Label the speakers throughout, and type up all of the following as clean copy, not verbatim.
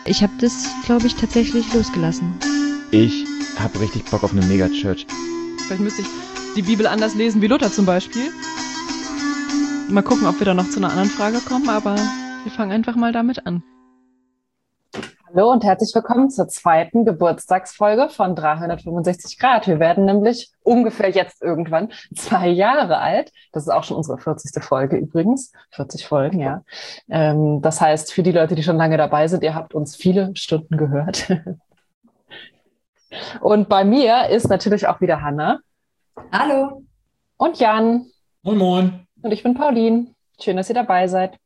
Speaker 1: Ich habe das, glaube ich, tatsächlich losgelassen.
Speaker 2: Ich habe richtig Bock auf eine Megachurch.
Speaker 3: Vielleicht müsste ich die Bibel anders lesen wie Luther zum Beispiel. Mal gucken, ob wir da noch zu einer anderen Frage kommen, aber wir fangen einfach mal damit an.
Speaker 4: Hallo und herzlich willkommen zur zweiten Geburtstagsfolge von 365 Grad. Wir werden nämlich ungefähr jetzt irgendwann 2 Jahre alt. Das ist auch schon unsere 40. Folge übrigens. 40 Folgen, ja. Das heißt, für die Leute, die schon lange dabei sind, ihr habt uns viele Stunden gehört. Und bei mir ist natürlich auch wieder Hanna.
Speaker 5: Hallo.
Speaker 4: Und Jan.
Speaker 6: Moin, moin.
Speaker 4: Und ich bin Pauline. Schön, dass ihr dabei seid.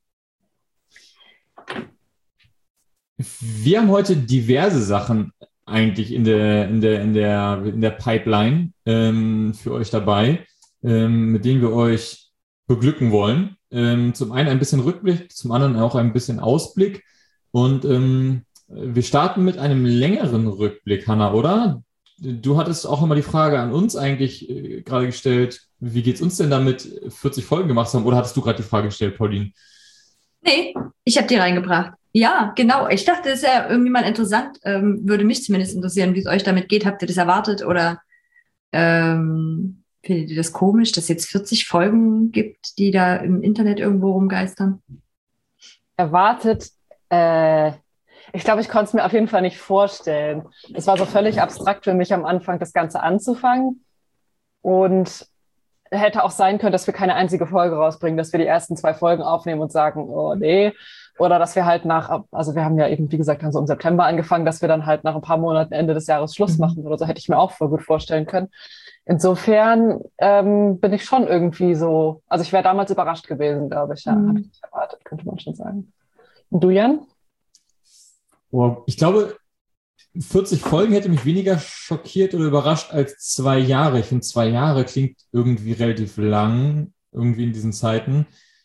Speaker 6: Wir haben heute diverse Sachen eigentlich in der Pipeline für euch dabei, mit denen wir euch beglücken wollen. Zum einen ein bisschen Rückblick, zum anderen auch ein bisschen Ausblick. Und wir starten mit einem längeren Rückblick, Hanna, oder? Du hattest auch nochmal die Frage an uns eigentlich gerade gestellt, wie geht's uns denn damit, 40 Folgen gemacht zu haben? Oder hattest du gerade die Frage gestellt, Pauline?
Speaker 5: Nee, ich habe die reingebracht. Ja, genau. Ich dachte, das ist ja irgendwie mal interessant. Würde mich zumindest interessieren, wie es euch damit geht. Habt ihr das erwartet oder findet ihr das komisch, dass es jetzt 40 Folgen gibt, die da im Internet irgendwo rumgeistern?
Speaker 4: Erwartet, ich glaube, ich konnte es mir auf jeden Fall nicht vorstellen. Es war so völlig abstrakt für mich am Anfang, das Ganze anzufangen. Und hätte auch sein können, dass wir keine einzige Folge rausbringen, dass wir die ersten 2 Folgen aufnehmen und sagen, oh nee. Oder dass wir halt also wir haben ja eben, wie gesagt, dann so im September angefangen, dass wir dann halt nach ein paar Monaten Ende des Jahres Schluss machen oder so, hätte ich mir auch voll gut vorstellen können. Insofern bin ich schon irgendwie so, also ich wäre damals überrascht gewesen, glaube ich. Ja, habe ich nicht erwartet, könnte man schon sagen. Und du, Jan?
Speaker 6: Oh, ich glaube, 40 Folgen hätte mich weniger schockiert oder überrascht als 2 Jahre. Ich finde, 2 Jahre klingt irgendwie relativ lang, irgendwie in diesen Zeiten.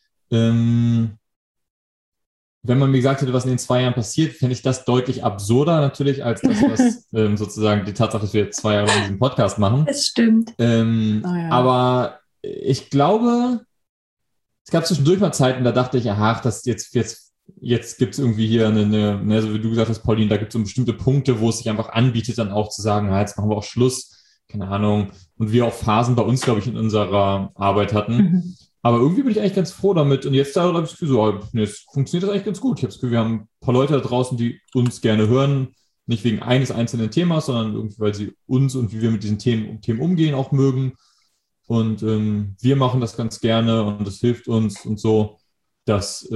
Speaker 6: Wenn man mir gesagt hätte, was in den 2 Jahren passiert, fände ich das deutlich absurder natürlich, als das, was sozusagen die Tatsache, dass wir jetzt 2 Jahre lang diesen Podcast machen.
Speaker 5: Das stimmt.
Speaker 4: Ja.
Speaker 6: Aber ich glaube, es gab zwischendurch mal Zeiten, da dachte ich, ach, das jetzt gibt es irgendwie hier eine, so wie du gesagt hast, Pauline, da gibt es so bestimmte Punkte, wo es sich einfach anbietet, dann auch zu sagen, jetzt machen wir auch Schluss, keine Ahnung. Und wir auch Phasen bei uns, glaube ich, in unserer Arbeit hatten. Aber irgendwie bin ich eigentlich ganz froh damit. Und jetzt habe ich das Gefühl, so, es funktioniert das eigentlich ganz gut. Ich habe das Gefühl, wir haben ein paar Leute da draußen, die uns gerne hören. Nicht wegen eines einzelnen Themas, sondern irgendwie, weil sie uns und wie wir mit diesen Themen umgehen auch mögen. Und wir machen das ganz gerne und das hilft uns und so. Dass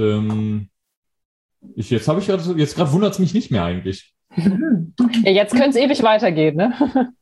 Speaker 6: jetzt gerade wundert es mich nicht mehr eigentlich.
Speaker 4: Ja, jetzt könnte es ewig weitergehen, ne?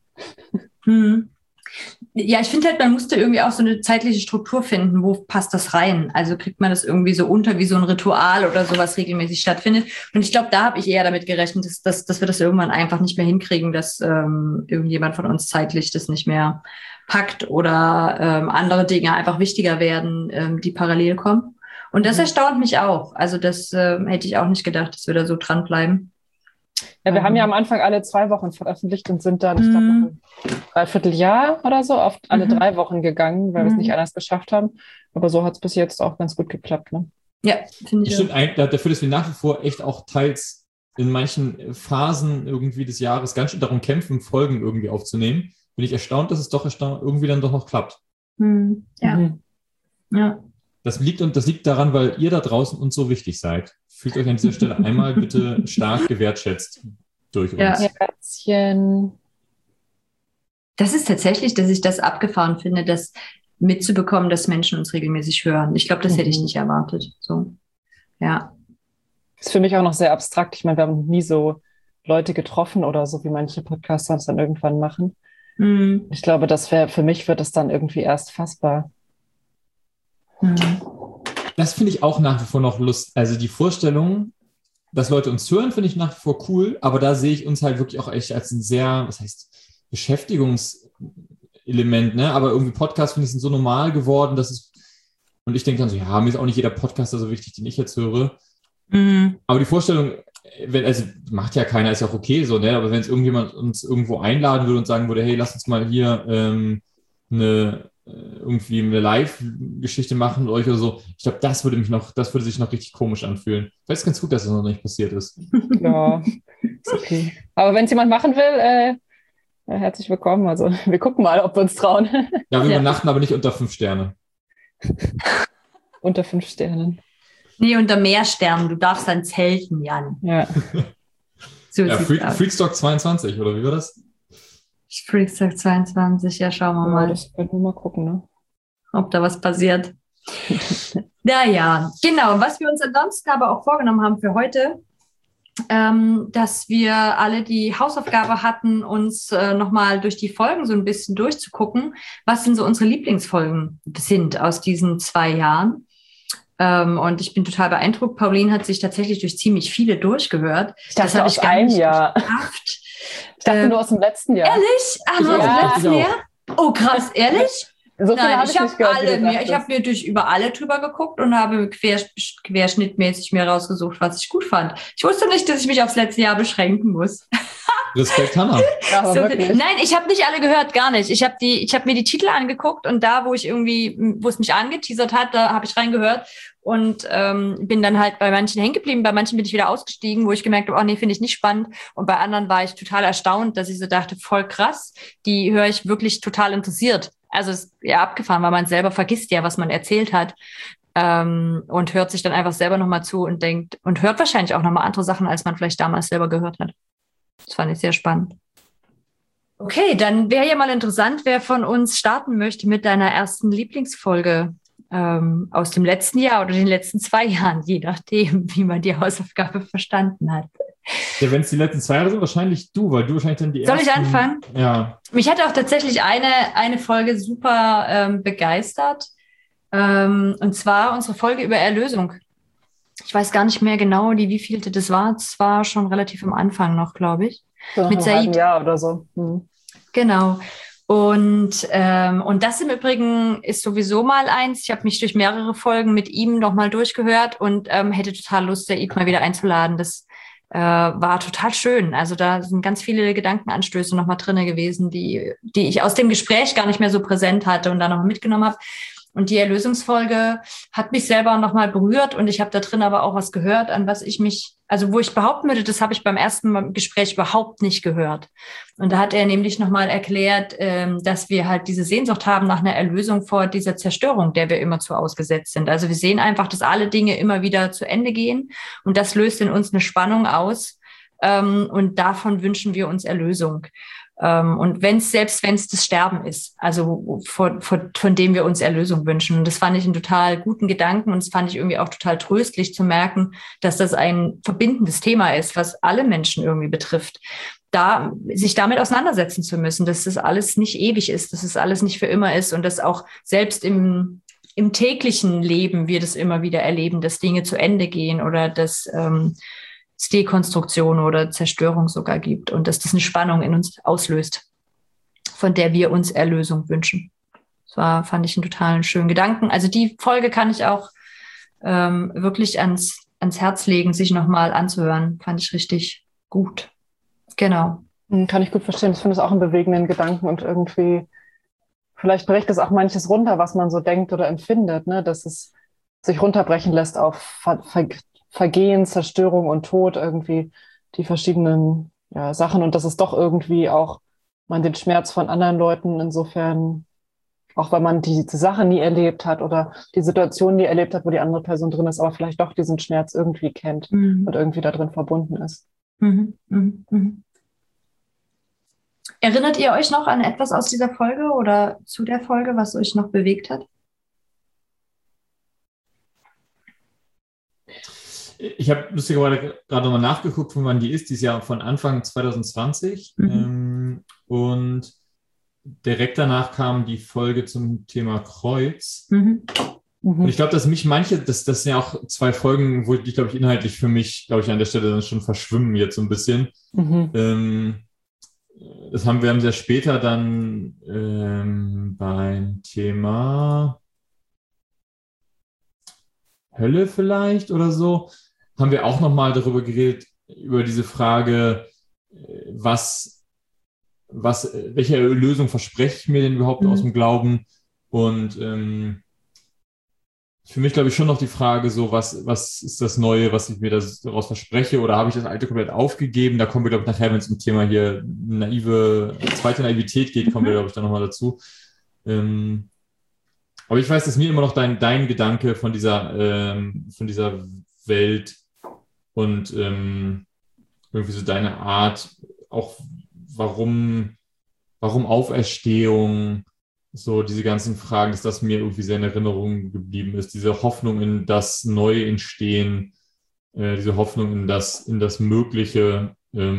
Speaker 5: Ja, ich finde halt, man musste irgendwie auch so eine zeitliche Struktur finden, wo passt das rein? Also kriegt man das irgendwie so unter wie so ein Ritual oder sowas regelmäßig stattfindet. Und ich glaube, da habe ich eher damit gerechnet, dass wir das irgendwann einfach nicht mehr hinkriegen, dass irgendjemand von uns zeitlich das nicht mehr packt oder andere Dinge einfach wichtiger werden, die parallel kommen. Und das erstaunt mich auch. Also das hätte ich auch nicht gedacht, dass wir da so dranbleiben.
Speaker 4: Ja, wir haben ja am Anfang alle 2 Wochen veröffentlicht und sind dann, ich glaube, ein Dreivierteljahr oder so auf alle 3 Wochen gegangen, weil wir es nicht anders geschafft haben. Aber so hat es bis jetzt auch ganz gut geklappt, ne?
Speaker 5: Ja, finde ich.
Speaker 6: Stimmt, dafür, dass wir nach wie vor echt auch teils in manchen Phasen irgendwie des Jahres ganz schön darum kämpfen, Folgen irgendwie aufzunehmen, bin ich erstaunt, dass es doch irgendwie dann doch noch klappt.
Speaker 5: Ja. Ja.
Speaker 6: Das liegt daran, weil ihr da draußen uns so wichtig seid. Fühlt euch an dieser Stelle einmal bitte stark gewertschätzt durch uns.
Speaker 5: Ja.
Speaker 4: Herzchen.
Speaker 5: Das ist tatsächlich, dass ich das abgefahren finde, das mitzubekommen, dass Menschen uns regelmäßig hören. Ich glaube, das hätte ich nicht erwartet. So, ja.
Speaker 4: Ist für mich auch noch sehr abstrakt. Ich meine, wir haben nie so Leute getroffen oder so, wie manche Podcaster es dann irgendwann machen. Ich glaube, für mich wird es dann irgendwie erst fassbar.
Speaker 6: Das finde ich auch nach wie vor noch Lust. Also die Vorstellung, dass Leute uns hören, finde ich nach wie vor cool, aber da sehe ich uns halt wirklich auch echt als ein sehr, Beschäftigungselement, ne? Aber irgendwie Podcasts, finde ich, sind so normal geworden, und ich denke dann so, ja, mir ist auch nicht jeder Podcaster so wichtig, den ich jetzt höre. Aber die Vorstellung, macht ja keiner, ist ja auch okay so, ne? Aber wenn es irgendjemand uns irgendwo einladen würde und sagen würde, hey, lass uns mal hier eine irgendwie eine Live-Geschichte machen mit euch oder so. Ich glaube, das würde sich noch richtig komisch anfühlen. Vielleicht ist ganz gut, dass das noch nicht passiert ist.
Speaker 4: Ja, ist okay. Aber wenn es jemand machen will, herzlich willkommen. Also wir gucken mal, ob wir uns trauen.
Speaker 6: Ja, wir übernachten aber nicht unter 5 Sterne.
Speaker 4: Unter 5 Sternen.
Speaker 5: Nee, unter mehr Sternen. Du darfst dann zelten, Jan.
Speaker 4: Ja.
Speaker 5: So
Speaker 6: Ja,
Speaker 5: sieht's aus.
Speaker 6: Freakstock 22, oder wie war das?
Speaker 5: Freakstock 22, ja, schauen wir
Speaker 4: Ja,
Speaker 5: mal,
Speaker 4: das können wir mal gucken, ne?
Speaker 5: ob da was passiert. Naja, genau. Was wir uns ansonsten aber auch vorgenommen haben für heute, dass wir alle die Hausaufgabe hatten, uns nochmal durch die Folgen so ein bisschen durchzugucken, was denn so unsere Lieblingsfolgen sind aus diesen 2 Jahren. Und ich bin total beeindruckt. Pauline hat sich tatsächlich durch ziemlich viele durchgehört.
Speaker 4: Ich dachte, aus einem Jahr.
Speaker 5: Geschafft.
Speaker 4: Ich dachte nur aus dem letzten Jahr.
Speaker 5: Ehrlich? Ach, nur aus dem letzten Jahr? Oh, krass, ehrlich?
Speaker 4: So viele
Speaker 5: Nein,
Speaker 4: habe ich nicht gehört.
Speaker 5: ich habe mir über alle drüber geguckt und habe querschnittmäßig mir rausgesucht, was ich gut fand. Ich wusste nicht, dass ich mich aufs letzte Jahr beschränken muss.
Speaker 6: Respekt, Hannah.
Speaker 4: Ja, aber wirklich.
Speaker 5: Nein, ich habe nicht alle gehört, gar nicht. Ich habe mir die Titel angeguckt und da, wo es mich angeteasert hat, da habe ich reingehört und bin dann halt bei manchen hängen geblieben, bei manchen bin ich wieder ausgestiegen, wo ich gemerkt habe, oh nee, finde ich nicht spannend. Und bei anderen war ich total erstaunt, dass ich so dachte, voll krass, die höre ich wirklich total interessiert. Also es ist ja abgefahren, weil man selber vergisst ja, was man erzählt hat. Und hört sich dann einfach selber nochmal zu und denkt und hört wahrscheinlich auch nochmal andere Sachen, als man vielleicht damals selber gehört hat. Das fand ich sehr spannend. Okay, dann wäre ja mal interessant, wer von uns starten möchte mit deiner ersten Lieblingsfolge aus dem letzten Jahr oder den letzten 2 Jahren, je nachdem, wie man die Hausaufgabe verstanden hat.
Speaker 6: Ja, wenn es die letzten 2 Jahre sind, wahrscheinlich du, weil du wahrscheinlich dann die
Speaker 5: Soll
Speaker 6: ersten...
Speaker 5: ich anfangen?
Speaker 6: Ja.
Speaker 5: Mich hat auch tatsächlich eine Folge super begeistert. Und zwar unsere Folge über Erlösung. Ich weiß gar nicht mehr genau, die wievielte das war. Es war schon relativ am Anfang noch, glaube ich.
Speaker 4: So nach
Speaker 5: mit
Speaker 4: einem
Speaker 5: Said.
Speaker 4: halben Jahr oder so.
Speaker 5: Genau. Und das im Übrigen ist sowieso mal eins. Ich habe mich durch mehrere Folgen mit ihm nochmal durchgehört und hätte total Lust, Said mal wieder einzuladen. Das war total schön. Also da sind ganz viele Gedankenanstöße nochmal drin gewesen, die ich aus dem Gespräch gar nicht mehr so präsent hatte und da nochmal mitgenommen habe. Und die Erlösungsfolge hat mich selber nochmal berührt und ich habe da drin aber auch was gehört, an was ich mich, also wo ich behaupten würde, das habe ich beim ersten Gespräch überhaupt nicht gehört. Und da hat er nämlich nochmal erklärt, dass wir halt diese Sehnsucht haben nach einer Erlösung vor dieser Zerstörung, der wir immer zu ausgesetzt sind. Also wir sehen einfach, dass alle Dinge immer wieder zu Ende gehen und das löst in uns eine Spannung aus und davon wünschen wir uns Erlösung. Und selbst wenn es das Sterben ist, also von dem wir uns Erlösung wünschen. Und das fand ich einen total guten Gedanken und das fand ich irgendwie auch total tröstlich zu merken, dass das ein verbindendes Thema ist, was alle Menschen irgendwie betrifft. Sich damit auseinandersetzen zu müssen, dass das alles nicht ewig ist, dass es alles nicht für immer ist und dass auch selbst im täglichen Leben wir das immer wieder erleben, dass Dinge zu Ende gehen oder dass Dekonstruktion oder Zerstörung sogar gibt und dass das eine Spannung in uns auslöst, von der wir uns Erlösung wünschen. Fand ich einen total schönen Gedanken. Also die Folge kann ich auch wirklich ans Herz legen, sich nochmal anzuhören. Fand ich richtig gut. Genau.
Speaker 4: Kann ich gut verstehen. Ich finde es auch einen bewegenden Gedanken und irgendwie, vielleicht bricht es auch manches runter, was man so denkt oder empfindet, ne? Dass es sich runterbrechen lässt auf Vergehen, Zerstörung und Tod, irgendwie die verschiedenen Sachen und dass es doch irgendwie auch man den Schmerz von anderen Leuten insofern, auch wenn man diese Sache nie erlebt hat oder die Situation nie erlebt hat, wo die andere Person drin ist, aber vielleicht doch diesen Schmerz irgendwie kennt und irgendwie da drin verbunden ist.
Speaker 5: Erinnert ihr euch noch an etwas aus dieser Folge oder zu der Folge, was euch noch bewegt hat?
Speaker 6: Ich habe lustigerweise gerade nochmal nachgeguckt, von wann die ist. Die ist ja von Anfang 2020. Und direkt danach kam die Folge zum Thema Kreuz. Und ich glaube, dass das sind ja auch 2 Folgen, wo die, glaube ich, inhaltlich für mich, glaube ich, an der Stelle dann schon verschwimmen jetzt so ein bisschen. Wir haben sehr später dann beim Thema Hölle vielleicht oder so, haben wir auch nochmal darüber geredet, über diese Frage, welche Lösung verspreche ich mir denn überhaupt aus dem Glauben? Und für mich, glaube ich, schon noch die Frage, so, was ist das Neue, was ich mir daraus verspreche, oder habe ich das Alte komplett aufgegeben? Da kommen wir, glaube ich, nachher, wenn es um Thema hier zweite Naivität geht, kommen wir, glaube ich, dann nochmal dazu. Aber ich weiß, dass mir immer noch dein Gedanke von dieser Welt und irgendwie so deine Art, auch warum Auferstehung, so diese ganzen Fragen, dass das mir irgendwie sehr in Erinnerung geblieben ist, diese Hoffnung in das neue Entstehen, diese Hoffnung in das Mögliche,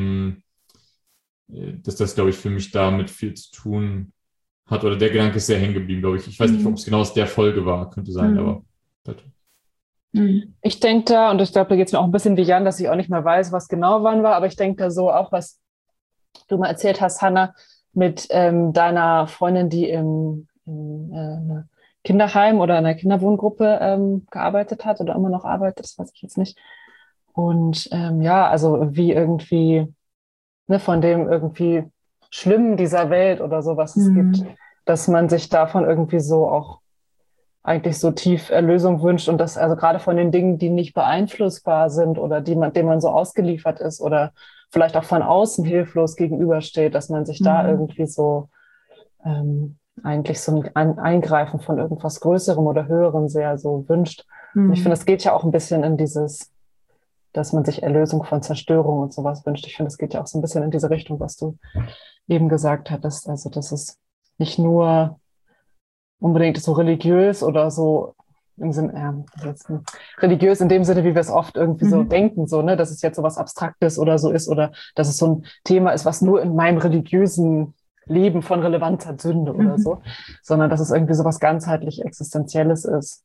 Speaker 6: dass das, glaube ich, für mich damit viel zu tun hat, oder der Gedanke ist sehr hängen geblieben, glaube ich. Ich weiß nicht, ob es genau aus der Folge war, könnte sein, aber bitte.
Speaker 4: Ich denke da, und ich glaube, da geht es mir auch ein bisschen wie Jan, dass ich auch nicht mehr weiß, was genau wann war, aber ich denke da so auch, was du mal erzählt hast, Hannah, mit deiner Freundin, die im Kinderheim oder in einer Kinderwohngruppe gearbeitet hat oder immer noch arbeitet, das weiß ich jetzt nicht. Und also wie irgendwie, ne, von dem irgendwie Schlimmen dieser Welt oder so, was es gibt, dass man sich davon irgendwie so auch eigentlich so tief Erlösung wünscht und das also gerade von den Dingen, die nicht beeinflussbar sind oder denen man so ausgeliefert ist oder vielleicht auch von außen hilflos gegenübersteht, dass man sich da irgendwie so eigentlich so ein Eingreifen von irgendwas Größerem oder Höherem sehr so wünscht. Und ich finde, das geht ja auch ein bisschen in dieses, dass man sich Erlösung von Zerstörung und sowas wünscht. Ich finde, es geht ja auch so ein bisschen in diese Richtung, was du eben gesagt hattest. Also, dass es nicht nur unbedingt so religiös oder so im Sinne, religiös in dem Sinne, wie wir es oft irgendwie so denken, so, ne, dass es jetzt so was Abstraktes oder so ist oder dass es so ein Thema ist, was nur in meinem religiösen Leben von Relevanz hat, Sünde oder so, sondern dass es irgendwie so was ganzheitlich Existenzielles ist,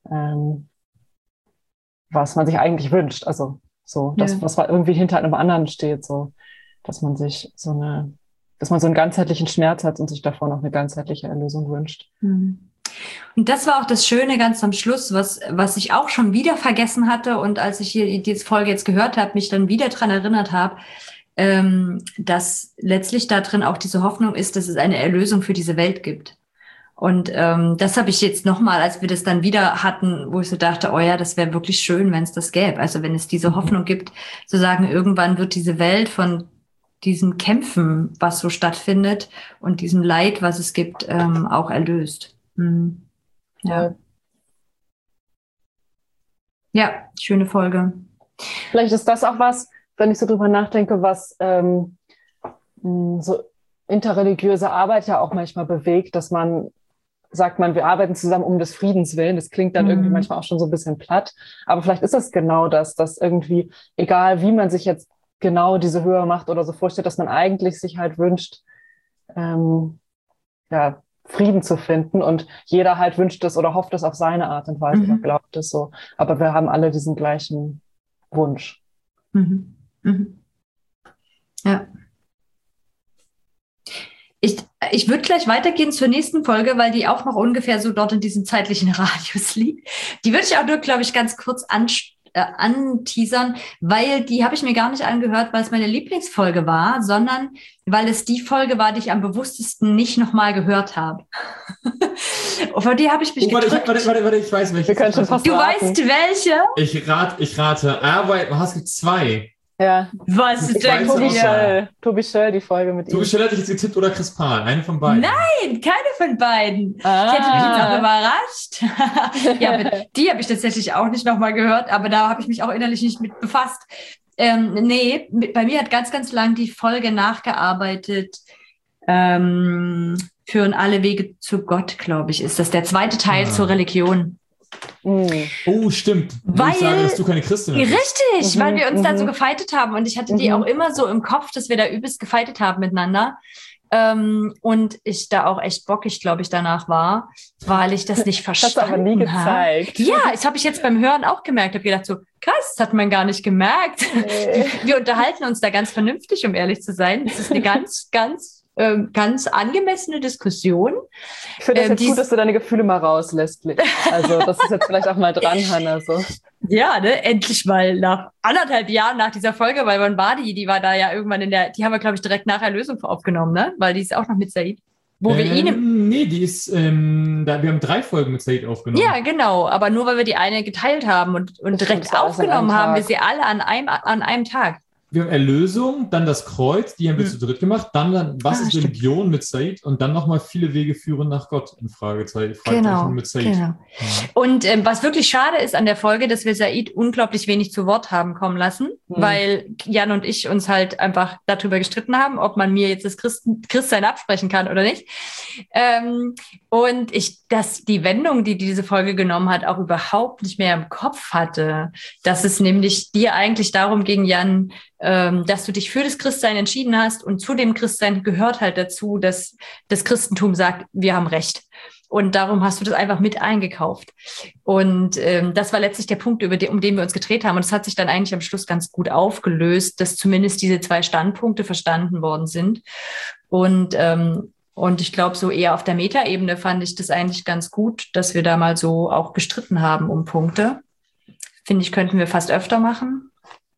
Speaker 4: was man sich eigentlich wünscht. Also so, das, was irgendwie hinter einem anderen steht, so, dass man sich dass man so einen ganzheitlichen Schmerz hat und sich davor noch eine ganzheitliche Erlösung wünscht.
Speaker 5: Und das war auch das Schöne ganz am Schluss, was ich auch schon wieder vergessen hatte und als ich hier diese Folge jetzt gehört habe, mich dann wieder dran erinnert habe, dass letztlich da drin auch diese Hoffnung ist, dass es eine Erlösung für diese Welt gibt. Und das habe ich jetzt nochmal, als wir das dann wieder hatten, wo ich so dachte, oh ja, das wäre wirklich schön, wenn es das gäbe. Also wenn es diese Hoffnung gibt, zu sagen, irgendwann wird diese Welt von diesem Kämpfen, was so stattfindet und diesem Leid, was es gibt, auch erlöst. Ja, schöne Folge.
Speaker 4: Vielleicht ist das auch was, wenn ich so drüber nachdenke, was so interreligiöse Arbeit ja auch manchmal bewegt, dass man sagt, wir arbeiten zusammen um des Friedens willen. Das klingt dann irgendwie manchmal auch schon so ein bisschen platt. Aber vielleicht ist es genau das, dass irgendwie, egal wie man sich jetzt genau diese Höhe macht oder so vorstellt, dass man eigentlich sich halt wünscht, Frieden zu finden und jeder halt wünscht es oder hofft es auf seine Art und Weise oder glaubt es so. Aber wir haben alle diesen gleichen Wunsch.
Speaker 5: Ja. Ich würde gleich weitergehen zur nächsten Folge, weil die auch noch ungefähr so dort in diesem zeitlichen Radius liegt. Die würde ich auch nur, glaube ich, ganz kurz anteasern, weil die habe ich mir gar nicht angehört, weil es meine Lieblingsfolge war, sondern weil es die Folge war, die ich am bewusstesten nicht nochmal gehört habe. Vor die habe ich mich gedrückt.
Speaker 6: Warte, ich weiß welche.
Speaker 4: Wir können schon fast
Speaker 5: Du
Speaker 4: raten.
Speaker 5: weißt welche?
Speaker 6: Ich rate, aber es gibt zwei.
Speaker 4: Ja.
Speaker 5: Was
Speaker 6: Ich
Speaker 5: denkst
Speaker 6: weiß
Speaker 5: du
Speaker 6: auch
Speaker 5: dir?
Speaker 4: Tobi Schell, die Folge mit ihm.
Speaker 6: Tobi Schell hätte ich jetzt getippt oder Chris Pahl, eine von beiden.
Speaker 5: Nein, keine von beiden. Ich hätte mich jetzt auch überrascht. Ja, aber die habe ich tatsächlich auch nicht nochmal gehört, aber da habe ich mich auch innerlich nicht mit befasst. Bei mir hat ganz, ganz lang die Folge nachgearbeitet. Führen alle Wege zu Gott, glaube ich, ist das der zweite Teil zur Religion.
Speaker 6: Oh, stimmt.
Speaker 5: Weil,
Speaker 6: ich sage, dass du keine Christin bist.
Speaker 5: Richtig, weil wir uns dann so gefeitet haben und ich hatte die auch immer so im Kopf, dass wir da übelst gefeitet haben miteinander. Und ich da auch echt bockig, glaube ich, danach war, weil ich das nicht verstanden habe.
Speaker 4: Hast du aber nie gezeigt.
Speaker 5: Ja, das habe ich jetzt beim Hören auch gemerkt. Ich habe gedacht so, krass, das hat man gar nicht gemerkt. Wir unterhalten uns da ganz vernünftig, um ehrlich zu sein. Das ist eine ganz angemessene Diskussion.
Speaker 4: Ich finde es jetzt gut, dass du deine Gefühle mal rauslässt. Also das ist jetzt vielleicht auch mal dran, Hannah. So.
Speaker 5: Ja, ne, endlich mal nach 1,5 Jahren nach dieser Folge, weil wann war die? Die war da ja irgendwann die haben wir, glaube ich, direkt nach Erlösung aufgenommen, ne? Weil die ist auch noch mit Said. Wo wir ihn
Speaker 6: Nee, die ist, wir haben 3 Folgen mit Said aufgenommen.
Speaker 5: Ja, genau. Aber nur weil wir die eine geteilt haben und direkt aufgenommen haben, wir sie alle an einem Tag.
Speaker 6: Wir haben Erlösung, dann das Kreuz, die haben wir zu dritt gemacht, dann was ist
Speaker 5: stimmt.
Speaker 6: Religion mit Said und dann nochmal viele Wege führen nach Gott in Fragezeichen mit Said.
Speaker 5: Genau. Und was wirklich schade ist an der Folge, dass wir Said unglaublich wenig zu Wort haben kommen lassen, weil Jan und ich uns halt einfach darüber gestritten haben, ob man mir jetzt das Christsein absprechen kann oder nicht. Und dass die Wendung, die diese Folge genommen hat, auch überhaupt nicht mehr im Kopf hatte. Dass es nämlich dir eigentlich darum ging, Jan, dass du dich für das Christsein entschieden hast und zu dem Christsein gehört halt dazu, dass das Christentum sagt, wir haben Recht. Und darum hast du das einfach mit eingekauft. Und das war letztlich der Punkt, um den wir uns gedreht haben. Und es hat sich dann eigentlich am Schluss ganz gut aufgelöst, dass zumindest diese 2 Standpunkte verstanden worden sind. Und ich glaube, so eher auf der Metaebene fand ich das eigentlich ganz gut, dass wir da mal so auch gestritten haben um Punkte. Finde ich, könnten wir fast öfter machen.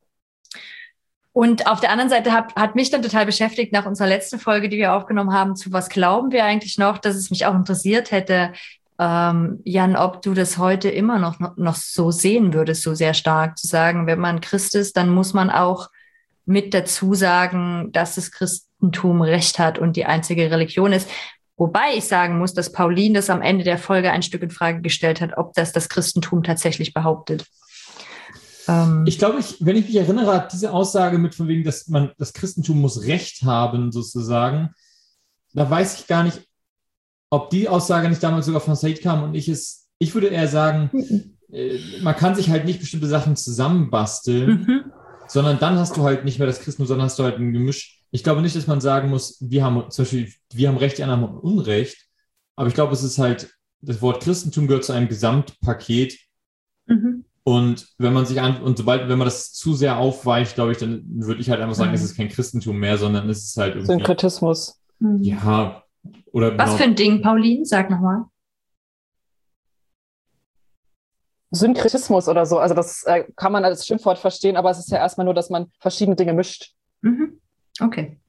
Speaker 5: Und auf der anderen Seite hat mich dann total beschäftigt nach unserer letzten Folge, die wir aufgenommen haben, zu was glauben wir eigentlich noch, dass es mich auch interessiert hätte, Jan, ob du das heute immer noch so sehen würdest, so sehr stark zu sagen, wenn man Christ ist, dann muss man auch mit dazu sagen, dass das Christentum Recht hat und die einzige Religion ist. Wobei ich sagen muss, dass Pauline das am Ende der Folge ein Stück in Frage gestellt hat, ob das Christentum tatsächlich behauptet.
Speaker 6: Ich glaube, wenn ich mich erinnere, hat diese Aussage mit von wegen, dass das Christentum muss Recht haben, sozusagen, da weiß ich gar nicht, ob die Aussage nicht damals sogar von Said kam und ich würde eher sagen, man kann sich halt nicht bestimmte Sachen zusammenbasteln, sondern dann hast du halt nicht mehr das Christentum, sondern hast du halt ein Gemisch. Ich glaube nicht, dass man sagen muss, wir haben Recht, die anderen haben Unrecht, aber ich glaube, es ist halt, das Wort Christentum gehört zu einem Gesamtpaket. Und wenn man wenn man das zu sehr aufweicht, glaube ich, dann würde ich halt einfach sagen, es ist kein Christentum mehr, sondern es ist halt irgendwie...
Speaker 4: Synkretismus.
Speaker 6: Ja, oder...
Speaker 5: Was für ein Ding, Pauline? Sag nochmal.
Speaker 4: Synkretismus oder so, also das kann man als Schimpfwort verstehen, aber es ist ja erstmal nur, dass man verschiedene Dinge mischt.
Speaker 5: Okay.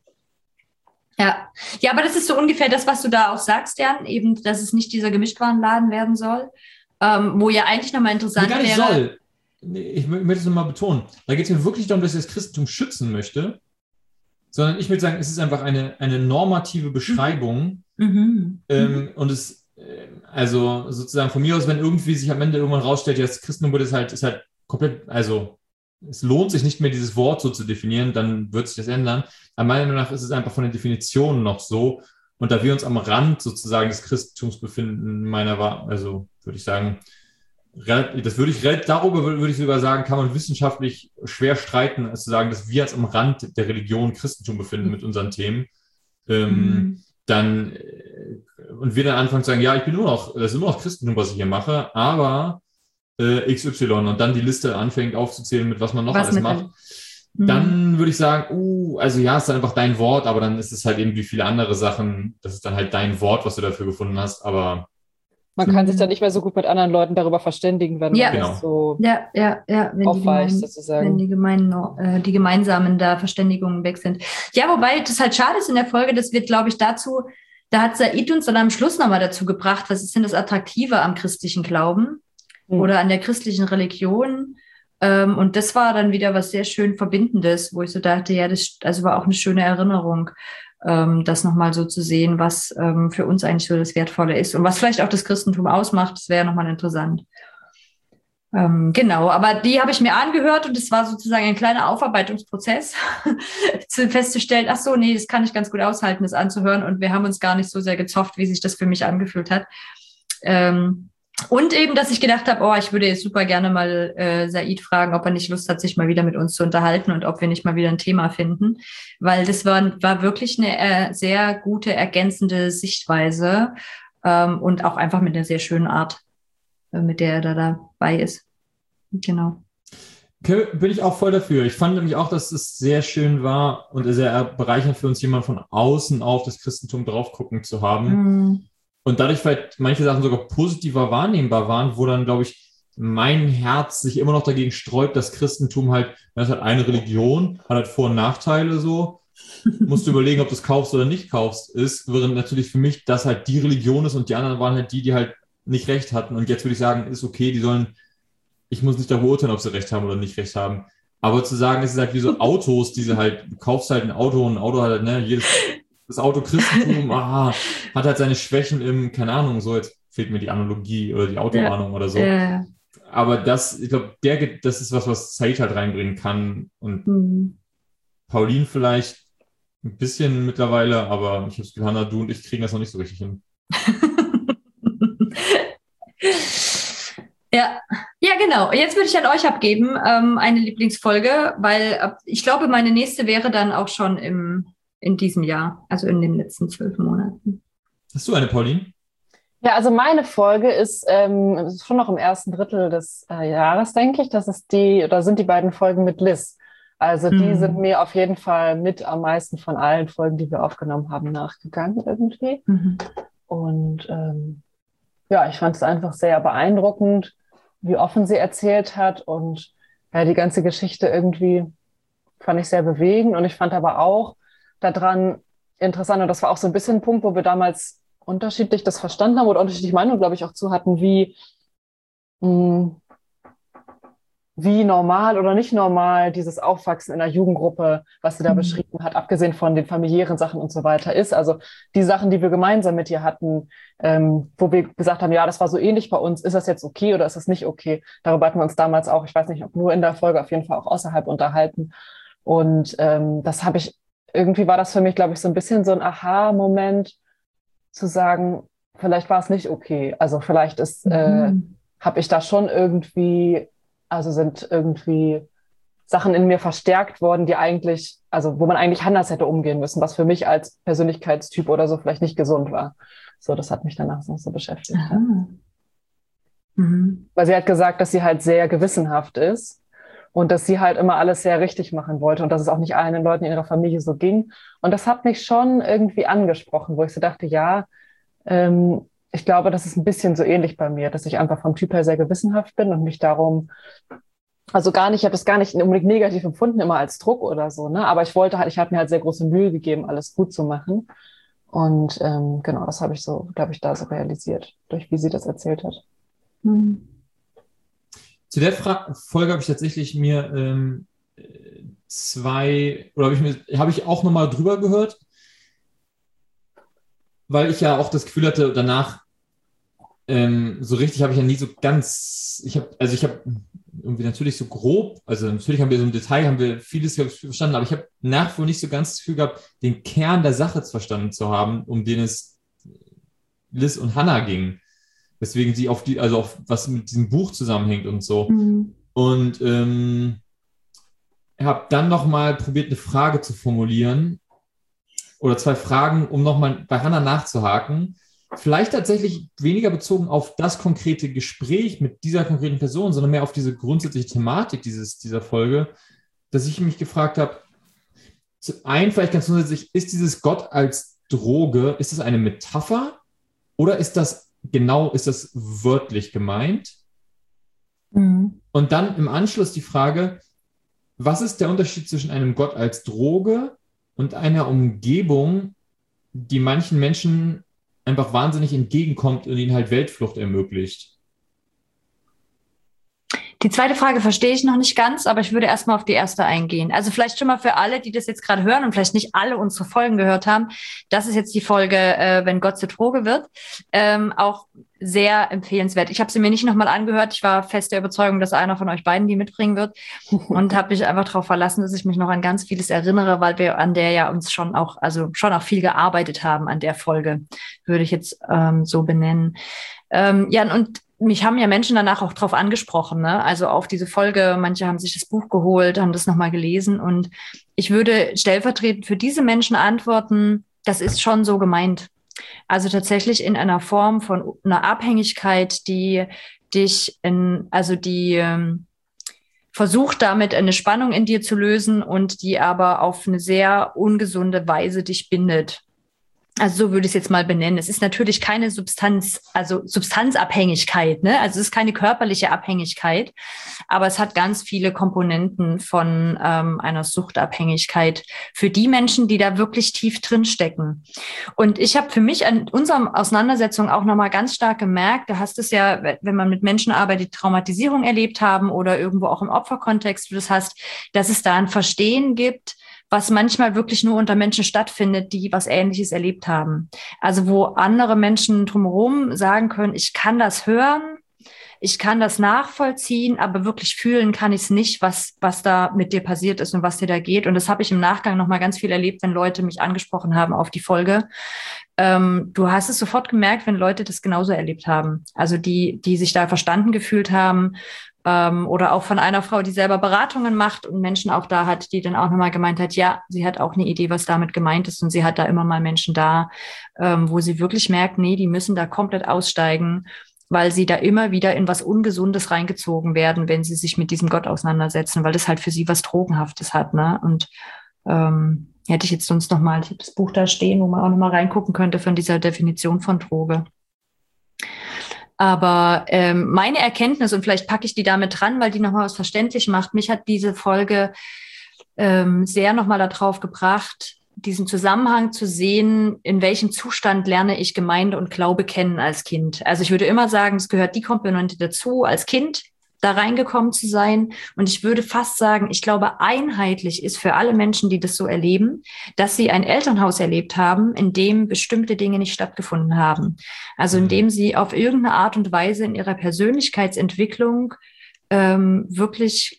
Speaker 5: Ja, aber das ist so ungefähr das, was du da auch sagst, Jan, eben, dass es nicht dieser Gemischtwarenladen werden soll. Wo ja eigentlich nochmal interessant wäre.
Speaker 6: Soll. Ich möchte es nochmal betonen. Da geht es mir wirklich darum, dass ich das Christentum schützen möchte, sondern ich würde sagen, es ist einfach eine normative Beschreibung. Und es, also sozusagen von mir aus, wenn irgendwie sich am Ende irgendwann rausstellt, ja, das Christentum ist halt komplett, also es lohnt sich nicht mehr, dieses Wort so zu definieren, dann wird sich das ändern. Aber meiner Meinung nach ist es einfach von den Definitionen noch so. Und da wir uns am Rand sozusagen des Christentums befinden, würde ich sagen, darüber würde ich sogar sagen, kann man wissenschaftlich schwer streiten, als zu sagen, dass wir uns am Rand der Religion Christentum befinden mit unseren Themen. Und wir dann anfangen zu sagen, ja, das ist immer noch Christentum, was ich hier mache, aber XY und dann die Liste anfängt aufzuzählen, mit was man noch alles macht. Dann würde ich sagen, also ja, es ist einfach dein Wort, aber dann ist es halt eben wie viele andere Sachen, das ist dann halt dein Wort, was du dafür gefunden hast, aber
Speaker 4: man kann sich dann nicht mehr so gut mit anderen Leuten darüber verständigen, wenn man das so aufweicht, sozusagen.
Speaker 5: Wenn die gemeinsamen Verständigungen weg sind. Ja, wobei das halt schade ist in der Folge, das wird, glaube ich, da hat Said uns dann am Schluss nochmal dazu gebracht, was ist denn das Attraktive am christlichen Glauben oder an der christlichen Religion? Und das war dann wieder was sehr schön Verbindendes, wo ich so dachte, ja, das war auch eine schöne Erinnerung, das nochmal so zu sehen, was für uns eigentlich so das Wertvolle ist und was vielleicht auch das Christentum ausmacht, das wäre nochmal interessant. Genau, aber die habe ich mir angehört und es war sozusagen ein kleiner Aufarbeitungsprozess, festzustellen, ach so, nee, das kann ich ganz gut aushalten, das anzuhören und wir haben uns gar nicht so sehr gezofft, wie sich das für mich angefühlt hat. Und eben, dass ich gedacht habe, ich würde jetzt super gerne mal Said fragen, ob er nicht Lust hat, sich mal wieder mit uns zu unterhalten und ob wir nicht mal wieder ein Thema finden, weil das war wirklich eine sehr gute, ergänzende Sichtweise und auch einfach mit einer sehr schönen Art, mit der er da dabei ist. Genau.
Speaker 6: Okay, bin ich auch voll dafür. Ich fand nämlich auch, dass es sehr schön war und sehr bereichernd für uns, jemand von außen auf das Christentum drauf gucken zu haben. Und dadurch vielleicht manche Sachen sogar positiver wahrnehmbar waren, wo dann, glaube ich, mein Herz sich immer noch dagegen sträubt, das Christentum halt, das ist halt eine Religion, hat halt Vor- und Nachteile so. musst du überlegen, ob du es kaufst oder nicht kaufst, während natürlich für mich das halt die Religion ist und die anderen waren halt die halt nicht recht hatten. Und jetzt würde ich sagen, ist okay, ich muss nicht darüber urteilen, ob sie recht haben oder nicht recht haben. Aber zu sagen, es ist halt wie so Autos, du kaufst halt ein Auto und ein Auto hat halt, ne, das Auto Christentum, hat halt seine Schwächen keine Ahnung, so, jetzt fehlt mir die Analogie oder die Autoahnung oder so. Aber ich glaube, das ist was Said halt reinbringen kann und Pauline vielleicht ein bisschen mittlerweile, aber ich habe es getan, Hannah, du und ich kriegen das noch nicht so richtig hin.
Speaker 5: Ja, genau. Jetzt würde ich an euch abgeben, eine Lieblingsfolge, weil ich glaube, meine nächste wäre dann auch schon in diesem Jahr, also in den letzten 12 Monaten.
Speaker 6: Hast du eine, Pauline?
Speaker 4: Ja, also meine Folge ist schon noch im ersten Drittel des Jahres, denke ich. Das ist sind die beiden Folgen mit Liz. Also die sind mir auf jeden Fall mit am meisten von allen Folgen, die wir aufgenommen haben, nachgegangen irgendwie. Und ich fand es einfach sehr beeindruckend, wie offen sie erzählt hat. Und ja, die ganze Geschichte irgendwie fand ich sehr bewegend. Und ich fand aber auch daran interessant, und das war auch so ein bisschen ein Punkt, wo wir damals unterschiedlich das verstanden haben oder unterschiedliche Meinungen, glaube ich, auch zu hatten, wie normal oder nicht normal dieses Aufwachsen in einer Jugendgruppe, was sie da beschrieben hat, abgesehen von den familiären Sachen und so weiter ist. Also die Sachen, die wir gemeinsam mit ihr hatten, wo wir gesagt haben, ja, das war so ähnlich bei uns, ist das jetzt okay oder ist das nicht okay? Darüber hatten wir uns damals auch, ich weiß nicht, ob nur in der Folge, auf jeden Fall auch außerhalb unterhalten. Und irgendwie war das für mich, glaube ich, so ein bisschen so ein Aha-Moment, zu sagen, vielleicht war es nicht okay. Also vielleicht habe ich da schon irgendwie, also sind irgendwie Sachen in mir verstärkt worden, die eigentlich, also wo man eigentlich anders hätte umgehen müssen, was für mich als Persönlichkeitstyp oder so vielleicht nicht gesund war. So, das hat mich danach noch so beschäftigt. Ja. Weil sie hat gesagt, dass sie halt sehr gewissenhaft ist und dass sie halt immer alles sehr richtig machen wollte und dass es auch nicht allen Leuten in ihrer Familie so ging. Und das hat mich schon irgendwie angesprochen, wo ich so dachte, ja, ich glaube, das ist ein bisschen so ähnlich bei mir, dass ich einfach vom Typ her sehr gewissenhaft bin und mich darum, also ich habe das gar nicht unbedingt negativ empfunden, immer als Druck oder so, ne? Aber ich habe mir halt sehr große Mühe gegeben, alles gut zu machen. Und genau, das habe ich so, glaube ich, da so realisiert, durch wie sie das erzählt hat.
Speaker 6: Zu der Folge habe ich tatsächlich mir habe ich auch nochmal drüber gehört, weil ich ja auch das Gefühl hatte, danach so richtig habe ich ja nie so ganz, ich habe irgendwie natürlich so grob, also natürlich haben wir so im Detail, vieles verstanden, aber ich habe nach wie vor nicht so ganz das Gefühl gehabt, den Kern der Sache verstanden zu haben, um den es Liz und Hannah ging. Weswegen sie auf was mit diesem Buch zusammenhängt und so. Und habe dann nochmal probiert, eine Frage zu formulieren oder 2 Fragen, um nochmal bei Hannah nachzuhaken. Vielleicht tatsächlich weniger bezogen auf das konkrete Gespräch mit dieser konkreten Person, sondern mehr auf diese grundsätzliche Thematik dieser Folge, dass ich mich gefragt habe, zum einen vielleicht ganz grundsätzlich, ist dieses Gott als Droge, ist das eine Metapher oder ist das wörtlich gemeint? Und dann im Anschluss die Frage, was ist der Unterschied zwischen einem Gott als Droge und einer Umgebung, die manchen Menschen einfach wahnsinnig entgegenkommt und ihnen halt Weltflucht ermöglicht?
Speaker 5: Die zweite Frage verstehe ich noch nicht ganz, aber ich würde erstmal auf die erste eingehen. Also vielleicht schon mal für alle, die das jetzt gerade hören und vielleicht nicht alle unsere Folgen gehört haben. Das ist jetzt die Folge, wenn Gott zur Droge wird. Auch sehr empfehlenswert. Ich habe sie mir nicht nochmal angehört. Ich war fest der Überzeugung, dass einer von euch beiden die mitbringen wird und habe mich einfach darauf verlassen, dass ich mich noch an ganz vieles erinnere, weil wir an der ja uns schon auch viel gearbeitet haben an der Folge, würde ich jetzt so benennen. Und mich haben ja Menschen danach auch drauf angesprochen, ne? Also auf diese Folge. Manche haben sich das Buch geholt, haben das nochmal gelesen. Und ich würde stellvertretend für diese Menschen antworten, das ist schon so gemeint. Also tatsächlich in einer Form von einer Abhängigkeit, die versucht damit eine Spannung in dir zu lösen und die aber auf eine sehr ungesunde Weise dich bindet. Also so würde ich es jetzt mal benennen. Es ist natürlich keine Substanzabhängigkeit, ne? Also es ist keine körperliche Abhängigkeit, aber es hat ganz viele Komponenten von einer Suchtabhängigkeit für die Menschen, die da wirklich tief drin stecken. Und ich habe für mich an unserer Auseinandersetzung auch nochmal ganz stark gemerkt, du hast es ja, wenn man mit Menschen arbeitet, die Traumatisierung erlebt haben oder irgendwo auch im Opferkontext, du das hast, dass es da ein Verstehen gibt, was manchmal wirklich nur unter Menschen stattfindet, die was Ähnliches erlebt haben. Also wo andere Menschen drumherum sagen können, ich kann das hören, ich kann das nachvollziehen, aber wirklich fühlen kann ich es nicht, was da mit dir passiert ist und was dir da geht. Und das habe ich im Nachgang nochmal ganz viel erlebt, wenn Leute mich angesprochen haben auf die Folge. Du hast es sofort gemerkt, wenn Leute das genauso erlebt haben. Also die sich da verstanden gefühlt haben, oder auch von einer Frau, die selber Beratungen macht und Menschen auch da hat, die dann auch nochmal gemeint hat, ja, sie hat auch eine Idee, was damit gemeint ist und sie hat da immer mal Menschen da, wo sie wirklich merkt, nee, die müssen da komplett aussteigen, weil sie da immer wieder in was Ungesundes reingezogen werden, wenn sie sich mit diesem Gott auseinandersetzen, weil das halt für sie was Drogenhaftes hat, ne? Und hätte ich jetzt sonst nochmal, ich habe das Buch da stehen, wo man auch nochmal reingucken könnte von dieser Definition von Droge. Aber meine Erkenntnis, und vielleicht packe ich die damit dran, weil die nochmal was verständlich macht, mich hat diese Folge sehr nochmal darauf gebracht, diesen Zusammenhang zu sehen, in welchem Zustand lerne ich Gemeinde und Glaube kennen als Kind. Also ich würde immer sagen, es gehört die Komponente dazu, als Kind da reingekommen zu sein. Und ich würde fast sagen, ich glaube, einheitlich ist für alle Menschen, die das so erleben, dass sie ein Elternhaus erlebt haben, in dem bestimmte Dinge nicht stattgefunden haben. Also in dem sie auf irgendeine Art und Weise in ihrer Persönlichkeitsentwicklung wirklich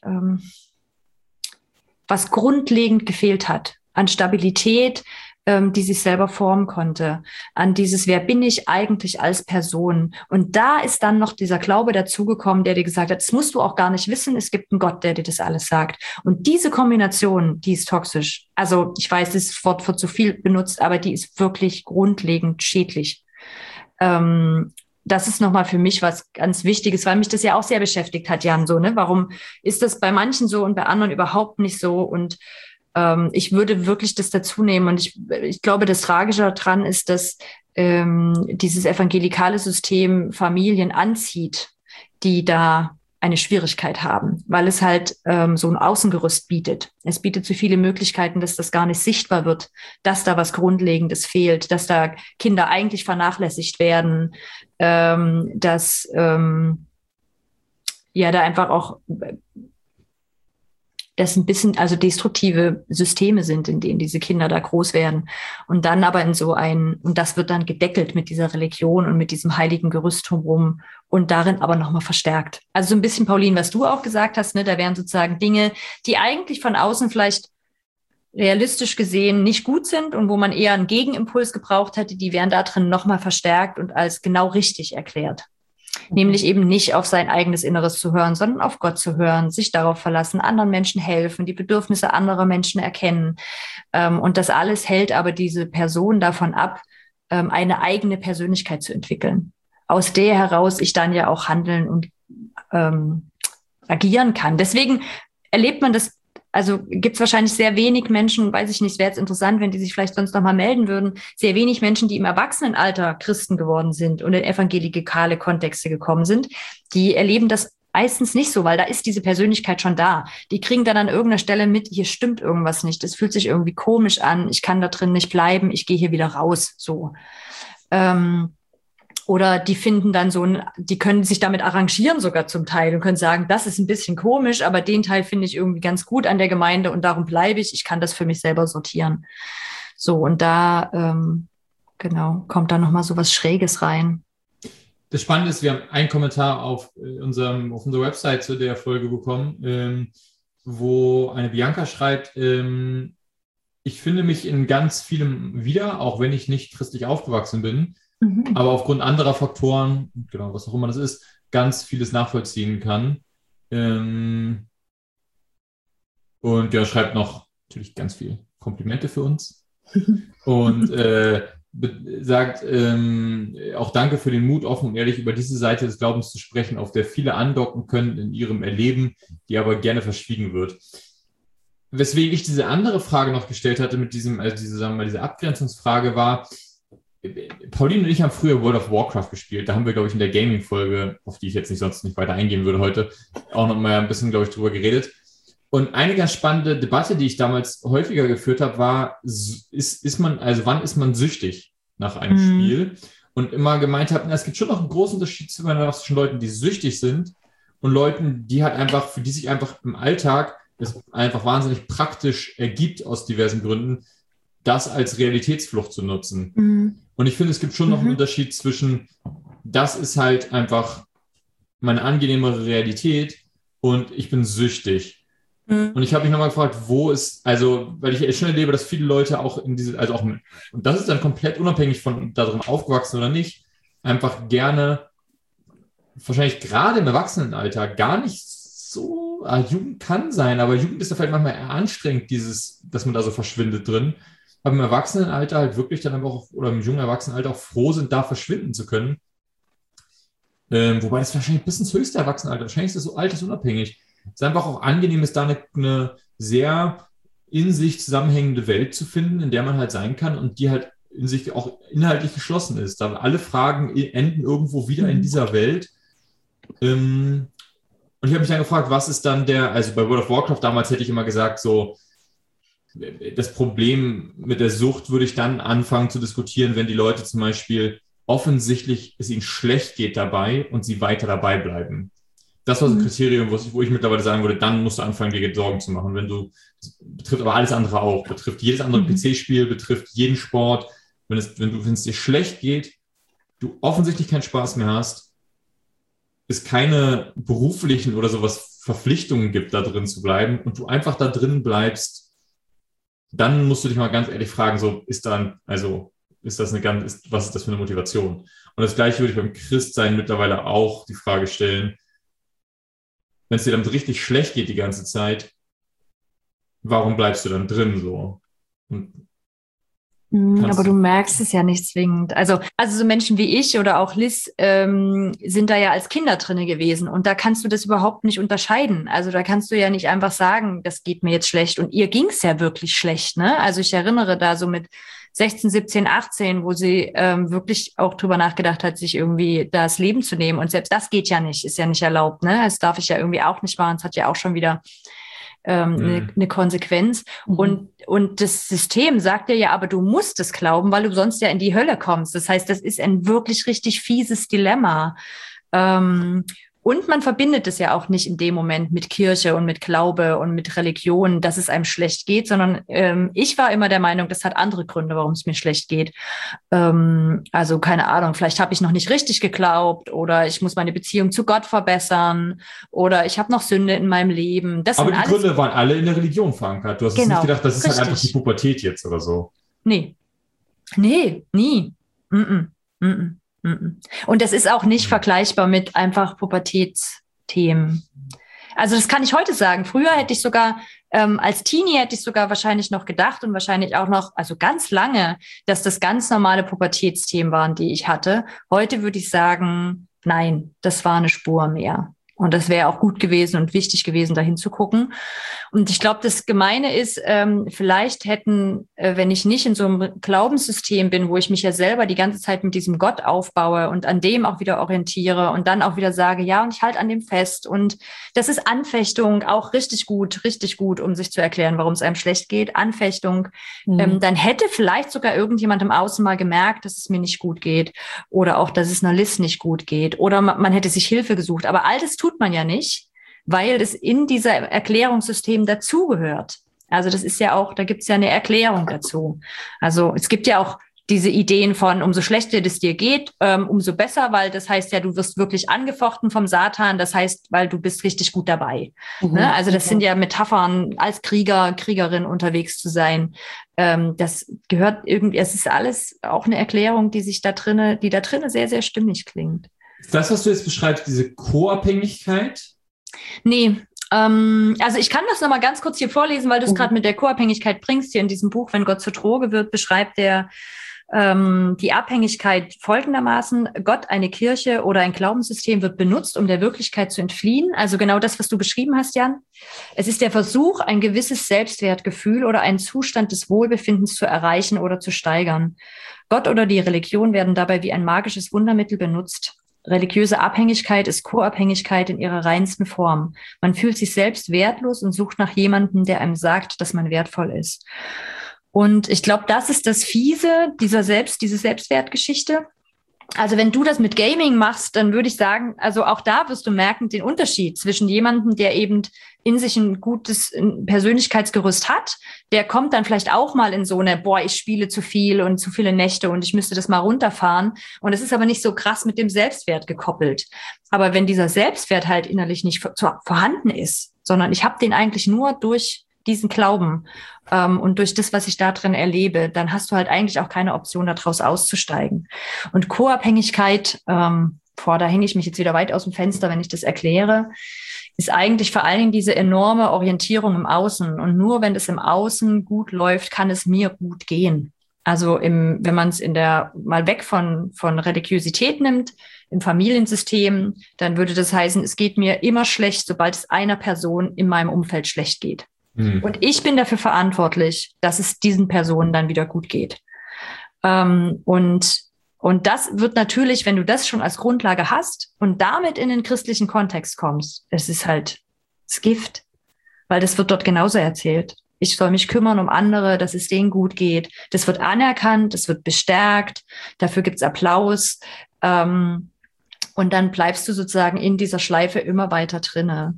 Speaker 5: was grundlegend gefehlt hat an Stabilität, die sich selber formen konnte, an dieses, wer bin ich eigentlich als Person? Und da ist dann noch dieser Glaube dazugekommen, der dir gesagt hat, das musst du auch gar nicht wissen, es gibt einen Gott, der dir das alles sagt. Und diese Kombination, die ist toxisch. Also ich weiß, das Wort wird zu viel benutzt, aber die ist wirklich grundlegend schädlich. Das ist nochmal für mich was ganz Wichtiges, weil mich das ja auch sehr beschäftigt hat, Jan, so, ne? Warum ist das bei manchen so und bei anderen überhaupt nicht so? Und ich würde wirklich das dazu nehmen. Und ich glaube, das Tragische daran ist, dass dieses evangelikale System Familien anzieht, die da eine Schwierigkeit haben, weil es halt so ein Außengerüst bietet. Es bietet so viele Möglichkeiten, dass das gar nicht sichtbar wird, dass da was Grundlegendes fehlt, dass da Kinder eigentlich vernachlässigt werden, dass ja da einfach auch das ein bisschen, also destruktive Systeme sind, in denen diese Kinder da groß werden. Und dann aber in so und das wird dann gedeckelt mit dieser Religion und mit diesem heiligen Gerüst drumherum und darin aber nochmal verstärkt. Also so ein bisschen, Pauline, was du auch gesagt hast, ne, da wären sozusagen Dinge, die eigentlich von außen vielleicht realistisch gesehen nicht gut sind und wo man eher einen Gegenimpuls gebraucht hätte, die wären da drin nochmal verstärkt und als genau richtig erklärt. Nämlich eben nicht auf sein eigenes Inneres zu hören, sondern auf Gott zu hören, sich darauf verlassen, anderen Menschen helfen, die Bedürfnisse anderer Menschen erkennen. Und das alles hält aber diese Person davon ab, eine eigene Persönlichkeit zu entwickeln, aus der heraus ich dann ja auch handeln und agieren kann. Deswegen erlebt man das. Also gibt es wahrscheinlich sehr wenig Menschen, weiß ich nicht, wäre jetzt interessant, wenn die sich vielleicht sonst nochmal melden würden, sehr wenig Menschen, die im Erwachsenenalter Christen geworden sind und in evangelikale Kontexte gekommen sind, die erleben das meistens nicht so, weil da ist diese Persönlichkeit schon da. Die kriegen dann an irgendeiner Stelle mit, hier stimmt irgendwas nicht, es fühlt sich irgendwie komisch an, ich kann da drin nicht bleiben, ich gehe hier wieder raus, so. Oder die finden dann die können sich damit arrangieren sogar zum Teil und können sagen, das ist ein bisschen komisch, aber den Teil finde ich irgendwie ganz gut an der Gemeinde und darum bleibe ich kann das für mich selber sortieren. So, und da, genau, kommt dann nochmal so was Schräges rein.
Speaker 6: Das Spannende ist, wir haben einen Kommentar auf unserer Website zu der Folge bekommen, wo eine Bianca schreibt, ich finde mich in ganz vielem wieder, auch wenn ich nicht christlich aufgewachsen bin, aber aufgrund anderer Faktoren, genau, was auch immer das ist, ganz vieles nachvollziehen kann. Und ja, schreibt noch natürlich ganz viel Komplimente für uns. Und sagt auch danke für den Mut, offen und ehrlich über diese Seite des Glaubens zu sprechen, auf der viele andocken können in ihrem Erleben, die aber gerne verschwiegen wird. Weswegen ich diese andere Frage noch gestellt hatte mit diese Abgrenzungsfrage war, Pauline und ich haben früher World of Warcraft gespielt. Da haben wir, glaube ich, in der Gaming-Folge, auf die ich jetzt sonst nicht weiter eingehen würde heute, auch noch mal ein bisschen, glaube ich, drüber geredet. Und eine ganz spannende Debatte, die ich damals häufiger geführt habe, war, wann ist man süchtig nach einem Spiel? Und immer gemeint habe, es gibt schon noch einen großen Unterschied zwischen Leuten, die süchtig sind und Leuten, die halt einfach, für die sich einfach im Alltag es einfach wahnsinnig praktisch ergibt, aus diversen Gründen, das als Realitätsflucht zu nutzen. Und ich finde, es gibt schon noch einen Unterschied zwischen, das ist halt einfach meine angenehmere Realität und ich bin süchtig. Und ich habe mich nochmal gefragt, weil ich schon erlebe, dass viele Leute auch und das ist dann komplett unabhängig von darin aufgewachsen oder nicht, einfach gerne, wahrscheinlich gerade im Erwachsenenalter, gar nicht so, Jugend kann sein, aber Jugend ist da vielleicht manchmal eher anstrengend, dass man da so verschwindet drin, aber im Erwachsenenalter halt wirklich dann aber auch, oder im jungen Erwachsenenalter auch froh sind, da verschwinden zu können. Wobei das wahrscheinlich bis ins höchste Erwachsenenalter, wahrscheinlich ist das so altersunabhängig. Es ist einfach auch angenehm, ist da eine sehr in sich zusammenhängende Welt zu finden, in der man halt sein kann und die halt in sich auch inhaltlich geschlossen ist. Da alle Fragen enden irgendwo wieder in dieser Welt. Und ich habe mich dann gefragt, was ist dann also bei World of Warcraft damals hätte ich immer gesagt, so, das Problem mit der Sucht würde ich dann anfangen zu diskutieren, wenn die Leute zum Beispiel offensichtlich es ihnen schlecht geht dabei und sie weiter dabei bleiben. Das war so ein Kriterium, wo ich mittlerweile sagen würde, dann musst du anfangen, dir Sorgen zu machen. Das betrifft aber alles andere auch, betrifft jedes andere PC-Spiel, betrifft jeden Sport. Wenn es dir schlecht geht, du offensichtlich keinen Spaß mehr hast, es keine beruflichen oder sowas Verpflichtungen gibt, da drin zu bleiben und du einfach da drin bleibst, dann musst du dich mal ganz ehrlich fragen, was ist das für eine Motivation? Und das Gleiche würde ich beim Christsein mittlerweile auch die Frage stellen, wenn es dir dann richtig schlecht geht die ganze Zeit, warum bleibst du dann drin so?
Speaker 5: Aber du merkst es ja nicht zwingend. Also so Menschen wie ich oder auch Liz sind da ja als Kinder drinne gewesen und da kannst du das überhaupt nicht unterscheiden. Also da kannst du ja nicht einfach sagen, das geht mir jetzt schlecht und ihr ging's ja wirklich schlecht, ne? Also ich erinnere da so mit 16, 17, 18, wo sie wirklich auch drüber nachgedacht hat, sich irgendwie das Leben zu nehmen. Und selbst das geht ja nicht, ist ja nicht erlaubt, ne? Das darf ich ja irgendwie auch nicht machen. Es hat ja auch schon wieder eine Konsequenz. Und das System sagt dir ja, aber du musst es glauben, weil du sonst ja in die Hölle kommst. Das heißt, das ist ein wirklich richtig fieses Dilemma. Und man verbindet es ja auch nicht in dem Moment mit Kirche und mit Glaube und mit Religion, dass es einem schlecht geht, sondern ich war immer der Meinung, das hat andere Gründe, warum es mir schlecht geht. Also keine Ahnung, vielleicht habe ich noch nicht richtig geglaubt oder ich muss meine Beziehung zu Gott verbessern oder ich habe noch Sünde in meinem Leben.
Speaker 6: Aber die Gründe waren alle in der Religion verankert. Du hast jetzt nicht gedacht, das ist halt einfach die Pubertät jetzt oder so.
Speaker 5: Nee, nie. Und das ist auch nicht vergleichbar mit einfach Pubertätsthemen. Also das kann ich heute sagen. Früher hätte ich sogar, als Teenie hätte ich sogar wahrscheinlich noch gedacht und wahrscheinlich auch noch, also ganz lange, dass das ganz normale Pubertätsthemen waren, die ich hatte. Heute würde ich sagen, nein, das war eine Spur mehr. Und das wäre auch gut gewesen und wichtig gewesen, da hinzugucken. Und ich glaube, das Gemeine ist, vielleicht hätten, wenn ich nicht in so einem Glaubenssystem bin, wo ich mich ja selber die ganze Zeit mit diesem Gott aufbaue und an dem auch wieder orientiere und dann auch wieder sage, ja, und ich halte an dem fest. Und das ist Anfechtung auch richtig gut, um sich zu erklären, warum es einem schlecht geht. Anfechtung. Dann hätte vielleicht sogar irgendjemand im Außen mal gemerkt, dass es mir nicht gut geht oder auch, dass es einer Liz nicht gut geht oder man hätte sich Hilfe gesucht. Aber all das tut man ja nicht, weil es in dieser Erklärungssystem dazugehört. Also das ist ja auch, da gibt es ja eine Erklärung dazu. Also es gibt ja auch diese Ideen von, umso schlechter es dir geht, umso besser, weil das heißt ja, du wirst wirklich angefochten vom Satan, das heißt, weil du bist richtig gut dabei. Ne? Also das sind ja Metaphern, als Kriegerin unterwegs zu sein. Das gehört irgendwie, es ist alles auch eine Erklärung, die da drinne sehr, sehr stimmig klingt.
Speaker 6: Das, was du jetzt beschreibst, diese Co-Abhängigkeit?
Speaker 5: Nee, also ich kann das nochmal ganz kurz hier vorlesen, weil du es gerade mit der Co-Abhängigkeit bringst. Hier in diesem Buch, Wenn Gott zur Droge wird, beschreibt der die Abhängigkeit folgendermaßen: Gott, eine Kirche oder ein Glaubenssystem wird benutzt, um der Wirklichkeit zu entfliehen. Also genau das, was du beschrieben hast, Jan. Es ist der Versuch, ein gewisses Selbstwertgefühl oder einen Zustand des Wohlbefindens zu erreichen oder zu steigern. Gott oder die Religion werden dabei wie ein magisches Wundermittel benutzt. Religiöse Abhängigkeit ist Co-Abhängigkeit in ihrer reinsten Form. Man fühlt sich selbst wertlos und sucht nach jemandem, der einem sagt, dass man wertvoll ist. Und ich glaube, das ist das Fiese diese Selbstwertgeschichte. Also wenn du das mit Gaming machst, dann würde ich sagen, also auch da wirst du merken, den Unterschied zwischen jemandem, der eben in sich ein gutes Persönlichkeitsgerüst hat, der kommt dann vielleicht auch mal in so eine, ich spiele zu viel und zu viele Nächte und ich müsste das mal runterfahren. Und es ist aber nicht so krass mit dem Selbstwert gekoppelt. Aber wenn dieser Selbstwert halt innerlich nicht vorhanden ist, sondern ich habe den eigentlich nur durch diesen Glauben und durch das, was ich da drin erlebe, dann hast du halt eigentlich auch keine Option, daraus auszusteigen. Und Co-Abhängigkeit, da hänge ich mich jetzt wieder weit aus dem Fenster, wenn ich das erkläre, ist eigentlich vor allen Dingen diese enorme Orientierung im Außen. Und nur wenn es im Außen gut läuft, kann es mir gut gehen. Also wenn man es mal weg von Religiosität nimmt, im Familiensystem, dann würde das heißen, es geht mir immer schlecht, sobald es einer Person in meinem Umfeld schlecht geht. Und ich bin dafür verantwortlich, dass es diesen Personen dann wieder gut geht. Und das wird natürlich, wenn du das schon als Grundlage hast und damit in den christlichen Kontext kommst, es ist halt das Gift, weil das wird dort genauso erzählt. Ich soll mich kümmern um andere, dass es denen gut geht. Das wird anerkannt, das wird bestärkt, dafür gibt's Applaus. Und dann bleibst du sozusagen in dieser Schleife immer weiter drinne.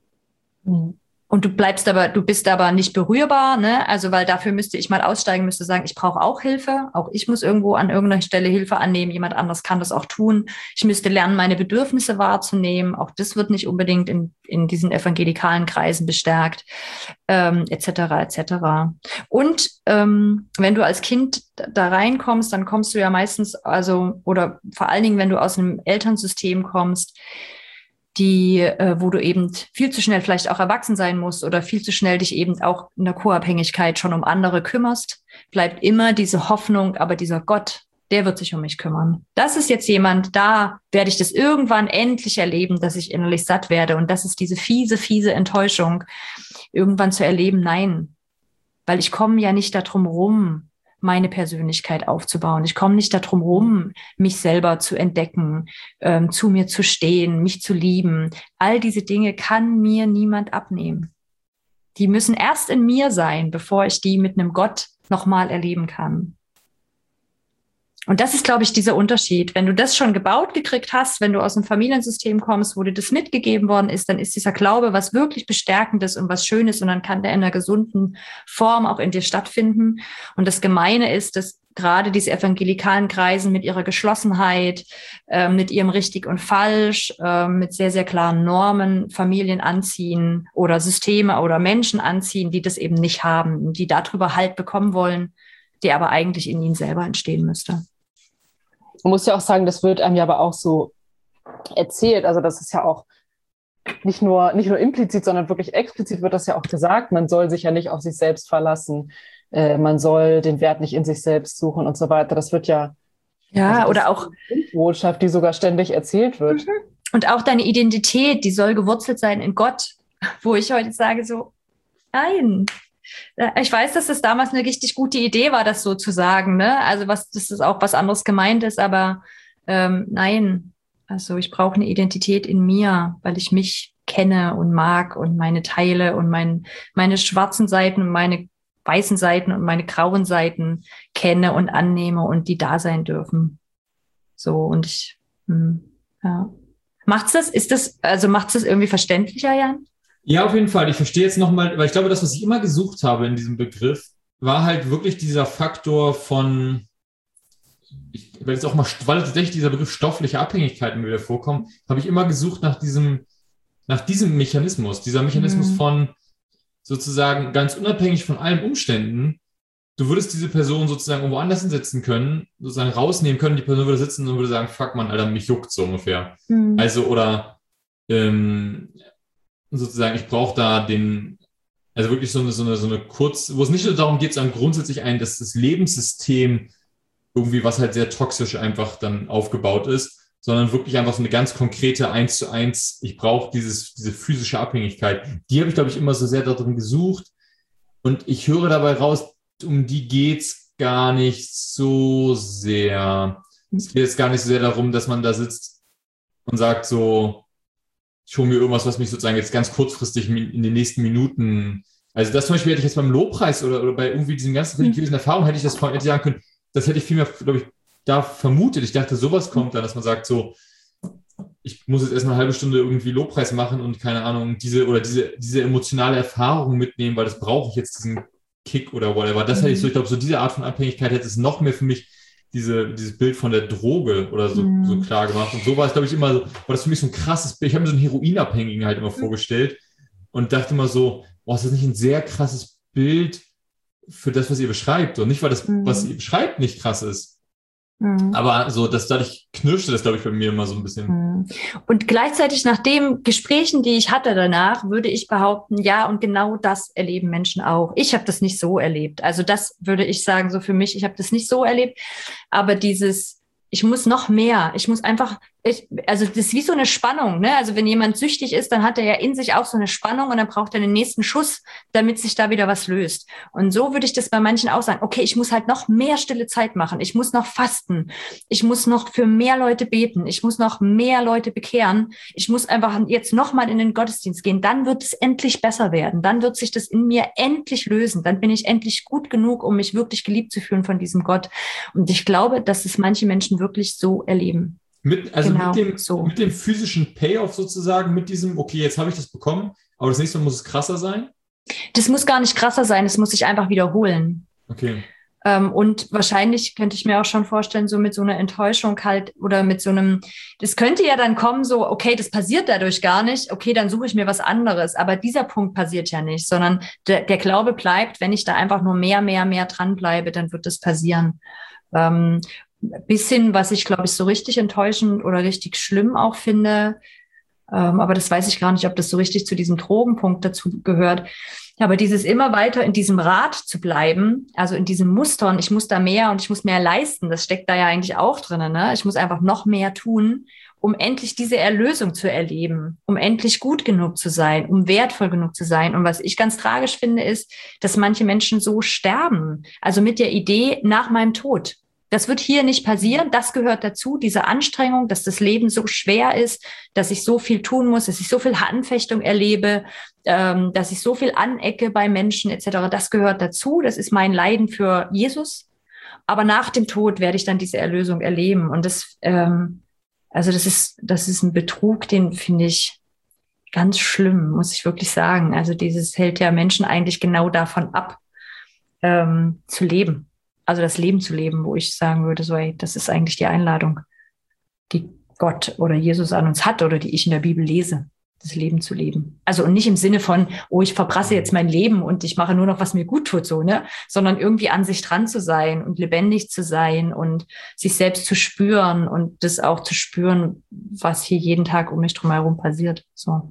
Speaker 5: Und du bist aber nicht berührbar, ne? Also, weil dafür müsste ich mal aussteigen, müsste sagen, ich brauche auch Hilfe. Auch ich muss irgendwo an irgendeiner Stelle Hilfe annehmen. Jemand anderes kann das auch tun. Ich müsste lernen, meine Bedürfnisse wahrzunehmen. Auch das wird nicht unbedingt in diesen evangelikalen Kreisen bestärkt, etc., etc. Und wenn du als Kind da reinkommst, dann kommst du ja meistens, oder vor allen Dingen, wenn du aus einem Elternsystem kommst, wo du eben viel zu schnell vielleicht auch erwachsen sein musst oder viel zu schnell dich eben auch in der Co-Abhängigkeit schon um andere kümmerst, bleibt immer diese Hoffnung, aber dieser Gott, der wird sich um mich kümmern. Das ist jetzt jemand, da werde ich das irgendwann endlich erleben, dass ich innerlich satt werde. Und das ist diese fiese Enttäuschung, irgendwann zu erleben, nein, weil ich komme ja nicht darum rum, meine Persönlichkeit aufzubauen. Ich komme nicht darum rum, mich selber zu entdecken, zu mir zu stehen, mich zu lieben. All diese Dinge kann mir niemand abnehmen. Die müssen erst in mir sein, bevor ich die mit einem Gott nochmal erleben kann. Und das ist, glaube ich, dieser Unterschied. Wenn du das schon gebaut gekriegt hast, wenn du aus einem Familiensystem kommst, wo dir das mitgegeben worden ist, dann ist dieser Glaube was wirklich Bestärkendes und was Schönes und dann kann der in einer gesunden Form auch in dir stattfinden. Und das Gemeine ist, dass gerade diese evangelikalen Kreisen mit ihrer Geschlossenheit, mit ihrem Richtig und Falsch, mit sehr, sehr klaren Normen Familien anziehen oder Systeme oder Menschen anziehen, die das eben nicht haben, die darüber Halt bekommen wollen, die aber eigentlich in ihnen selber entstehen müsste.
Speaker 4: Man muss ja auch sagen, das wird einem ja aber auch so erzählt. Also das ist ja auch nicht nur implizit, sondern wirklich explizit wird das ja auch gesagt. Man soll sich ja nicht auf sich selbst verlassen. Man soll den Wert nicht in sich selbst suchen und so weiter. Das wird ja
Speaker 5: oder auch
Speaker 4: Botschaft, die sogar ständig erzählt wird.
Speaker 5: Und auch deine Identität, die soll gewurzelt sein in Gott, wo ich heute sage so, nein. Ich weiß, dass das damals eine richtig gute Idee war, das so zu sagen, ne? Also das ist auch was anderes gemeint ist, aber nein. Also ich brauche eine Identität in mir, weil ich mich kenne und mag und meine Teile und meine schwarzen Seiten und meine weißen Seiten und meine grauen Seiten kenne und annehme und die da sein dürfen. So, und macht's das irgendwie verständlicher, Jan?
Speaker 6: Ja, auf jeden Fall. Ich verstehe jetzt nochmal, weil ich glaube, das, was ich immer gesucht habe in diesem Begriff, war halt wirklich dieser Faktor von, weil tatsächlich dieser Begriff stoffliche Abhängigkeiten wieder vorkommt, habe ich immer gesucht nach diesem Mechanismus, dieser Mechanismus von sozusagen ganz unabhängig von allen Umständen, du würdest diese Person sozusagen irgendwo anders hinsetzen können, sozusagen rausnehmen können, die Person würde sitzen und würde sagen, fuck man, Alter, mich juckt so ungefähr. Also, oder sozusagen, ich brauche da wirklich so eine wo es nicht nur darum geht, sondern grundsätzlich das Lebenssystem irgendwie, was halt sehr toxisch einfach dann aufgebaut ist, sondern wirklich einfach so eine ganz konkrete 1:1, ich brauche diese physische Abhängigkeit. Die habe ich, glaube ich, immer so sehr darin gesucht. Und ich höre dabei raus, um die geht's gar nicht so sehr. Es geht jetzt gar nicht so sehr darum, dass man da sitzt und sagt so, ich hole mir irgendwas, was mich sozusagen jetzt ganz kurzfristig in den nächsten Minuten, also das zum Beispiel hätte ich jetzt beim Lobpreis oder bei irgendwie diesen ganzen religiösen Erfahrungen hätte ich sagen können, das hätte ich vielmehr, glaube ich, da vermutet. Ich dachte, sowas kommt dann, dass man sagt so, ich muss jetzt erstmal eine halbe Stunde irgendwie Lobpreis machen und keine Ahnung, diese emotionale Erfahrung mitnehmen, weil das brauche ich jetzt, diesen Kick oder whatever. Das hätte ich so, ich glaube, so diese Art von Abhängigkeit hätte es noch mehr für mich dieses Bild von der Droge oder so klar gemacht. Und so war es, glaube ich, immer so, war das für mich so ein krasses Bild. Ich habe mir so einen Heroinabhängigen halt immer vorgestellt und dachte immer so, ist das nicht ein sehr krasses Bild für das, was ihr beschreibt? Und nicht, weil das, was ihr beschreibt, nicht krass ist. Aber so, dadurch knirschte das, glaube ich, bei mir immer so ein bisschen.
Speaker 5: Und gleichzeitig nach den Gesprächen, die ich hatte danach, würde ich behaupten, ja, und genau das erleben Menschen auch. Ich habe das nicht so erlebt. Also das würde ich sagen, so für mich, ich habe das nicht so erlebt. Aber ich muss noch mehr, ich muss einfach, also das ist wie so eine Spannung, ne? Also wenn jemand süchtig ist, dann hat er ja in sich auch so eine Spannung und dann braucht er den nächsten Schuss, damit sich da wieder was löst. Und so würde ich das bei manchen auch sagen, okay, ich muss halt noch mehr stille Zeit machen, ich muss noch fasten, ich muss noch für mehr Leute beten, ich muss noch mehr Leute bekehren, ich muss einfach jetzt nochmal in den Gottesdienst gehen, dann wird es endlich besser werden, dann wird sich das in mir endlich lösen, dann bin ich endlich gut genug, um mich wirklich geliebt zu fühlen von diesem Gott. Und ich glaube, dass es manche Menschen wirklich so erleben.
Speaker 6: Mit dem physischen Payoff sozusagen, mit diesem, okay, jetzt habe ich das bekommen, aber das nächste Mal muss es krasser sein?
Speaker 5: Das muss gar nicht krasser sein, es muss sich einfach wiederholen.
Speaker 6: Okay.
Speaker 5: Und wahrscheinlich könnte ich mir auch schon vorstellen, so mit so einer Enttäuschung halt oder mit so einem, das könnte ja dann kommen, so, okay, das passiert dadurch gar nicht, okay, dann suche ich mir was anderes. Aber dieser Punkt passiert ja nicht, sondern der Glaube bleibt, wenn ich da einfach nur mehr dranbleibe, dann wird das passieren. Bis hin, was ich, glaube ich, so richtig enttäuschend oder richtig schlimm auch finde, aber das weiß ich gar nicht, ob das so richtig zu diesem Drogenpunkt dazu gehört. Aber dieses immer weiter in diesem Rad zu bleiben, also in diesem Muster, und ich muss da mehr und ich muss mehr leisten, das steckt da ja eigentlich auch drin, ne? Ich muss einfach noch mehr tun, um endlich diese Erlösung zu erleben, um endlich gut genug zu sein, um wertvoll genug zu sein. Und was ich ganz tragisch finde, ist, dass manche Menschen so sterben, also mit der Idee nach meinem Tod. Das wird hier nicht passieren. Das gehört dazu, diese Anstrengung, dass das Leben so schwer ist, dass ich so viel tun muss, dass ich so viel Anfechtung erlebe, dass ich so viel anecke bei Menschen etc. Das gehört dazu. Das ist mein Leiden für Jesus. Aber nach dem Tod werde ich dann diese Erlösung erleben. Und das ist ein Betrug, den finde ich ganz schlimm, muss ich wirklich sagen. Also dieses hält ja Menschen eigentlich genau davon ab, zu leben. Also das Leben zu leben, wo ich sagen würde, so, ey, das ist eigentlich die Einladung, die Gott oder Jesus an uns hat oder die ich in der Bibel lese, das Leben zu leben. Also und nicht im Sinne von, oh, ich verprasse jetzt mein Leben und ich mache nur noch, was mir gut tut, so, ne? Sondern irgendwie an sich dran zu sein und lebendig zu sein und sich selbst zu spüren und das auch zu spüren, was hier jeden Tag um mich drum herum passiert. So.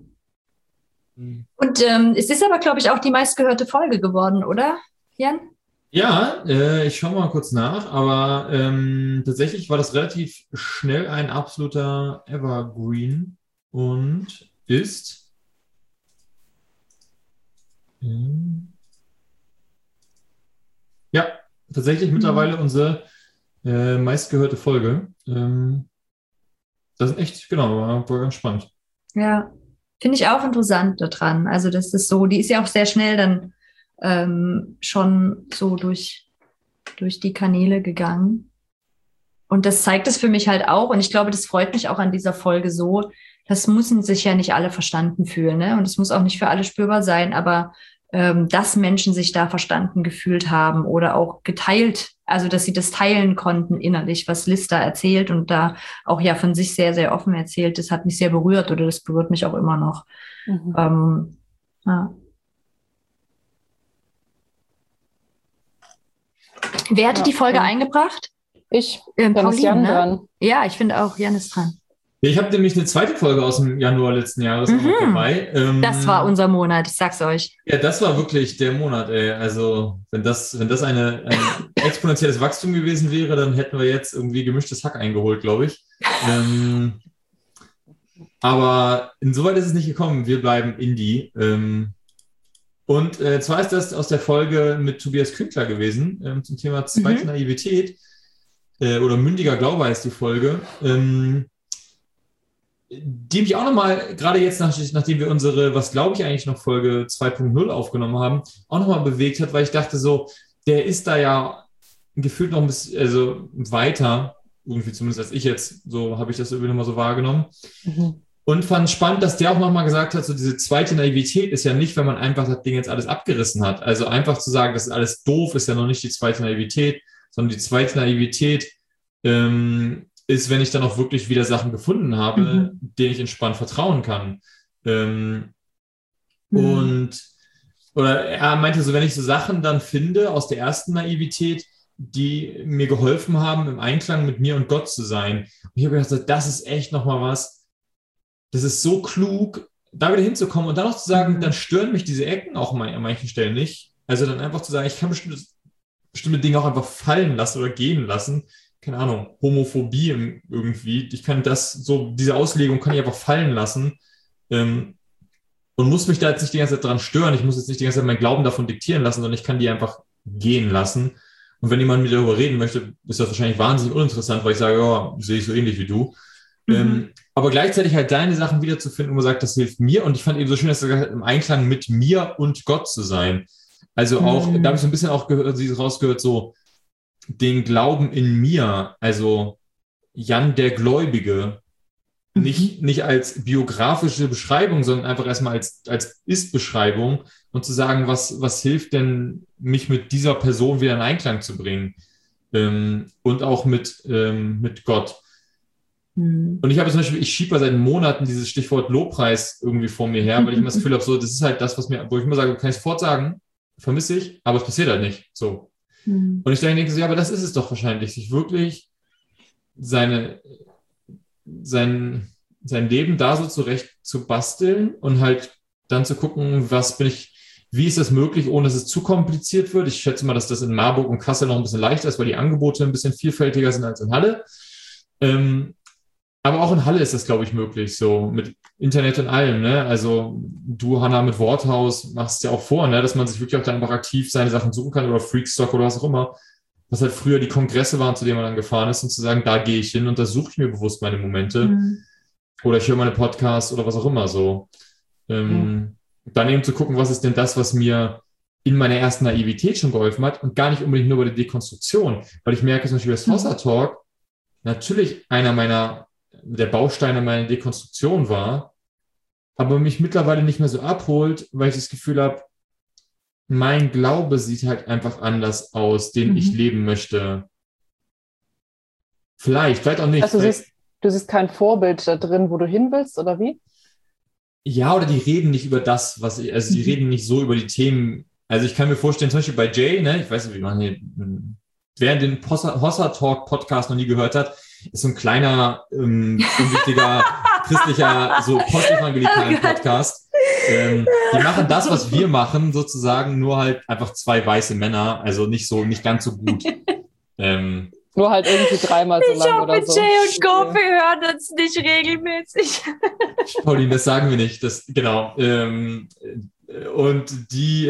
Speaker 5: Und es ist aber, glaube ich, auch die meistgehörte Folge geworden, oder, Jan?
Speaker 6: Ja, ich schaue mal kurz nach, aber tatsächlich war das relativ schnell ein absoluter Evergreen und ist ja tatsächlich mittlerweile unsere meistgehörte Folge. Das ist echt, genau, war ganz spannend.
Speaker 5: Ja, finde ich auch interessant daran. Also das ist so, die ist ja auch sehr schnell dann schon so durch die Kanäle gegangen. Und das zeigt es für mich halt auch. Und ich glaube, das freut mich auch an dieser Folge so. Das müssen sich ja nicht alle verstanden fühlen, ne? Und es muss auch nicht für alle spürbar sein, aber dass Menschen sich da verstanden gefühlt haben oder auch geteilt, also dass sie das teilen konnten innerlich, was Liz da erzählt und da auch ja von sich sehr, sehr offen erzählt, das hat mich sehr berührt oder das berührt mich auch immer noch. Ja. Wer hatte die Folge eingebracht?
Speaker 4: Ich.
Speaker 5: Pauline,
Speaker 4: Jan
Speaker 5: ne?
Speaker 4: dran.
Speaker 5: Ja, ich finde auch, Jan ist dran.
Speaker 6: Ich habe nämlich eine zweite Folge aus dem Januar letzten Jahres auch mit dabei.
Speaker 5: Das war unser Monat, ich sag's euch.
Speaker 6: Ja, das war wirklich der Monat, ey. Also, wenn das ein exponentielles Wachstum gewesen wäre, dann hätten wir jetzt irgendwie gemischtes Hack eingeholt, glaube ich. Aber insoweit ist es nicht gekommen. Wir bleiben Indie. Und zwar ist das aus der Folge mit Tobias Künkler gewesen, zum Thema zweite Naivität. Oder mündiger Glaube heißt die Folge. Die mich auch nochmal, gerade jetzt, nachdem wir unsere, was glaube ich eigentlich noch Folge 2.0 aufgenommen haben, auch nochmal bewegt hat, weil ich dachte so, der ist da ja gefühlt noch ein bisschen, also weiter, irgendwie zumindest als ich jetzt, so habe ich das irgendwie nochmal so wahrgenommen. Und fand spannend, dass der auch nochmal gesagt hat, so diese zweite Naivität ist ja nicht, wenn man einfach das Ding jetzt alles abgerissen hat. Also einfach zu sagen, das ist alles doof, ist ja noch nicht die zweite Naivität, sondern die zweite Naivität ist, wenn ich dann auch wirklich wieder Sachen gefunden habe, denen ich entspannt vertrauen kann. Oder er meinte so, wenn ich so Sachen dann finde aus der ersten Naivität, die mir geholfen haben, im Einklang mit mir und Gott zu sein. Und ich habe gedacht, das ist echt nochmal was, das ist so klug, da wieder hinzukommen und dann auch zu sagen, dann stören mich diese Ecken auch an manchen Stellen nicht. Also dann einfach zu sagen, ich kann bestimmte Dinge auch einfach fallen lassen oder gehen lassen. Keine Ahnung, Homophobie irgendwie. Ich kann diese Auslegung kann ich einfach fallen lassen und muss mich da jetzt nicht die ganze Zeit dran stören. Ich muss jetzt nicht die ganze Zeit meinen Glauben davon diktieren lassen, sondern ich kann die einfach gehen lassen. Und wenn jemand mit mir darüber reden möchte, ist das wahrscheinlich wahnsinnig uninteressant, weil ich sage, ja, sehe ich so ähnlich wie du. Aber gleichzeitig halt deine Sachen wiederzufinden, wo man sagt, das hilft mir. Und ich fand eben so schön, dass du gesagt hast, im Einklang mit mir und Gott zu sein. Also auch, da habe ich so ein bisschen auch rausgehört, so, den Glauben in mir, also Jan der Gläubige, nicht als biografische Beschreibung, sondern einfach erstmal als Ist-Beschreibung und zu sagen, was hilft denn, mich mit dieser Person wieder in Einklang zu bringen und auch mit Gott. Und ich habe zum Beispiel, ich schiebe seit Monaten dieses Stichwort Lobpreis irgendwie vor mir her, weil ich immer das Gefühl habe, so, das ist halt das, wo ich immer sage, kann ich sofort sagen, vermisse ich, aber es passiert halt nicht, so. Und ich denke so, ja, aber das ist es doch wahrscheinlich, sich wirklich sein Leben da so zurecht zu basteln und halt dann zu gucken, wie ist das möglich, ohne dass es zu kompliziert wird. Ich schätze mal, dass das in Marburg und Kassel noch ein bisschen leichter ist, weil die Angebote ein bisschen vielfältiger sind als in Halle. Aber auch in Halle ist das, glaube ich, möglich, so mit Internet und allem, ne? Also du, Hanna, mit Worthaus machst ja auch vor, ne? Dass man sich wirklich auch dann einfach aktiv seine Sachen suchen kann oder Freakstock oder was auch immer. Was halt früher die Kongresse waren, zu denen man dann gefahren ist und zu sagen, da gehe ich hin und da suche ich mir bewusst meine Momente. Oder ich höre meine Podcasts oder was auch immer so. Dann eben zu gucken, was ist denn das, was mir in meiner ersten Naivität schon geholfen hat und gar nicht unbedingt nur bei der Dekonstruktion. Weil ich merke zum Beispiel, das Hossa Talk natürlich einer der Bausteine meiner Dekonstruktion war, aber mich mittlerweile nicht mehr so abholt, weil ich das Gefühl habe, mein Glaube sieht halt einfach anders aus, den ich leben möchte. Vielleicht auch nicht.
Speaker 4: Also du siehst kein Vorbild da drin, wo du hin willst, oder wie?
Speaker 6: Ja, oder die reden nicht über das, die reden nicht so über die Themen. Also ich kann mir vorstellen, zum Beispiel bei Jay, ne, ich weiß nicht, wie man hier, wer den Hossa Talk Podcast noch nie gehört hat, ist so ein kleiner, unwichtiger, christlicher, so postevangelikalen Podcast. Die machen das, was wir machen, sozusagen, nur halt einfach zwei weiße Männer, also nicht ganz so gut.
Speaker 4: Nur halt irgendwie dreimal so lang oder so.
Speaker 5: Jay und Gopi hören uns nicht regelmäßig.
Speaker 6: Pauline, das sagen wir nicht. Genau. Und die,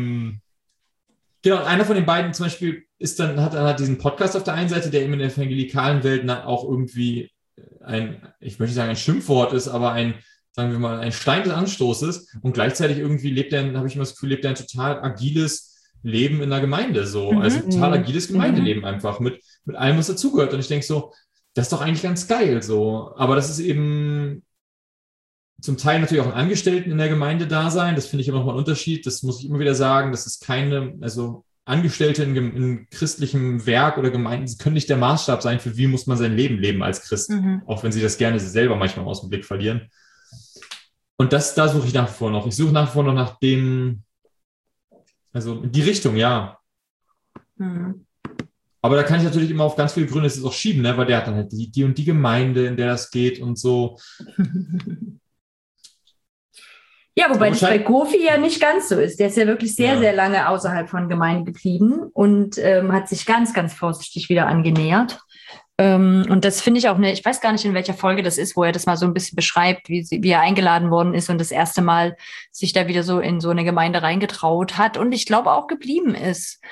Speaker 6: genau, einer von den beiden zum Beispiel hat diesen Podcast auf der einen Seite, der eben in der evangelikalen Welt auch irgendwie ich möchte nicht sagen ein Schimpfwort ist, aber sagen wir mal, ein Stein des Anstoßes und gleichzeitig irgendwie habe ich immer das Gefühl, lebt er ein total agiles Leben in der Gemeinde, so. Also total agiles Gemeindeleben einfach mit allem, was dazugehört. Und ich denke so, das ist doch eigentlich ganz geil, so. Aber das ist eben zum Teil natürlich auch ein Angestellten in der Gemeinde da sein. Das finde ich immer noch mal ein Unterschied. Das muss ich immer wieder sagen. Das ist also Angestellte in christlichem Werk oder Gemeinden, sie können nicht der Maßstab sein, für wie muss man sein Leben leben als Christ. Auch wenn sie das gerne selber manchmal aus dem Blick verlieren. Und da suche ich nach wie vor noch. Ich suche nach wie vor noch nach dem, also die Richtung, ja. Aber da kann ich natürlich immer auf ganz viele Gründe es auch schieben, ne? Weil der hat dann halt die und die Gemeinde, in der das geht und so.
Speaker 5: Ja, wobei das bei Kofi ja nicht ganz so ist. Der ist ja wirklich sehr, sehr lange außerhalb von Gemeinde geblieben und hat sich ganz, ganz vorsichtig wieder angenähert. Und das finde ich auch ich weiß gar nicht, in welcher Folge das ist, wo er das mal so ein bisschen beschreibt, wie er eingeladen worden ist und das erste Mal sich da wieder so in so eine Gemeinde reingetraut hat und ich glaube auch geblieben ist.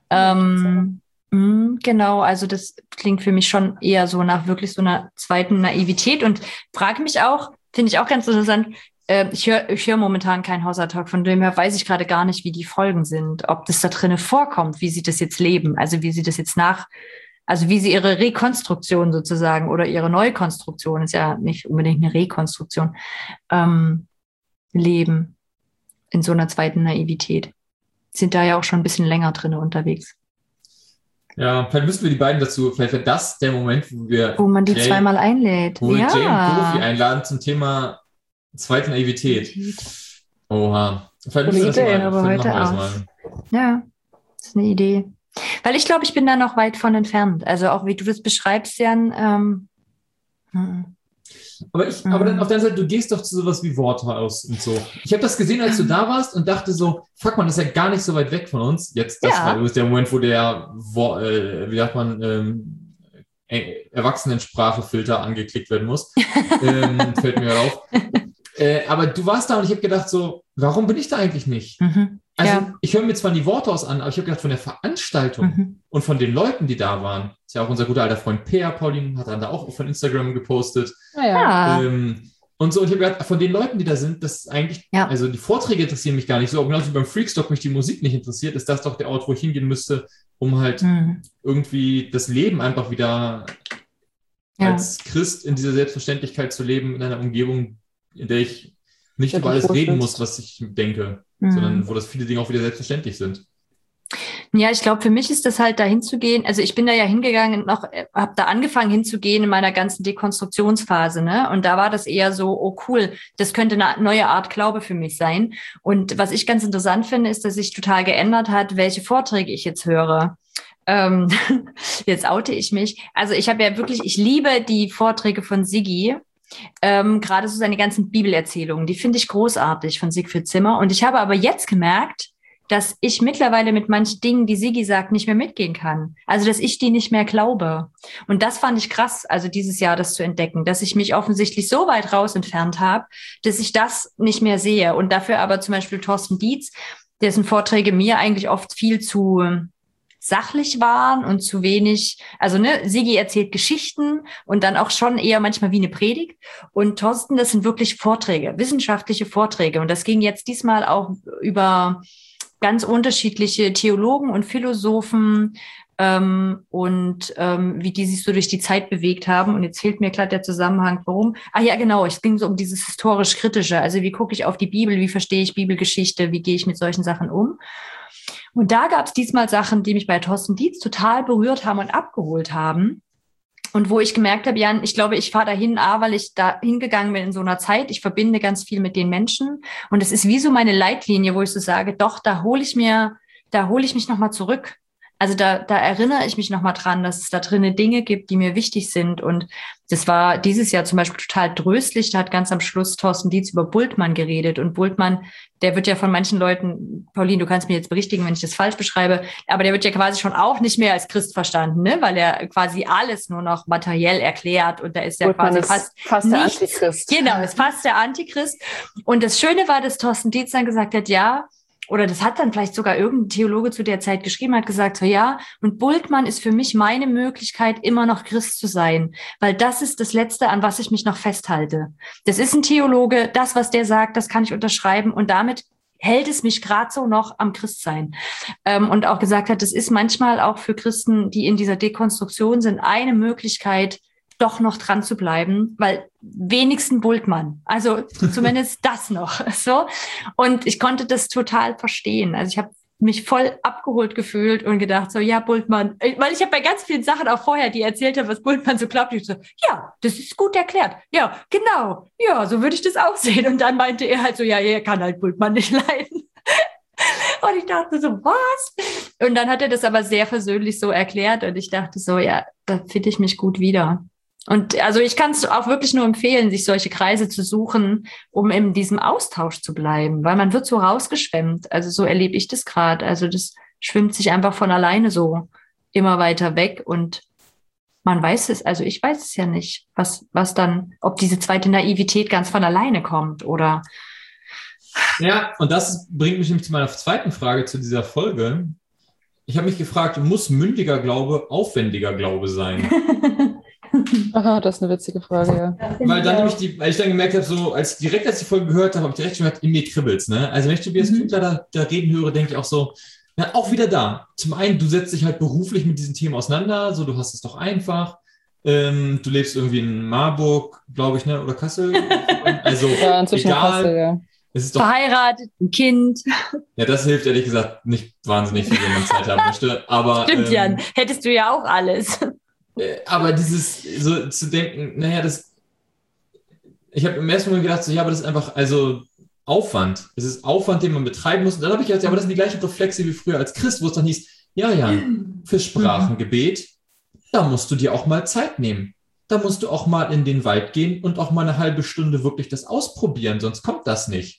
Speaker 5: Genau, also das klingt für mich schon eher so nach wirklich so einer zweiten Naivität und frage mich auch, finde ich auch ganz interessant, ich hör momentan keinen Hausertalk, von dem her weiß ich gerade gar nicht, wie die Folgen sind, ob das da drinnen vorkommt, wie sie das jetzt leben, also wie sie das jetzt also wie sie ihre Rekonstruktion sozusagen oder ihre Neukonstruktion, ist ja nicht unbedingt eine Rekonstruktion, leben in so einer zweiten Naivität. Sind da ja auch schon ein bisschen länger drinnen unterwegs.
Speaker 6: Ja, vielleicht müssen wir die beiden dazu, vielleicht wäre das der Moment,
Speaker 5: wo man die zweimal einlädt.
Speaker 6: Wo wir Jay und Kofi einladen zum Thema zweite Naivität. Oha. Vielleicht müssen wir das mal,
Speaker 5: aber heute auch. Ja, das ist eine Idee. Weil ich glaube, ich bin da noch weit von entfernt. Also auch wie du das beschreibst, Jan.
Speaker 6: Aber dann auf der anderen Seite, du gehst doch zu sowas wie Worthaus und so. Ich habe das gesehen, als du da warst und dachte so, fuck man, das ist ja gar nicht so weit weg von uns. Jetzt, das war übrigens der Moment, wo der, wie sagt man, Erwachsenensprachefilter angeklickt werden muss. Fällt mir auf. Aber du warst da und ich habe gedacht so, warum bin ich da eigentlich nicht? Also ich höre mir zwar die Worthaus an, aber ich habe gedacht, von der Veranstaltung und von den Leuten, die da waren, ist ja auch unser guter alter Freund Peer, Paulin, hat dann da auch von Instagram gepostet. Und so, und ich habe gedacht, von den Leuten, die da sind, das ist eigentlich, also die Vorträge interessieren mich gar nicht so, aber genauso wie beim Freakstock mich die Musik nicht interessiert, ist das doch der Ort, wo ich hingehen müsste, um halt irgendwie das Leben einfach wieder als Christ in dieser Selbstverständlichkeit zu leben, in einer Umgebung, in der ich nicht über alles reden muss, was ich denke, sondern wo das viele Dinge auch wieder selbstverständlich sind.
Speaker 5: Ja, ich glaube, für mich ist das halt dahin zu gehen. Also ich bin da ja hingegangen, habe da angefangen hinzugehen in meiner ganzen Dekonstruktionsphase, ne? Und da war das eher so, oh cool, das könnte eine neue Art Glaube für mich sein. Und was ich ganz interessant finde, ist, dass sich total geändert hat, welche Vorträge ich jetzt höre. Jetzt oute ich mich. Also ich liebe die Vorträge von Siggi. Gerade so seine ganzen Bibelerzählungen, die finde ich großartig von Siegfried Zimmer. Und ich habe aber jetzt gemerkt, dass ich mittlerweile mit manchen Dingen, die Siggi sagt, nicht mehr mitgehen kann. Also, dass ich die nicht mehr glaube. Und das fand ich krass, also dieses Jahr das zu entdecken, dass ich mich offensichtlich so weit raus entfernt habe, dass ich das nicht mehr sehe. Und dafür aber zum Beispiel Thorsten Dietz, dessen Vorträge mir eigentlich oft viel zu sachlich waren und zu wenig, also Siggi erzählt Geschichten und dann auch schon eher manchmal wie eine Predigt. Und Thorsten, das sind wirklich Vorträge, wissenschaftliche Vorträge. Und das ging jetzt diesmal auch über ganz unterschiedliche Theologen und Philosophen wie die sich so durch die Zeit bewegt haben. Und jetzt fehlt mir gerade der Zusammenhang, warum. Ah ja, genau, es ging so um dieses historisch-kritische. Also wie gucke ich auf die Bibel, wie verstehe ich Bibelgeschichte, wie gehe ich mit solchen Sachen um? Und da gab es diesmal Sachen, die mich bei Thorsten Dietz total berührt haben und abgeholt haben. Und wo ich gemerkt habe, Jan, ich glaube, ich fahre dahin, weil ich da hingegangen bin in so einer Zeit. Ich verbinde ganz viel mit den Menschen. Und es ist wie so meine Leitlinie, wo ich so sage, doch, da hole ich mich nochmal zurück. Also da erinnere ich mich nochmal dran, dass es da drinnen Dinge gibt, die mir wichtig sind. Und das war dieses Jahr zum Beispiel total tröstlich. Da hat ganz am Schluss Thorsten Dietz über Bultmann geredet. Und Bultmann, der wird ja von manchen Leuten, Pauline, du kannst mir jetzt berichtigen, wenn ich das falsch beschreibe, aber der wird ja quasi schon auch nicht mehr als Christ verstanden, ne? Weil er quasi alles nur noch materiell erklärt. Und da ist ja
Speaker 4: Bultmann
Speaker 5: quasi
Speaker 4: fast der Antichrist.
Speaker 5: Genau, ist fast der Antichrist. Und das Schöne war, dass Thorsten Dietz dann gesagt hat, ja, oder das hat dann vielleicht sogar irgendein Theologe zu der Zeit geschrieben, hat gesagt, so ja, und Bultmann ist für mich meine Möglichkeit, immer noch Christ zu sein, weil das ist das Letzte, an was ich mich noch festhalte. Das ist ein Theologe, das, was der sagt, das kann ich unterschreiben und damit hält es mich gerade so noch am Christsein. Und auch gesagt hat, das ist manchmal auch für Christen, die in dieser Dekonstruktion sind, eine Möglichkeit, doch noch dran zu bleiben, weil wenigstens Bultmann, also zumindest das noch, so. Und ich konnte das total verstehen. Also ich habe mich voll abgeholt gefühlt und gedacht so, ja, Bultmann, weil ich habe bei ganz vielen Sachen auch vorher, die erzählt haben, was Bultmann so glaubt, ich so, ja, das ist gut erklärt. Ja, genau. Ja, so würde ich das auch sehen. Und dann meinte er halt so, ja, er kann halt Bultmann nicht leiden. Und ich dachte so, was? Und dann hat er das aber sehr versöhnlich so erklärt und ich dachte so, ja, da finde ich mich gut wieder. Und also ich kann es auch wirklich nur empfehlen, sich solche Kreise zu suchen, um in diesem Austausch zu bleiben, weil man wird so rausgeschwemmt. Also so erlebe ich das gerade. Also das schwimmt sich einfach von alleine so immer weiter weg und man weiß es, also ich weiß es ja nicht, was dann, ob diese zweite Naivität ganz von alleine kommt oder.
Speaker 6: Ja, und das bringt mich nämlich zu meiner zweiten Frage zu dieser Folge. Ich habe mich gefragt, muss mündiger Glaube aufwendiger Glaube sein?
Speaker 4: Aha, das ist eine witzige Frage, ja.
Speaker 6: Weil dann nämlich weil ich dann gemerkt habe, so als ich die Folge gehört habe, habe ich direkt schon gedacht, in mir kribbelt's, ne? Also wenn ich Tobias Kübler da reden höre, denke ich auch so, ja, auch wieder da. Zum einen, du setzt dich halt beruflich mit diesen Themen auseinander, so du hast es doch einfach. Du lebst irgendwie in Marburg, glaube ich, ne? Oder Kassel. Also
Speaker 4: ja, inzwischen
Speaker 6: egal.
Speaker 4: Kassel, ja.
Speaker 6: Es ist doch,
Speaker 5: verheiratet, ein Kind.
Speaker 6: ja, das hilft ehrlich gesagt nicht wahnsinnig viel, wenn man Zeit haben möchte. Aber,
Speaker 5: Stimmt, Jan. Hättest du ja auch alles.
Speaker 6: Aber dieses, so zu denken, naja, ich habe im ersten Moment gedacht, so, ja, aber das ist einfach, also Aufwand. Es ist Aufwand, den man betreiben muss. Und dann habe ich gedacht, ja, aber das sind die gleichen Reflexe wie früher als Christ, wo es dann hieß, ja, für Sprachengebet, da musst du dir auch mal Zeit nehmen. Da musst du auch mal in den Wald gehen und auch mal eine halbe Stunde wirklich das ausprobieren, sonst kommt das nicht.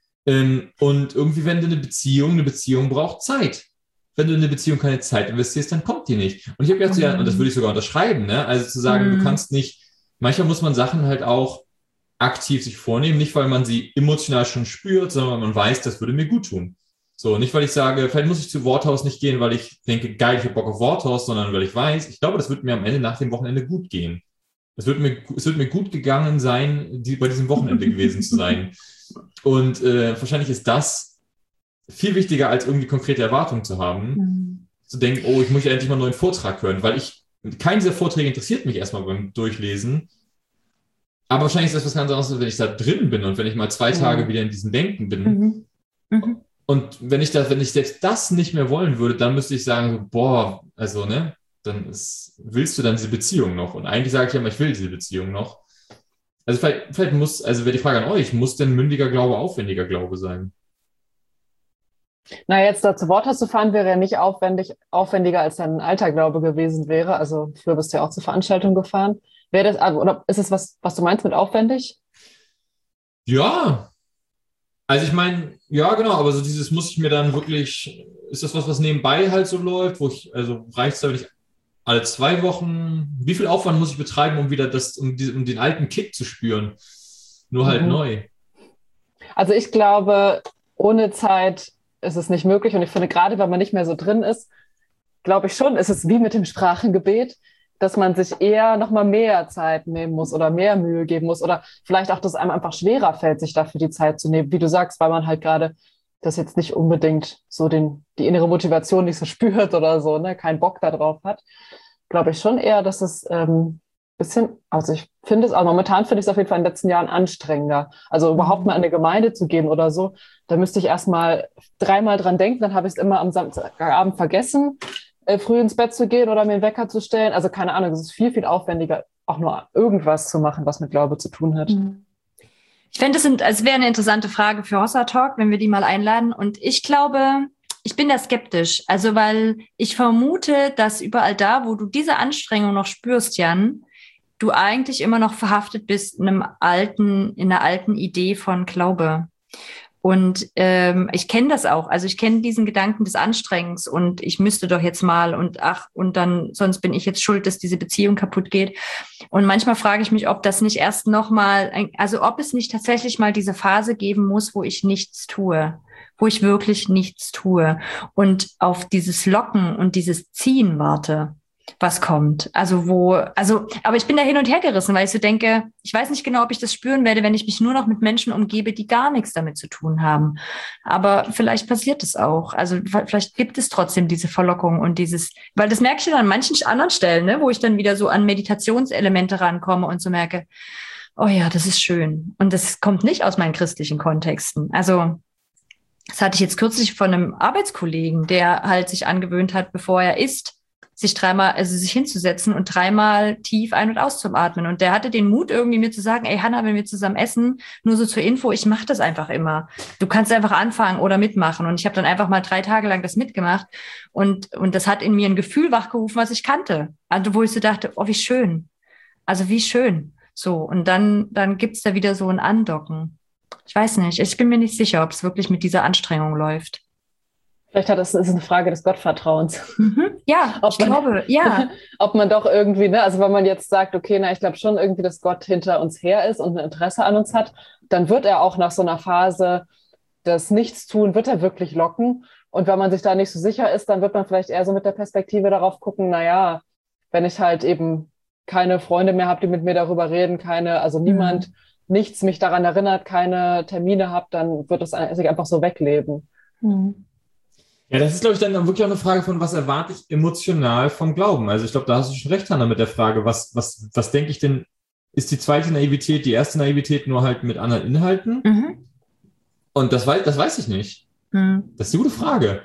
Speaker 6: Und irgendwie, wenn du eine Beziehung braucht Zeit. Wenn du in eine Beziehung keine Zeit investierst, dann kommt die nicht. Und ich habe gedacht, ja, und das würde ich sogar unterschreiben, ne? Also zu sagen, du kannst nicht, manchmal muss man Sachen halt auch aktiv sich vornehmen, nicht weil man sie emotional schon spürt, sondern weil man weiß, das würde mir gut tun. So, nicht weil ich sage, vielleicht muss ich zu Worthaus nicht gehen, weil ich denke, geil, ich habe Bock auf Worthaus, sondern weil ich weiß, ich glaube, das wird mir am Ende nach dem Wochenende gut gehen. Es wird mir gut gegangen sein, bei diesem Wochenende gewesen zu sein. Und wahrscheinlich ist das viel wichtiger, als irgendwie konkrete Erwartungen zu haben. Zu denken, oh, ich muss ja endlich mal einen neuen Vortrag hören, weil keinen dieser Vorträge interessiert mich erstmal beim Durchlesen. Aber wahrscheinlich ist das was ganz anderes, wenn ich da drin bin und wenn ich mal 2 Tage wieder in diesem Denken bin. Und wenn ich selbst das nicht mehr wollen würde, dann müsste ich sagen, boah, also, ne, willst du dann diese Beziehung noch? Und eigentlich sage ich ja immer, ich will diese Beziehung noch. Also vielleicht wäre die Frage an euch, muss denn mündiger Glaube aufwendiger Glaube sein?
Speaker 4: Na, jetzt da zu Worthaus zu fahren, wäre ja nicht aufwendiger, als dein alter Glaube gewesen wäre. Also früher bist du ja auch zur Veranstaltung gefahren. Wäre das, oder ist es was du meinst mit aufwendig?
Speaker 6: Ja. Also ich meine, ja, genau, aber so dieses muss ich mir dann wirklich, ist das was nebenbei halt so läuft, also reicht es da, wenn ich alle 2 Wochen, wie viel Aufwand muss ich betreiben, um wieder um den alten Kick zu spüren? Nur halt neu. Also
Speaker 4: ich glaube, ohne Zeit ist es nicht möglich. Und ich finde, gerade wenn man nicht mehr so drin ist, glaube ich schon, ist es wie mit dem Sprachengebet, dass man sich eher nochmal mehr Zeit nehmen muss oder mehr Mühe geben muss oder vielleicht auch, dass es einem einfach schwerer fällt, sich dafür die Zeit zu nehmen, wie du sagst, weil man halt gerade das jetzt nicht unbedingt so die innere Motivation nicht so spürt oder so, ne, keinen Bock da drauf hat. Glaube ich schon eher, dass es bisschen, also ich finde es, also momentan finde ich es auf jeden Fall in den letzten Jahren anstrengender. Also überhaupt mal in eine Gemeinde zu gehen oder so, da müsste ich erst mal 3-mal dran denken, dann habe ich es immer am Samstagabend vergessen, früh ins Bett zu gehen oder mir einen Wecker zu stellen. Also keine Ahnung, es ist viel, viel aufwendiger, auch nur irgendwas zu machen, was mit Glaube zu tun hat.
Speaker 5: Ich fände, es wäre eine interessante Frage für Hossa Talk, wenn wir die mal einladen. Und ich glaube, ich bin da skeptisch. Also, weil ich vermute, dass überall da, wo du diese Anstrengung noch spürst, Jan, du eigentlich immer noch verhaftet bist in einer alten Idee von Glaube. Und ich kenne das auch. Also ich kenne diesen Gedanken des Anstrengens und ich müsste doch jetzt mal und dann, sonst bin ich jetzt schuld, dass diese Beziehung kaputt geht. Und manchmal frage ich mich, ob das nicht erst nochmal, also ob es nicht tatsächlich mal diese Phase geben muss, wo ich nichts tue, wo ich wirklich nichts tue und auf dieses Locken und dieses Ziehen warte, was kommt. Aber ich bin da hin und her gerissen, weil ich so denke, ich weiß nicht genau, ob ich das spüren werde, wenn ich mich nur noch mit Menschen umgebe, die gar nichts damit zu tun haben. Aber vielleicht passiert es auch. Also vielleicht gibt es trotzdem diese Verlockung und weil das merke ich dann an manchen anderen Stellen, ne, wo ich dann wieder so an Meditationselemente rankomme und so merke, oh ja, das ist schön. Und das kommt nicht aus meinen christlichen Kontexten. Also das hatte ich jetzt kürzlich von einem Arbeitskollegen, der halt sich angewöhnt hat, bevor er isst, sich hinzusetzen und 3-mal tief ein- und auszuatmen. Und der hatte den Mut irgendwie mir zu sagen, ey Hanna, wenn wir zusammen essen, nur so zur Info, ich mache das einfach immer. Du kannst einfach anfangen oder mitmachen. Und ich habe dann einfach mal 3 Tage lang das mitgemacht. Und das hat in mir ein Gefühl wachgerufen, was ich kannte. Also wo ich so dachte, oh, wie schön. Also wie schön. So, und dann gibt's da wieder so ein Andocken. Ich weiß nicht, ich bin mir nicht sicher, ob es wirklich mit dieser Anstrengung läuft.
Speaker 4: Vielleicht ist es eine Frage des Gottvertrauens.
Speaker 5: Ja, ich glaube, ja.
Speaker 4: Ob man doch irgendwie, ne, also wenn man jetzt sagt, okay, ich glaube schon irgendwie, dass Gott hinter uns her ist und ein Interesse an uns hat, dann wird er auch nach so einer Phase des Nichtstun, wird er wirklich locken. Und wenn man sich da nicht so sicher ist, dann wird man vielleicht eher so mit der Perspektive darauf gucken, wenn ich halt eben keine Freunde mehr habe, die mit mir darüber reden, niemand, nichts mich daran erinnert, keine Termine habe, dann wird es sich einfach so wegleben.
Speaker 6: Ja, das ist, glaube ich, dann wirklich auch eine Frage von, was erwarte ich emotional vom Glauben? Also ich glaube, da hast du schon recht, Hanna, mit der Frage, was denke ich denn, ist die zweite Naivität die erste Naivität nur halt mit anderen Inhalten? Und das weiß ich nicht. Das ist eine gute Frage.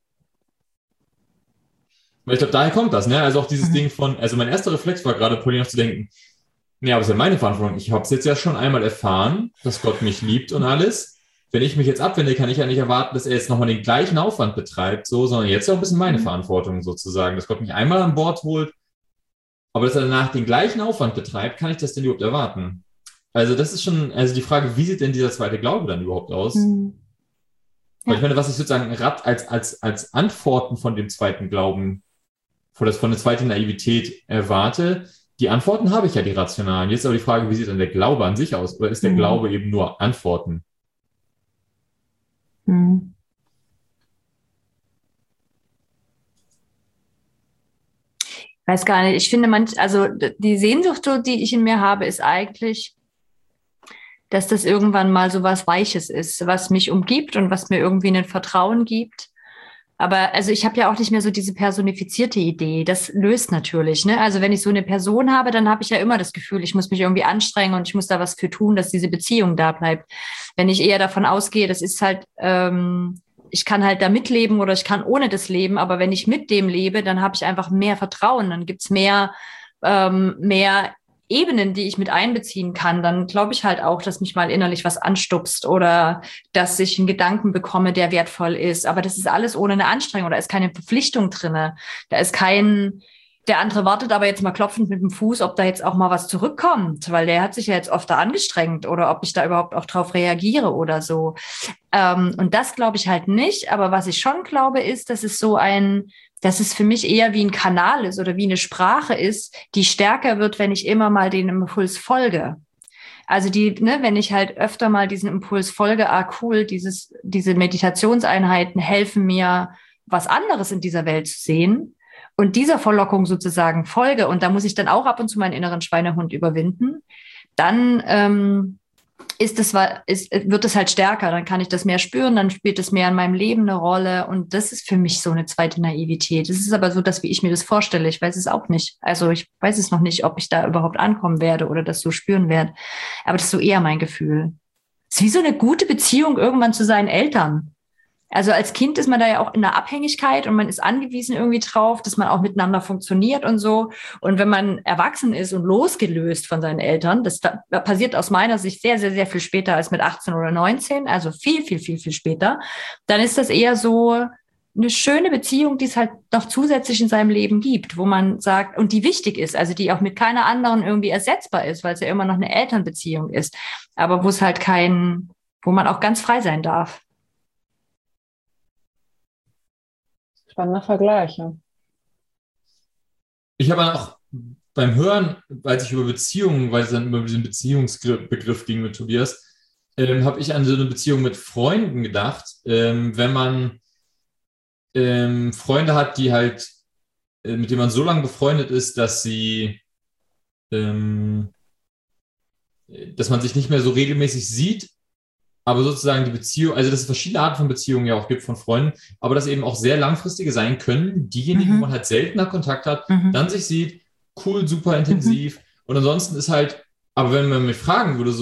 Speaker 6: Weil ich glaube, daher kommt das, ne? Also auch dieses Ding von, also mein erster Reflex war gerade, Pauline, noch zu denken, aber es ist ja meine Verantwortung. Ich habe es jetzt ja schon einmal erfahren, dass Gott mich liebt und alles. Wenn ich mich jetzt abwende, kann ich ja nicht erwarten, dass er jetzt nochmal den gleichen Aufwand betreibt, sondern jetzt auch ein bisschen meine Verantwortung sozusagen, dass Gott mich einmal an Bord holt, aber dass er danach den gleichen Aufwand betreibt, kann ich das denn überhaupt erwarten? Also das ist schon, also die Frage, wie sieht denn dieser zweite Glaube dann überhaupt aus? Weil ich meine, was ich sozusagen als Antworten von dem zweiten Glauben, von der zweiten Naivität erwarte, die Antworten habe ich ja, die rationalen. Jetzt aber die Frage, wie sieht dann der Glaube an sich aus? Oder ist der Glaube eben nur Antworten?
Speaker 5: Ich weiß gar nicht. Ich finde die Sehnsucht, die ich in mir habe, ist eigentlich, dass das irgendwann mal so was Weiches ist, was mich umgibt und was mir irgendwie ein Vertrauen gibt. Aber also ich habe ja auch nicht mehr so diese personifizierte Idee. Das löst natürlich, ne? Also wenn ich so eine Person habe, dann habe ich ja immer das Gefühl, ich muss mich irgendwie anstrengen und ich muss da was für tun, dass diese Beziehung da bleibt. Wenn ich eher davon ausgehe, das ist halt, ich kann halt da mitleben oder ich kann ohne das leben, aber wenn ich mit dem lebe, dann habe ich einfach mehr Vertrauen, dann gibt's mehr Ebenen, die ich mit einbeziehen kann, dann glaube ich halt auch, dass mich mal innerlich was anstupst oder dass ich einen Gedanken bekomme, der wertvoll ist. Aber das ist alles ohne eine Anstrengung. Da ist keine Verpflichtung drinne. Da ist der andere wartet aber jetzt mal klopfend mit dem Fuß, ob da jetzt auch mal was zurückkommt, weil der hat sich ja jetzt oft da angestrengt oder ob ich da überhaupt auch drauf reagiere oder so. Und das glaube ich halt nicht. Aber was ich schon glaube, ist, dass es für mich eher wie ein Kanal ist oder wie eine Sprache ist, die stärker wird, wenn ich immer mal den Impuls folge. Also wenn ich halt öfter mal diesen Impuls folge, cool, diese Meditationseinheiten helfen mir, was anderes in dieser Welt zu sehen und dieser Verlockung sozusagen folge und da muss ich dann auch ab und zu meinen inneren Schweinehund überwinden, dann wird es halt stärker, dann kann ich das mehr spüren, dann spielt es mehr in meinem Leben eine Rolle und das ist für mich so eine zweite Naivität. Das ist aber so, wie ich mir das vorstelle. Ich weiß es auch nicht. Also ich weiß es noch nicht, ob ich da überhaupt ankommen werde oder das so spüren werde. Aber das ist so eher mein Gefühl. Es ist wie so eine gute Beziehung irgendwann zu seinen Eltern. Also als Kind ist man da ja auch in einer Abhängigkeit und man ist angewiesen irgendwie drauf, dass man auch miteinander funktioniert und so. Und wenn man erwachsen ist und losgelöst von seinen Eltern, das passiert aus meiner Sicht sehr, sehr, sehr viel später als mit 18 oder 19, also viel, viel, viel, viel später, dann ist das eher so eine schöne Beziehung, die es halt noch zusätzlich in seinem Leben gibt, wo man sagt, und die wichtig ist, also die auch mit keiner anderen irgendwie ersetzbar ist, weil es ja immer noch eine Elternbeziehung ist, aber wo es halt wo man auch ganz frei sein darf.
Speaker 4: Spannender Vergleich, ja.
Speaker 6: Ich habe auch beim Hören, als ich über Beziehungen, weil es dann über diesen Beziehungsbegriff ging mit Tobias, habe ich an so eine Beziehung mit Freunden gedacht. Wenn man Freunde hat, die halt, mit denen man so lange befreundet ist, dass dass man sich nicht mehr so regelmäßig sieht, aber sozusagen die Beziehung, also dass es verschiedene Arten von Beziehungen ja auch gibt von Freunden, aber dass eben auch sehr langfristige sein können, diejenigen, wo man halt seltener Kontakt hat, dann sich sieht, cool, super intensiv und ansonsten ist halt, aber wenn man mich fragen würde so,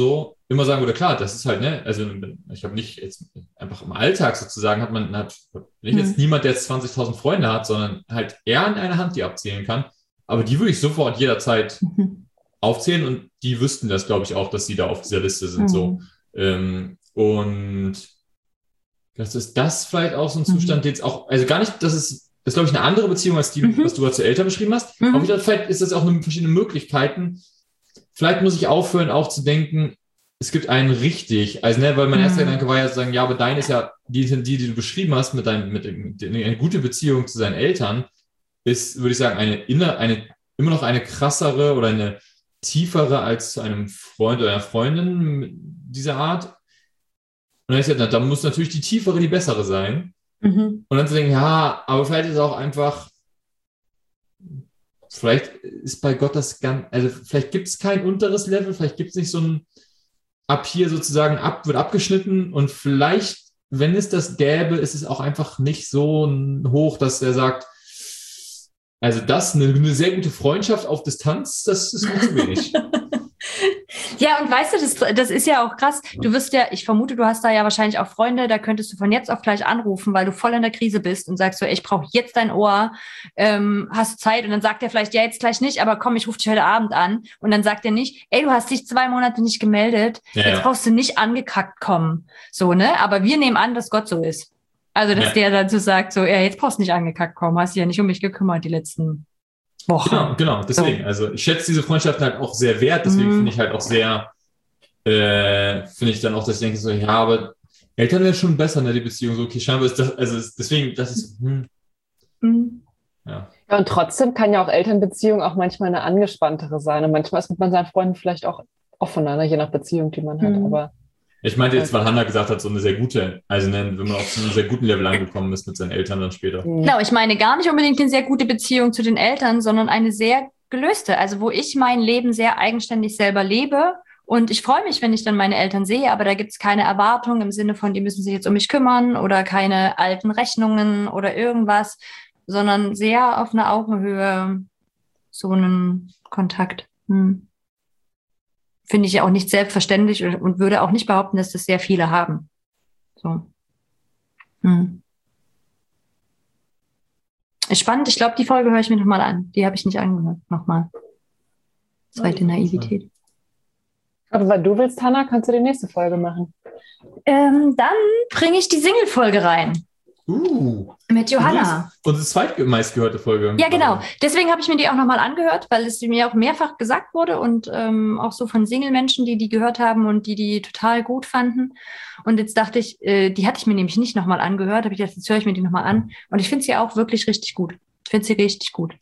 Speaker 6: immer sagen würde, klar, das ist halt, ne, also ich habe nicht jetzt einfach im Alltag sozusagen, bin ich jetzt niemand, der jetzt 20.000 Freunde hat, sondern halt eher an einer Hand die abzählen kann. Aber die würde ich sofort jederzeit aufzählen und die wüssten das, glaube ich, auch, dass sie da auf dieser Liste sind. So. Und das ist das vielleicht auch so ein Zustand, den jetzt auch, also gar nicht, das ist glaube ich, eine andere Beziehung als die, was du gerade zu Eltern beschrieben hast. Aber ich glaube, vielleicht ist das auch eine verschiedene Möglichkeiten. Vielleicht muss ich aufhören, auch zu denken, es gibt einen richtig. Also, ne, weil mein erster Gedanke war ja zu sagen, ja, aber dein ist ja die du beschrieben hast, mit eine gute Beziehung zu seinen Eltern, ist, würde ich sagen, immer noch eine krassere oder eine tiefere als zu einem Freund oder einer Freundin dieser Art. Und dann habe ich gesagt, da muss natürlich die tiefere die bessere sein. Und dann zu denken, ja, aber vielleicht ist es auch einfach, vielleicht ist bei Gott das ganz, also vielleicht gibt es kein unteres Level, vielleicht gibt es nicht so ein, ab hier sozusagen wird abgeschnitten und vielleicht, wenn es das gäbe, ist es auch einfach nicht so hoch, dass er sagt, also das, eine sehr gute Freundschaft auf Distanz, das ist mir zu wenig.
Speaker 5: Ja, und weißt du, das ist ja auch krass. Du wirst ja, ich vermute, du hast da ja wahrscheinlich auch Freunde, da könntest du von jetzt auf gleich anrufen, weil du voll in der Krise bist und sagst so, ey, ich brauche jetzt dein Ohr, hast du Zeit? Und dann sagt er vielleicht, ja, jetzt gleich nicht, aber komm, ich rufe dich heute Abend an. Und dann sagt er nicht, ey, du hast dich 2 Monate nicht gemeldet, jetzt brauchst du nicht angekackt kommen. So, ne? Aber wir nehmen an, dass Gott so ist. Also, dass der dazu sagt, so, ja, jetzt brauchst du nicht angekackt kommen, hast dich ja nicht um mich gekümmert die letzten Wochen. Genau,
Speaker 6: deswegen. So. Also, ich schätze diese Freundschaften halt auch sehr wert, deswegen finde ich halt auch sehr, finde ich dann auch, dass ich denke so, ja, aber Eltern wären schon besser, ne, die Beziehung, so, okay, scheinbar ist das, also, deswegen, das ist, ja.
Speaker 4: Ja, und trotzdem kann ja auch Elternbeziehung auch manchmal eine angespanntere sein und manchmal ist mit seinen Freunden vielleicht auch offener, ne, je nach Beziehung, die man hat, aber
Speaker 6: ich meinte jetzt, weil Hannah gesagt hat, so eine sehr gute, also wenn man auf so einem sehr guten Level angekommen ist mit seinen Eltern dann später.
Speaker 5: Genau, ich meine gar nicht unbedingt eine sehr gute Beziehung zu den Eltern, sondern eine sehr gelöste, also wo ich mein Leben sehr eigenständig selber lebe und ich freue mich, wenn ich dann meine Eltern sehe, aber da gibt es keine Erwartung im Sinne von, die müssen sich jetzt um mich kümmern oder keine alten Rechnungen oder irgendwas, sondern sehr auf einer Augenhöhe so einen Kontakt. Finde ich ja auch nicht selbstverständlich und würde auch nicht behaupten, dass das sehr viele haben. So. Ist spannend. Ich glaube, die Folge höre ich mir nochmal an. Die habe ich nicht angehört. Nochmal. Zweite Naivität.
Speaker 4: Aber wenn du willst, Hannah, kannst du die nächste Folge machen.
Speaker 5: Dann bringe ich die Single-Folge rein. Mit Johanna.
Speaker 6: Unsere zweitmeistgehörte Folge.
Speaker 5: Ja, genau. Deswegen habe ich mir die auch nochmal angehört, weil es mir auch mehrfach gesagt wurde und auch so von Single-Menschen, die gehört haben und die total gut fanden. Und jetzt dachte ich, die hatte ich mir nämlich nicht nochmal angehört. Habe ich gedacht, jetzt höre ich mir die nochmal an. Und ich finde sie auch wirklich richtig gut. Ich finde sie richtig gut.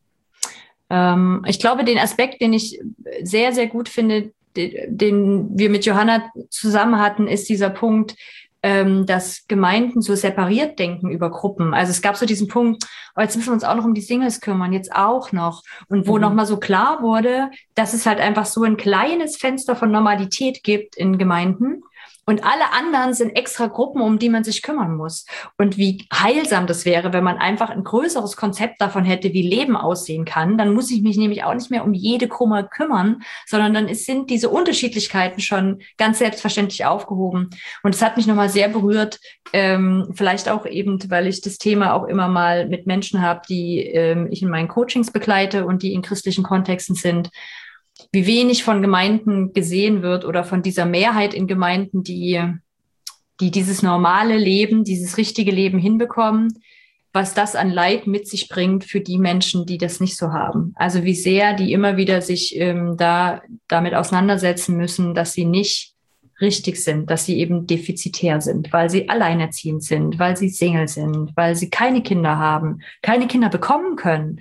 Speaker 5: Ich glaube, den Aspekt, den ich sehr, sehr gut finde, den wir mit Johanna zusammen hatten, ist dieser Punkt, dass Gemeinden so separiert denken über Gruppen. Also es gab so diesen Punkt, oh, jetzt müssen wir uns auch noch um die Singles kümmern, jetzt auch noch. Und wo nochmal so klar wurde, dass es halt einfach so ein kleines Fenster von Normalität gibt in Gemeinden. Und alle anderen sind extra Gruppen, um die man sich kümmern muss. Und wie heilsam das wäre, wenn man einfach ein größeres Konzept davon hätte, wie Leben aussehen kann. Dann muss ich mich nämlich auch nicht mehr um jede Gruppe kümmern, sondern dann sind diese Unterschiedlichkeiten schon ganz selbstverständlich aufgehoben. Und es hat mich nochmal sehr berührt, vielleicht auch eben, weil ich das Thema auch immer mal mit Menschen habe, die ich in meinen Coachings begleite und die in christlichen Kontexten sind, wie wenig von Gemeinden gesehen wird oder von dieser Mehrheit in Gemeinden, die dieses normale Leben, dieses richtige Leben hinbekommen, was das an Leid mit sich bringt für die Menschen, die das nicht so haben. Also wie sehr die immer wieder sich damit auseinandersetzen müssen, dass sie nicht richtig sind, dass sie eben defizitär sind, weil sie alleinerziehend sind, weil sie Single sind, weil sie keine Kinder haben, keine Kinder bekommen können.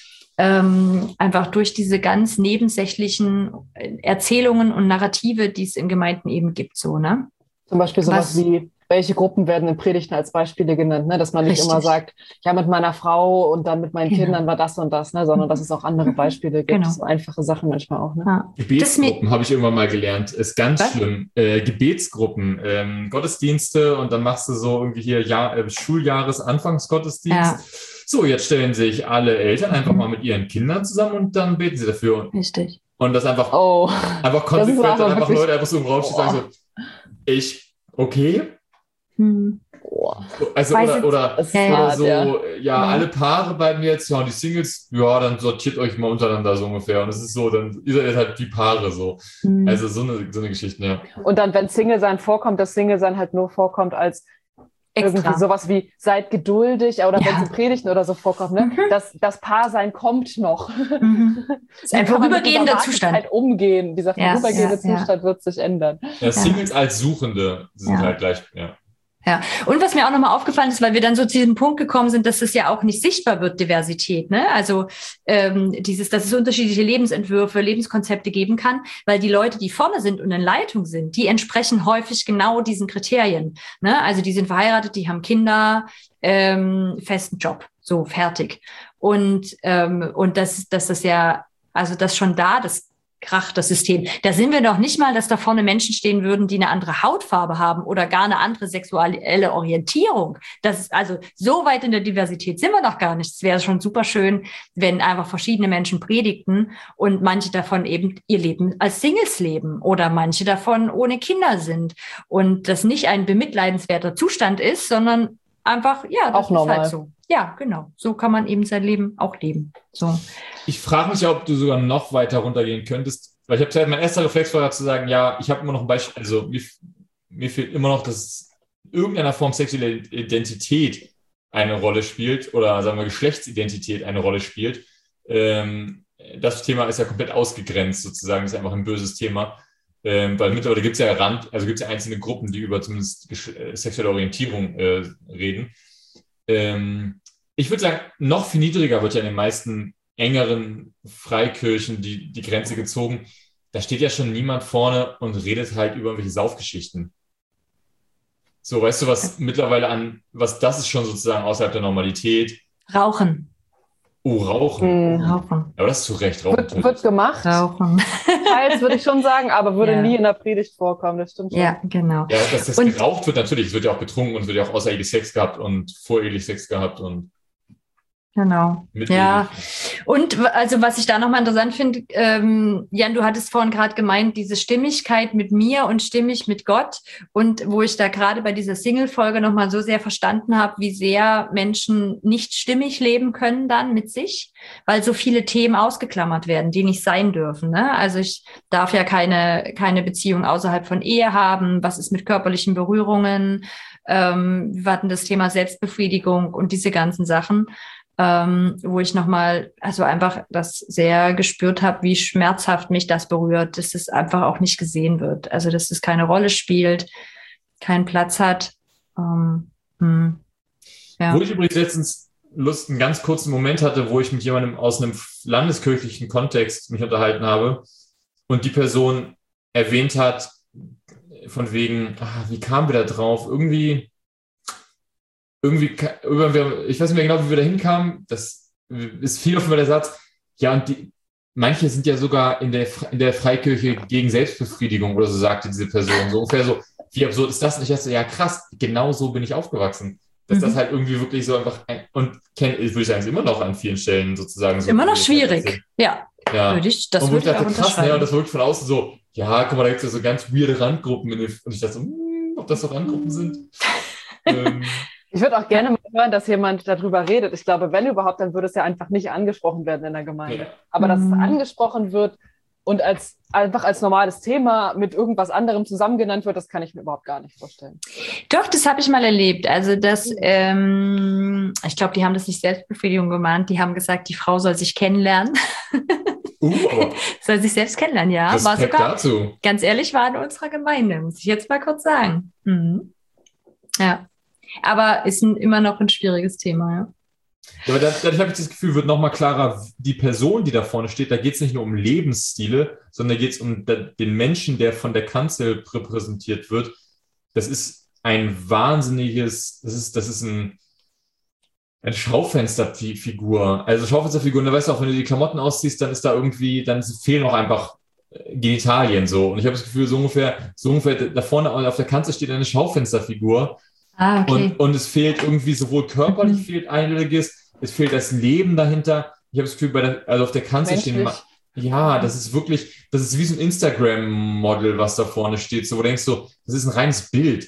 Speaker 5: Einfach durch diese ganz nebensächlichen Erzählungen und Narrative, die es in Gemeinden eben gibt, so, ne?
Speaker 4: Zum Beispiel sowas wie, welche Gruppen werden in Predigten als Beispiele genannt, ne? Dass man nicht immer sagt, ja, mit meiner Frau und dann mit meinen Kindern war das und das, ne? Sondern dass es auch andere Beispiele gibt, so einfache Sachen manchmal auch, ne?
Speaker 5: Ja.
Speaker 6: Gebetsgruppen habe ich irgendwann mal gelernt, ist ganz schlimm. Gebetsgruppen, Gottesdienste und dann machst du so irgendwie hier Schuljahresanfangsgottesdienst. Ja. So, jetzt stellen sich alle Eltern einfach mal mit ihren Kindern zusammen und dann beten sie dafür.
Speaker 5: Richtig.
Speaker 6: Und das einfach
Speaker 4: Das
Speaker 6: konsequent
Speaker 4: ist aber
Speaker 6: dann einfach
Speaker 4: wirklich-
Speaker 6: Leute einfach so im Raum stehen und sagen so, okay? Also
Speaker 5: Weiß
Speaker 6: oder
Speaker 4: Das ist
Speaker 5: Ja,
Speaker 4: hart,
Speaker 6: so,
Speaker 4: ja.
Speaker 6: alle Paare bleiben jetzt, ja, und die Singles, ja, dann sortiert euch mal untereinander so ungefähr. Und es ist so, dann ihr seid halt die Paare so. Also so eine Geschichte, ja.
Speaker 4: Und dann, wenn Single-Sein vorkommt, dass Single-Sein halt nur vorkommt als irgendwie
Speaker 5: Extra.
Speaker 4: sowas wie seid geduldig oder
Speaker 5: Ja.
Speaker 4: wenn es in Predigten oder so vorkommt, ne? Das Paarsein kommt noch.
Speaker 5: Das ist ein
Speaker 4: Dann kann man mit
Speaker 5: vorübergehender
Speaker 4: dieser
Speaker 5: Zustand.
Speaker 4: Wartezeit umgehen. Dieser
Speaker 5: Ja,
Speaker 4: vorübergehende
Speaker 5: ja.
Speaker 4: Zustand wird sich ändern.
Speaker 6: Ja, Singles als Suchende sind
Speaker 5: Ja.
Speaker 6: halt gleich, ja.
Speaker 5: Ja, und was mir auch nochmal aufgefallen ist, weil wir dann so zu diesem Punkt gekommen sind, dass es ja auch nicht sichtbar wird, Diversität, ne? Also dass es unterschiedliche Lebensentwürfe, Lebenskonzepte geben kann, weil die Leute, die vorne sind und in Leitung sind, die entsprechen häufig genau diesen Kriterien. Ne? Also die sind verheiratet, die haben Kinder, festen Job, so fertig. Und das ist ja, also das schon da, das kracht das System. Da sind wir noch nicht mal, dass da vorne Menschen stehen würden, die eine andere Hautfarbe haben oder gar eine andere sexuelle Orientierung. Das ist also so weit in der Diversität sind wir noch gar nicht. Es wäre schon super schön, wenn einfach verschiedene Menschen predigten und manche davon eben ihr Leben als Singles leben oder manche davon ohne Kinder sind und das nicht ein bemitleidenswerter Zustand ist, sondern einfach, ja, das
Speaker 4: Auch
Speaker 5: ist
Speaker 4: normal.
Speaker 5: halt so. Ja, genau. So kann man eben sein Leben auch leben. So.
Speaker 6: Ich frage mich ja, ob du sogar noch weiter runtergehen könntest, weil ich habe gesagt, mein erster Reflex war zu sagen, ja, ich habe immer noch ein Beispiel, also mir fehlt immer noch, dass irgendeiner Form sexuelle Identität eine Rolle spielt oder sagen wir Geschlechtsidentität eine Rolle spielt. Das Thema ist ja komplett ausgegrenzt sozusagen, ist einfach ein böses Thema. Weil mittlerweile gibt es ja einzelne Gruppen, die über zumindest sexuelle Orientierung reden. Ich würde sagen, noch viel niedriger wird ja in den meisten engeren Freikirchen die Grenze gezogen. Da steht ja schon niemand vorne und redet halt über irgendwelche Saufgeschichten. So, weißt du, was mittlerweile was das ist schon sozusagen außerhalb der Normalität.
Speaker 5: Rauchen.
Speaker 6: Oh, Rauchen.
Speaker 5: Rauchen.
Speaker 6: Aber das ist zu Recht, Rauchen.
Speaker 4: Wird gemacht.
Speaker 5: Rauchen.
Speaker 4: Teils würde ich schon sagen, aber würde
Speaker 5: Ja.
Speaker 4: nie in der Predigt vorkommen. Das stimmt schon.
Speaker 5: Ja, genau.
Speaker 6: Ja, dass das
Speaker 5: Und-
Speaker 6: geraucht wird, natürlich. Es wird ja auch betrunken und es wird ja auch außerehelich Sex gehabt und vorehelich Sex gehabt und
Speaker 5: Genau.
Speaker 6: mit
Speaker 5: Ja. Und also was ich da nochmal interessant finde, Jan, du hattest vorhin gerade gemeint, diese Stimmigkeit mit mir und stimmig mit Gott. Und wo ich da gerade bei dieser Single-Folge nochmal so sehr verstanden habe, wie sehr Menschen nicht stimmig leben können dann mit sich, weil so viele Themen ausgeklammert werden, die nicht sein dürfen. Ne? Also ich darf ja keine Beziehung außerhalb von Ehe haben. Was ist mit körperlichen Berührungen? Wir hatten das Thema Selbstbefriedigung und diese ganzen Sachen. Wo ich nochmal, also einfach das sehr gespürt habe, wie schmerzhaft mich das berührt, dass es einfach auch nicht gesehen wird. Also, dass es keine Rolle spielt, keinen Platz hat. Ja.
Speaker 6: Wo ich übrigens letztens einen ganz kurzen Moment hatte, wo ich mit jemandem aus einem landeskirchlichen Kontext mich unterhalten habe und die Person erwähnt hat, von wegen, wie kamen wir da drauf? Irgendwie, ich weiß nicht mehr genau, wie wir da hinkamen. Das ist viel auf der Satz. Ja, und manche sind ja sogar in der Freikirche gegen Selbstbefriedigung oder so, sagte diese Person. So ungefähr so, wie absurd ist das? Und ich dachte, ja krass, genau so bin ich aufgewachsen. Dass das halt irgendwie wirklich so einfach, würde ich sagen, ist immer noch an vielen Stellen sozusagen so.
Speaker 5: Immer noch schwierig. Ja.
Speaker 6: Ja.
Speaker 5: Das
Speaker 6: und wo
Speaker 5: würde
Speaker 6: ich
Speaker 5: ich auch
Speaker 6: dachte, krass, ne,
Speaker 5: unterschreiben.
Speaker 6: und das wirkt von außen so, ja, guck mal, da gibt es ja so ganz weirde Randgruppen. Und ich dachte so, ob das so Randgruppen sind?
Speaker 4: Ich würde auch gerne mal hören, dass jemand darüber redet. Ich glaube, wenn überhaupt, dann würde es ja einfach nicht angesprochen werden in der Gemeinde.
Speaker 6: Ja.
Speaker 4: Aber dass es angesprochen wird und einfach als normales Thema mit irgendwas anderem zusammengenannt wird, das kann ich mir überhaupt gar nicht vorstellen.
Speaker 5: Doch, das habe ich mal erlebt. Also das, ich glaube, die haben das nicht Selbstbefriedigung gemahnt. Die haben gesagt, die Frau soll sich kennenlernen.
Speaker 6: Aber
Speaker 5: Soll sich selbst kennenlernen, ja. War
Speaker 6: Respekt
Speaker 5: sogar,
Speaker 6: dazu.
Speaker 5: ganz ehrlich, war in unserer Gemeinde, muss ich jetzt mal kurz sagen. Mhm. Ja. Aber ist immer noch ein schwieriges Thema, ja.
Speaker 6: Ja, aber dadurch habe ich das Gefühl, wird nochmal klarer, die Person, die da vorne steht, da geht es nicht nur um Lebensstile, sondern da geht es um den Menschen, der von der Kanzel repräsentiert wird. Das ist ein wahnsinniges, das ist eine Schaufensterfigur. Also Schaufensterfigur, da weißt du auch, wenn du die Klamotten ausziehst, dann ist da irgendwie, dann fehlen auch einfach Genitalien so. Und ich habe das Gefühl, so ungefähr da vorne auf der Kanzel steht eine Schaufensterfigur.
Speaker 5: Ah, okay.
Speaker 6: Und es fehlt irgendwie sowohl körperlich fehlt einiges, es fehlt das Leben dahinter. Ich habe das Gefühl, auf der Kanzel stehen Ja, das ist wie so ein Instagram-Model, was da vorne steht, so, wo du denkst so, das ist ein reines Bild.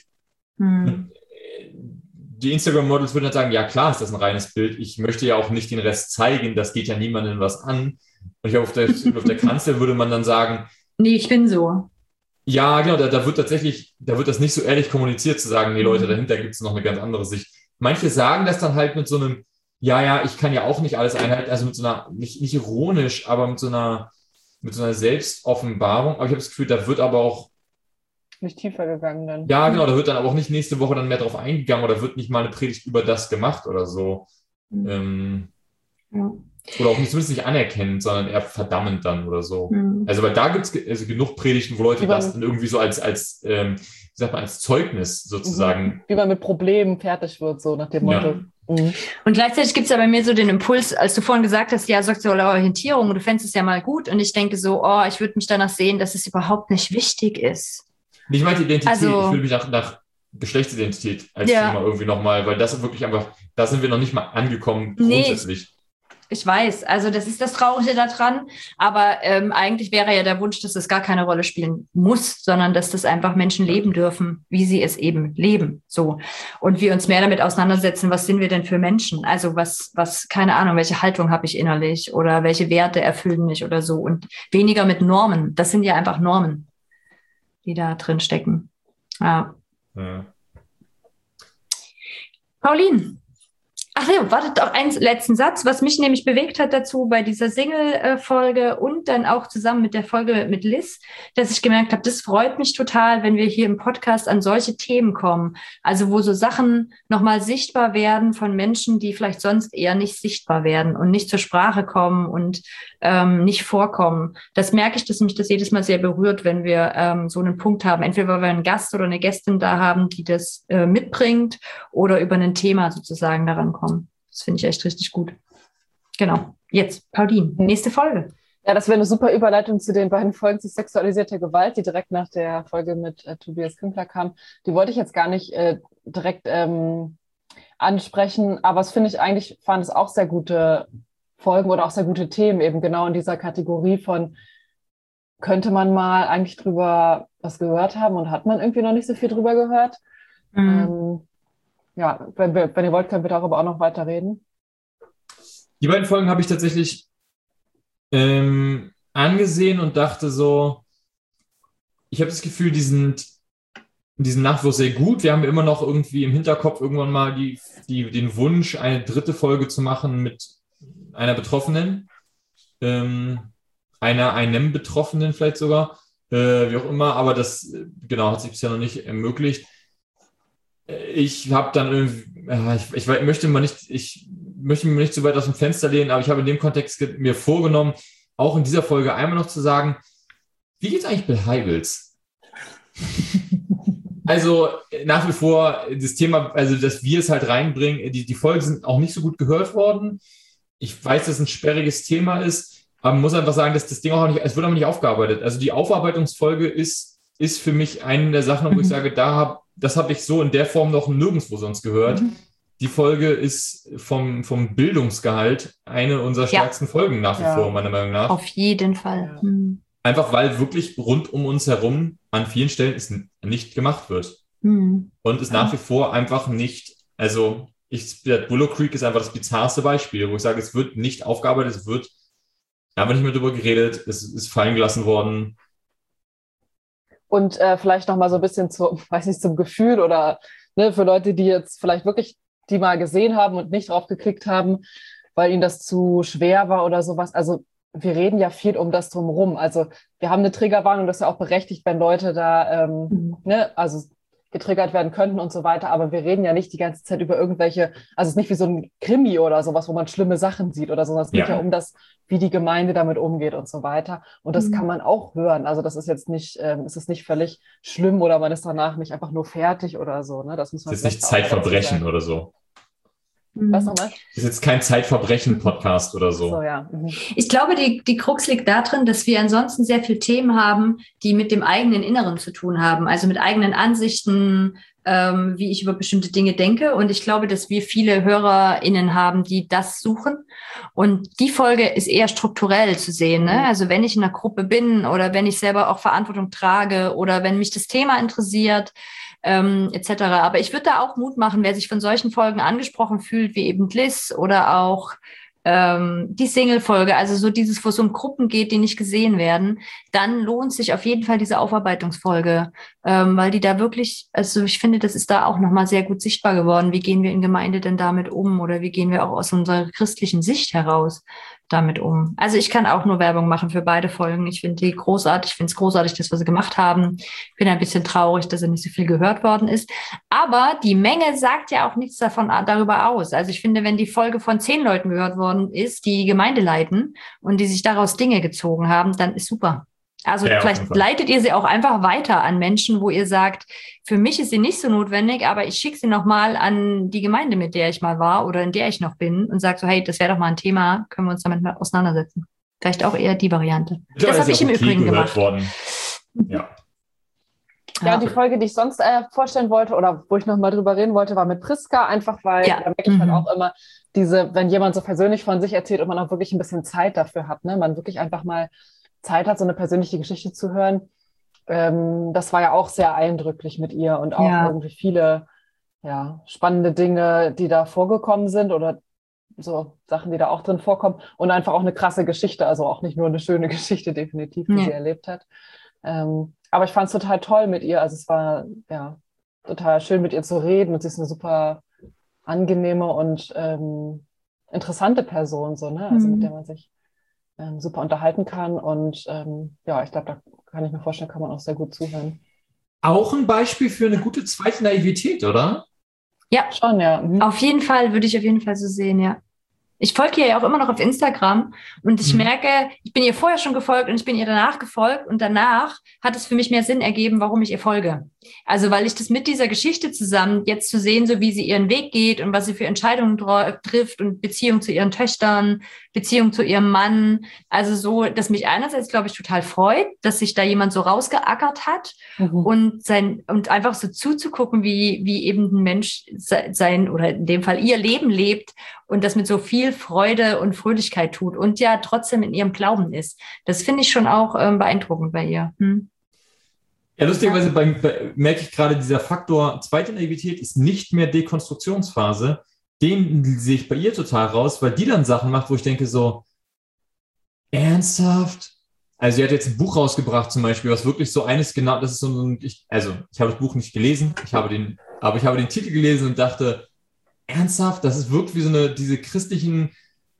Speaker 6: Die Instagram-Models würden dann sagen, ja klar ist das ein reines Bild, ich möchte ja auch nicht den Rest zeigen, das geht ja niemandem was an. Und ich glaube, auf der Kanzel würde man dann sagen,
Speaker 5: nee, ich bin so.
Speaker 6: ja, genau, da wird das nicht so ehrlich kommuniziert, zu sagen, nee Leute, dahinter gibt es noch eine ganz andere Sicht. Manche sagen das dann halt mit so einem, ja, ich kann ja auch nicht alles einhalten, also mit so einer, nicht ironisch, aber mit so einer Selbstoffenbarung. Aber ich habe das Gefühl, da wird aber auch
Speaker 4: Nicht tiefer gegangen dann.
Speaker 6: ja, genau, da wird dann aber auch nicht nächste Woche dann mehr drauf eingegangen oder wird nicht mal eine Predigt über das gemacht oder so.
Speaker 5: Ja.
Speaker 6: Oder auch nicht, zumindest nicht anerkennend, sondern eher verdammend dann oder so.
Speaker 5: Mhm.
Speaker 6: Also, weil da gibt es genug Predigten, wo Leute
Speaker 4: Wie man-
Speaker 6: das dann irgendwie so als wie sagt man, als Zeugnis sozusagen.
Speaker 4: Wie man mit Problemen fertig wird, so nach dem
Speaker 6: Ja.
Speaker 4: Motto. Mhm.
Speaker 5: Und gleichzeitig gibt es ja bei mir so den Impuls, als du vorhin gesagt hast, ja, sexuelle Orientierung, du fändest es ja mal gut. Und ich denke so, ich würde mich danach sehen, dass es überhaupt nicht wichtig ist.
Speaker 6: Ich meinte Identität,
Speaker 5: Also-
Speaker 6: ich will mich nach Geschlechtsidentität als
Speaker 5: Ja.
Speaker 6: Thema irgendwie nochmal, weil das wirklich einfach, da sind wir noch nicht mal angekommen
Speaker 5: Nee.
Speaker 6: grundsätzlich.
Speaker 5: Ich weiß, also das ist das Traurige daran, aber eigentlich wäre ja der Wunsch, dass das gar keine Rolle spielen muss, sondern dass das einfach Menschen leben dürfen, wie sie es eben leben, so. Und wir uns mehr damit auseinandersetzen, was sind wir denn für Menschen? Also was, keine Ahnung, welche Haltung habe ich innerlich oder welche Werte erfüllen mich oder so und weniger mit Normen. Das sind ja einfach Normen, die da drin stecken. Ja.
Speaker 6: Ja.
Speaker 5: Pauline. Ach ja, wartet auf einen letzten Satz, was mich nämlich bewegt hat dazu bei dieser Single-Folge und dann auch zusammen mit der Folge mit Liz, dass ich gemerkt habe, das freut mich total, wenn wir hier im Podcast an solche Themen kommen. Also wo so Sachen nochmal sichtbar werden von Menschen, die vielleicht sonst eher nicht sichtbar werden und nicht zur Sprache kommen und nicht vorkommen. Das merke ich, dass mich das jedes Mal sehr berührt, wenn wir so einen Punkt haben. Entweder weil wir einen Gast oder eine Gästin da haben, die das mitbringt oder über ein Thema sozusagen daran kommen. Das finde ich echt richtig gut. Genau. Jetzt, Pauline, nächste Folge.
Speaker 4: Ja, das wäre eine super Überleitung zu den beiden Folgen zu sexualisierter Gewalt, die direkt nach der Folge mit Tobias Künkler kam. Die wollte ich jetzt gar nicht direkt ansprechen, aber es finde ich eigentlich, waren es auch sehr gute Folgen oder auch sehr gute Themen, eben genau in dieser Kategorie von, könnte man mal eigentlich drüber was gehört haben und hat man irgendwie noch nicht so viel drüber gehört. Ja, wenn ihr wollt, können wir darüber auch noch weiter reden.
Speaker 6: Die beiden Folgen habe ich tatsächlich angesehen und dachte so, ich habe das Gefühl, die sind nach wie vor sehr gut. Wir haben immer noch irgendwie im Hinterkopf irgendwann mal den Wunsch, eine dritte Folge zu machen mit einer Betroffenen, einem Betroffenen vielleicht sogar, wie auch immer, aber das genau hat sich bisher noch nicht ermöglicht. Ich habe dann irgendwie, ich möchte mir nicht zu weit aus dem Fenster lehnen, aber ich habe in dem Kontext mir vorgenommen, auch in dieser Folge einmal noch zu sagen, wie geht's eigentlich Bill Hybels? Also nach wie vor das Thema, also dass wir es halt reinbringen, die Folgen sind auch nicht so gut gehört worden. Ich weiß, dass es ein sperriges Thema ist, aber man muss einfach sagen, dass das Ding auch nicht, es wird auch nicht aufgearbeitet. Also die Aufarbeitungsfolge ist für mich eine der Sachen, wo ich sage, das habe ich so in der Form noch nirgendwo sonst gehört. Die Folge ist vom Bildungsgehalt eine unserer stärksten Folgen nach wie vor, meiner Meinung nach.
Speaker 5: Auf jeden Fall.
Speaker 4: Ja.
Speaker 6: Einfach weil wirklich rund um uns herum an vielen Stellen es nicht gemacht wird. Und es nach wie vor einfach nicht, also Willow Creek ist einfach das bizarrste Beispiel, wo ich sage, es wird nicht aufgearbeitet, es wird einfach nicht mehr drüber geredet, es ist fallen gelassen worden.
Speaker 4: Und vielleicht noch mal so ein bisschen zum Gefühl oder für Leute, die jetzt vielleicht wirklich die mal gesehen haben und nicht drauf geklickt haben, weil ihnen das zu schwer war oder sowas. Also wir reden ja viel um das Drumherum. Also wir haben eine Triggerwarnung, das ist ja auch berechtigt, wenn Leute da also getriggert werden könnten und so weiter. Aber wir reden ja nicht die ganze Zeit über irgendwelche, also es ist nicht wie so ein Krimi oder sowas, wo man schlimme Sachen sieht oder so. Es geht ja um das, wie die Gemeinde damit umgeht und so weiter. Und das kann man auch hören. Also das ist jetzt nicht, es ist nicht völlig schlimm oder man ist danach nicht einfach nur fertig oder so. Ne? Das muss man
Speaker 6: Das ist nicht Zeitverbrechen oder so.
Speaker 4: Was nochmal?
Speaker 6: Das ist jetzt kein Zeitverbrechen-Podcast oder so.
Speaker 4: So, ja.
Speaker 5: Ich glaube, die Krux liegt darin, dass wir ansonsten sehr viele Themen haben, die mit dem eigenen Inneren zu tun haben. Also mit eigenen Ansichten, wie ich über bestimmte Dinge denke. Und ich glaube, dass wir viele HörerInnen haben, die das suchen. Und die Folge ist eher strukturell zu sehen. Ne? Also wenn ich in einer Gruppe bin oder wenn ich selber auch Verantwortung trage oder wenn mich das Thema interessiert, etc. Aber ich würde da auch Mut machen, wer sich von solchen Folgen angesprochen fühlt, wie eben Liz oder auch die Single-Folge, also so dieses, wo es um Gruppen geht, die nicht gesehen werden, dann lohnt sich auf jeden Fall diese Aufarbeitungsfolge, weil die da wirklich, also ich finde, das ist da auch nochmal sehr gut sichtbar geworden. Wie gehen wir in Gemeinde denn damit um oder wie gehen wir auch aus unserer christlichen Sicht heraus damit um? Also ich kann auch nur Werbung machen für beide Folgen. Ich finde die großartig, ich finde es großartig, das, was sie gemacht haben. Ich bin ein bisschen traurig, dass er nicht so viel gehört worden ist. Aber die Menge sagt ja auch nichts darüber aus. Also ich finde, wenn die Folge von 10 Leuten gehört worden ist, die Gemeinde leiten und die sich daraus Dinge gezogen haben, dann ist super. Also
Speaker 6: ja,
Speaker 5: vielleicht leitet ihr sie auch einfach weiter an Menschen, wo ihr sagt, für mich ist sie nicht so notwendig, aber ich schicke sie nochmal an die Gemeinde, mit der ich mal war oder in der ich noch bin und sage so, hey, das wäre doch mal ein Thema, können wir uns damit mal auseinandersetzen. Vielleicht auch eher die Variante.
Speaker 6: Ja,
Speaker 5: das habe ich im Übrigen gemacht.
Speaker 6: Ja.
Speaker 4: Ja, die Folge, die ich sonst vorstellen wollte oder wo ich nochmal drüber reden wollte, war mit Priska, einfach weil da merke ich halt auch immer wenn jemand so persönlich von sich erzählt und man auch wirklich ein bisschen Zeit dafür hat, ne, man wirklich einfach mal Zeit hat, so eine persönliche Geschichte zu hören. Das war ja auch sehr eindrücklich mit ihr und auch irgendwie viele spannende Dinge, die da vorgekommen sind oder so Sachen, die da auch drin vorkommen und einfach auch eine krasse Geschichte, also auch nicht nur eine schöne Geschichte definitiv, die sie erlebt hat. Aber ich fand es total toll mit ihr, also es war total schön mit ihr zu reden und sie ist eine super angenehme und interessante Person, so, ne? Also mit der man sich super unterhalten kann und ich glaube, da kann ich mir vorstellen, kann man auch sehr gut zuhören.
Speaker 6: Auch ein Beispiel für eine gute zweite Naivität, oder?
Speaker 5: Ja,
Speaker 4: schon, ja.
Speaker 5: Auf jeden Fall, würde ich auf jeden Fall so sehen, ja. Ich folge ihr ja auch immer noch auf Instagram und ich merke, ich bin ihr vorher schon gefolgt und ich bin ihr danach gefolgt und danach hat es für mich mehr Sinn ergeben, warum ich ihr folge. Also weil ich das mit dieser Geschichte zusammen jetzt zu sehen, so wie sie ihren Weg geht und was sie für Entscheidungen trifft und Beziehung zu ihren Töchtern, Beziehung zu ihrem Mann, also so, dass mich einerseits, glaube ich, total freut, dass sich da jemand so rausgeackert hat und einfach so zuzugucken, wie eben ein Mensch sein oder in dem Fall ihr Leben lebt und das mit so viel Freude und Fröhlichkeit tut und ja trotzdem in ihrem Glauben ist. Das finde ich schon auch beeindruckend bei ihr.
Speaker 6: Ja, lustigerweise merke ich gerade, dieser Faktor zweite Naivität ist nicht mehr Dekonstruktionsphase. Den sehe ich bei ihr total raus, weil die dann Sachen macht, wo ich denke so, ernsthaft? Also sie hat jetzt ein Buch rausgebracht zum Beispiel, was wirklich so eines genau, das ist so ein, ich habe das Buch nicht gelesen, aber ich habe den Titel gelesen und dachte, ernsthaft, das ist wirklich wie diese christlichen,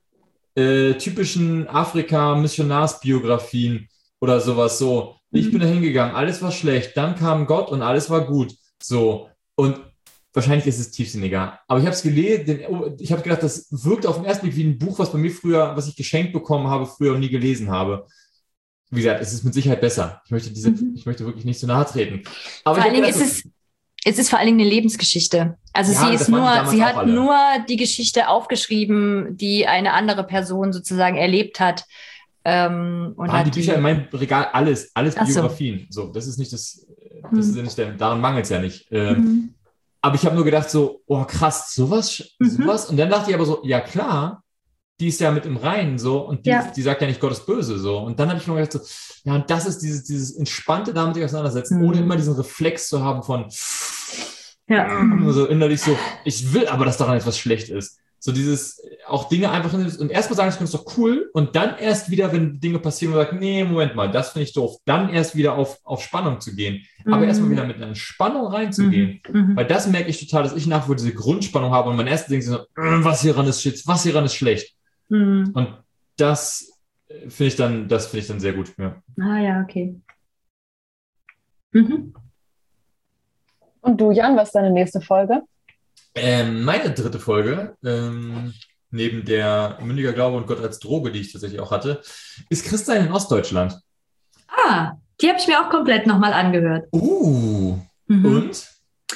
Speaker 6: typischen Afrika-Missionarsbiografien oder sowas so. Ich bin da hingegangen, alles war schlecht, dann kam Gott und alles war gut. So. Und wahrscheinlich ist es tiefsinniger. Aber ich habe es gelesen, ich habe gedacht, das wirkt auf den ersten Blick wie ein Buch, was bei mir früher, was ich geschenkt bekommen habe, früher und nie gelesen habe. Wie gesagt, es ist mit Sicherheit besser. Ich möchte wirklich nicht so nahe treten. Aber
Speaker 5: vor allen Dingen es ist vor allen Dingen eine Lebensgeschichte. Also
Speaker 6: ja,
Speaker 5: sie hat nur die Geschichte aufgeschrieben, die eine andere Person sozusagen erlebt hat. Und
Speaker 6: die Bücher in meinem Regal, alles Biografien. So, das ist nicht das ist ja nicht daran mangelt es ja nicht. Aber ich habe nur gedacht so, oh krass, sowas. Und dann dachte ich aber so, ja klar, die ist ja mit im Reinen so und die sagt ja nicht, Gott ist böse so. Und dann habe ich mir gedacht so, ja, und das ist dieses entspannte damit sich auseinandersetzen, ohne immer diesen Reflex zu haben von so innerlich so, ich will aber, dass daran etwas schlecht ist. So dieses, auch Dinge einfach, und erstmal sagen, das ist doch cool, und dann erst wieder, wenn Dinge passieren, und sagt, nee, Moment mal, das finde ich doof, dann erst wieder auf Spannung zu gehen. Aber erstmal wieder mit einer Spannung reinzugehen. Weil das merke ich total, dass ich nach wie vor diese Grundspannung habe und mein erstes Ding ist so, was hieran ist shit, was hieran ist schlecht. Und das finde ich dann sehr gut. Ja.
Speaker 5: Ah ja, okay.
Speaker 4: Und du, Jan, was ist deine nächste Folge?
Speaker 6: Meine dritte Folge, neben der Mündiger Glaube und Gott als Droge, die ich tatsächlich auch hatte, ist Christsein in Ostdeutschland.
Speaker 5: Ah, die habe ich mir auch komplett nochmal angehört.
Speaker 6: Und?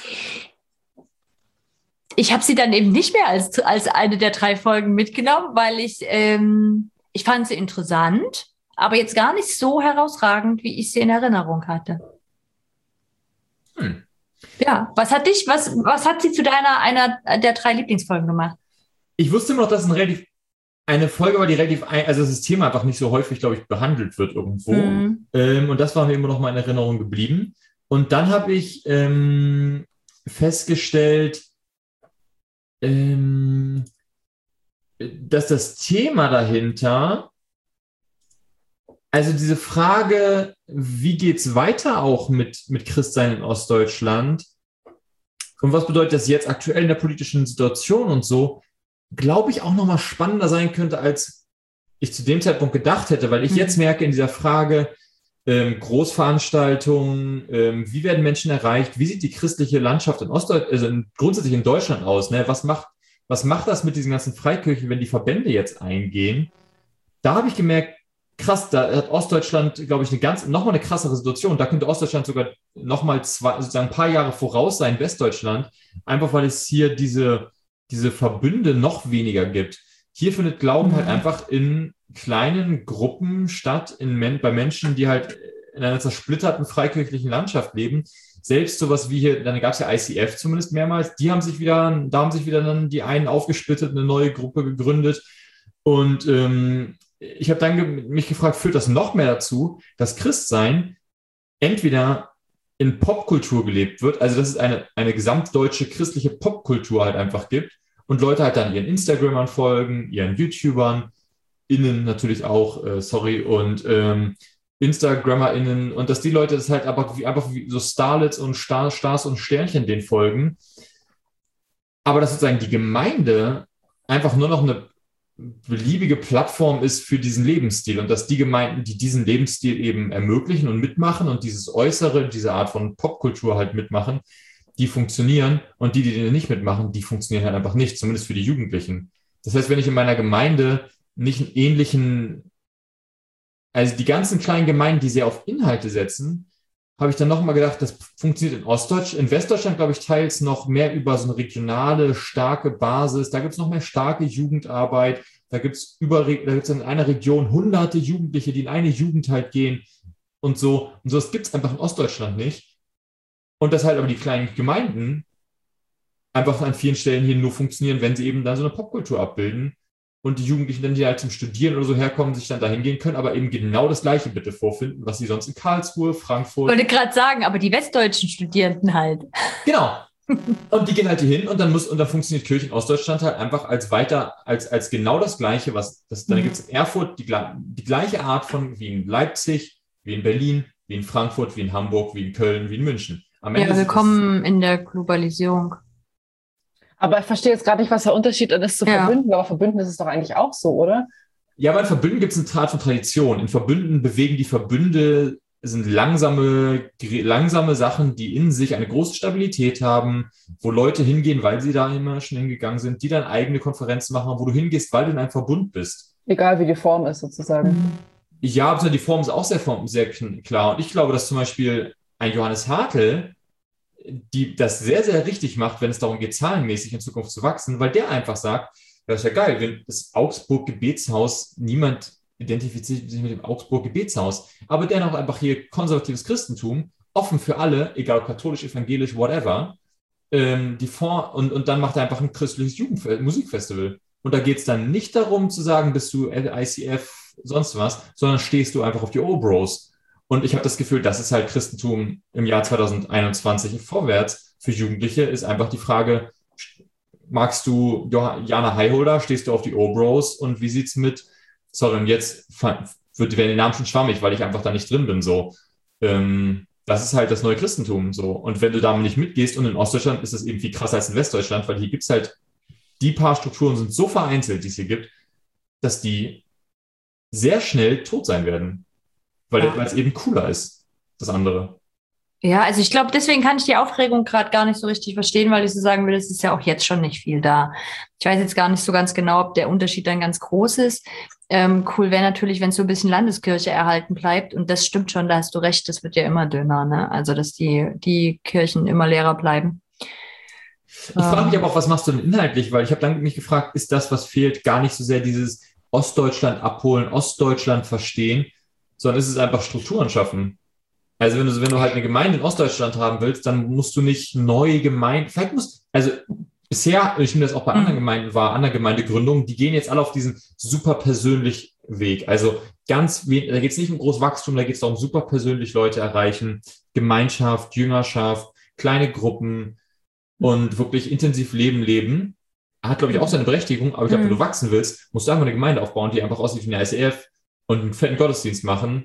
Speaker 5: Ich habe sie dann eben nicht mehr als eine der 3 Folgen mitgenommen, weil ich fand sie interessant, aber jetzt gar nicht so herausragend, wie ich sie in Erinnerung hatte. Ja, was hat sie zu einer der 3 Lieblingsfolgen gemacht?
Speaker 6: Ich wusste immer noch, dass eine Folge war, die also das Thema einfach nicht so häufig, glaube ich, behandelt wird irgendwo.
Speaker 5: Mhm.
Speaker 6: Und das war mir immer noch mal in Erinnerung geblieben. Und dann habe ich festgestellt, dass das Thema dahinter, also diese Frage, wie geht's weiter auch mit Christsein in Ostdeutschland und was bedeutet das jetzt aktuell in der politischen Situation und so, glaube ich, auch nochmal spannender sein könnte, als ich zu dem Zeitpunkt gedacht hätte, weil ich jetzt merke in dieser Frage, Großveranstaltungen, wie werden Menschen erreicht, wie sieht die christliche Landschaft in Ostdeutschland, also grundsätzlich in Deutschland aus, ne? Was macht das mit diesen ganzen Freikirchen, wenn die Verbände jetzt eingehen? Da habe ich gemerkt, krass, da hat Ostdeutschland, glaube ich, nochmal eine krassere Situation. Da könnte Ostdeutschland sogar nochmal sozusagen ein paar Jahre voraus sein, Westdeutschland, einfach weil es hier diese Verbünde noch weniger gibt. Hier findet Glauben halt einfach in kleinen Gruppen statt, bei Menschen, die halt in einer zersplitterten freikirchlichen Landschaft leben. Selbst sowas wie hier, dann gab es ja ICF zumindest mehrmals, da haben sich wieder dann die einen aufgesplittet, eine neue Gruppe gegründet. Und ich habe dann mich gefragt, führt das noch mehr dazu, dass Christsein entweder in Popkultur gelebt wird, also dass es eine gesamtdeutsche christliche Popkultur halt einfach gibt und Leute halt dann ihren Instagramern folgen, ihren YouTubern, innen natürlich auch, und InstagrammerInnen und dass die Leute das halt einfach wie so Starlets und Stars und Sternchen denen folgen, aber dass sozusagen die Gemeinde einfach nur noch eine beliebige Plattform ist für diesen Lebensstil und dass die Gemeinden, die diesen Lebensstil eben ermöglichen und mitmachen und dieses Äußere, diese Art von Popkultur halt mitmachen, die funktionieren und die nicht mitmachen, die funktionieren halt einfach nicht, zumindest für die Jugendlichen. Das heißt, wenn ich in meiner Gemeinde nicht einen ähnlichen, also die ganzen kleinen Gemeinden, die sehr auf Inhalte setzen, habe ich dann nochmal gedacht, das funktioniert in Westdeutschland, glaube ich, teils noch mehr über so eine regionale, starke Basis. Da gibt es noch mehr starke Jugendarbeit. Da gibt es in einer Region hunderte Jugendliche, die in eine Jugend halt gehen und so. Und so, das gibt es einfach in Ostdeutschland nicht. Und dass halt aber die kleinen Gemeinden einfach an vielen Stellen hier nur funktionieren, wenn sie eben dann so eine Popkultur abbilden. Und die Jugendlichen dann, die halt zum Studieren oder so herkommen, sich dann dahin gehen können, aber eben genau das Gleiche bitte vorfinden, was sie sonst in Karlsruhe, Frankfurt...
Speaker 5: Ich wollte gerade sagen, aber die westdeutschen Studierenden halt.
Speaker 6: Genau. Und die gehen halt hier hin und dann funktioniert Kirche in Ostdeutschland halt einfach als genau das Gleiche, dann gibt es in Erfurt die gleiche Art von, wie in Leipzig, wie in Berlin, wie in Frankfurt, wie in Hamburg, wie in Köln, wie in München. Am Ende
Speaker 5: willkommen in der Globalisierung.
Speaker 4: Aber ich verstehe jetzt gerade nicht, was der Unterschied ist zu Verbünden, aber Verbünden ist es doch eigentlich auch so, oder?
Speaker 6: Ja, aber in Verbünden gibt es eine Art von Tradition. In Verbünden bewegen die Verbünde, sind langsame Sachen, die in sich eine große Stabilität haben, wo Leute hingehen, weil sie da immer schon hingegangen sind, die dann eigene Konferenzen machen, wo du hingehst, weil du in einem Verbund bist.
Speaker 4: Egal, wie die Form ist, sozusagen.
Speaker 6: Ja, aber die Form ist auch sehr klar. Und ich glaube, dass zum Beispiel ein Johannes Hartl die das sehr, sehr richtig macht, wenn es darum geht, zahlenmäßig in Zukunft zu wachsen, weil der einfach sagt, das ist ja geil, wenn das Augsburg-Gebetshaus, niemand identifiziert sich mit dem Augsburg-Gebetshaus, aber dennoch einfach hier konservatives Christentum, offen für alle, egal ob katholisch, evangelisch, whatever, und dann macht er einfach ein christliches Musikfestival. Und da geht es dann nicht darum zu sagen, bist du ICF, sonst was, sondern stehst du einfach auf die Obros. Und ich habe das Gefühl, das ist halt Christentum im Jahr 2021 vorwärts. Für Jugendliche ist einfach die Frage, magst du Jana Highholder, stehst du auf die Obros und wie sieht's mit, und jetzt werden die Namen schon schwammig, weil ich einfach da nicht drin bin, so. Das ist halt das neue Christentum, so. Und wenn du damit nicht mitgehst und in Ostdeutschland ist das eben viel krasser als in Westdeutschland, weil hier gibt's halt, die paar Strukturen sind so vereinzelt, die es hier gibt, dass die sehr schnell tot sein werden. Weil es eben cooler ist, das andere.
Speaker 5: Ja, also ich glaube, deswegen kann ich die Aufregung gerade gar nicht so richtig verstehen, weil ich so sagen will, es ist ja auch jetzt schon nicht viel da. Ich weiß jetzt gar nicht so ganz genau, ob der Unterschied dann ganz groß ist. Cool wäre natürlich, wenn so ein bisschen Landeskirche erhalten bleibt. Und das stimmt schon, da hast du recht, das wird ja immer dünner, ne? Also, dass die Kirchen immer leerer bleiben.
Speaker 6: Ich frage mich aber auch, was machst du denn inhaltlich? Weil ich habe dann mich gefragt, ist das, was fehlt, gar nicht so sehr dieses Ostdeutschland abholen, Ostdeutschland verstehen, sondern ist es einfach Strukturen schaffen. Also wenn du halt eine Gemeinde in Ostdeutschland haben willst, dann musst du nicht neue Gemeinden, bisher, ich finde das auch bei anderen Gemeinden anderen Gemeindegründungen, die gehen jetzt alle auf diesen super persönlich Weg. Also da geht es nicht um Großwachstum, da geht es darum, super persönlich Leute erreichen, Gemeinschaft, Jüngerschaft, kleine Gruppen und wirklich intensiv leben. Hat, glaube ich, auch seine Berechtigung, aber ich glaube, wenn du wachsen willst, musst du einfach eine Gemeinde aufbauen, die einfach aussieht wie eine ICF und einen fetten Gottesdienst machen.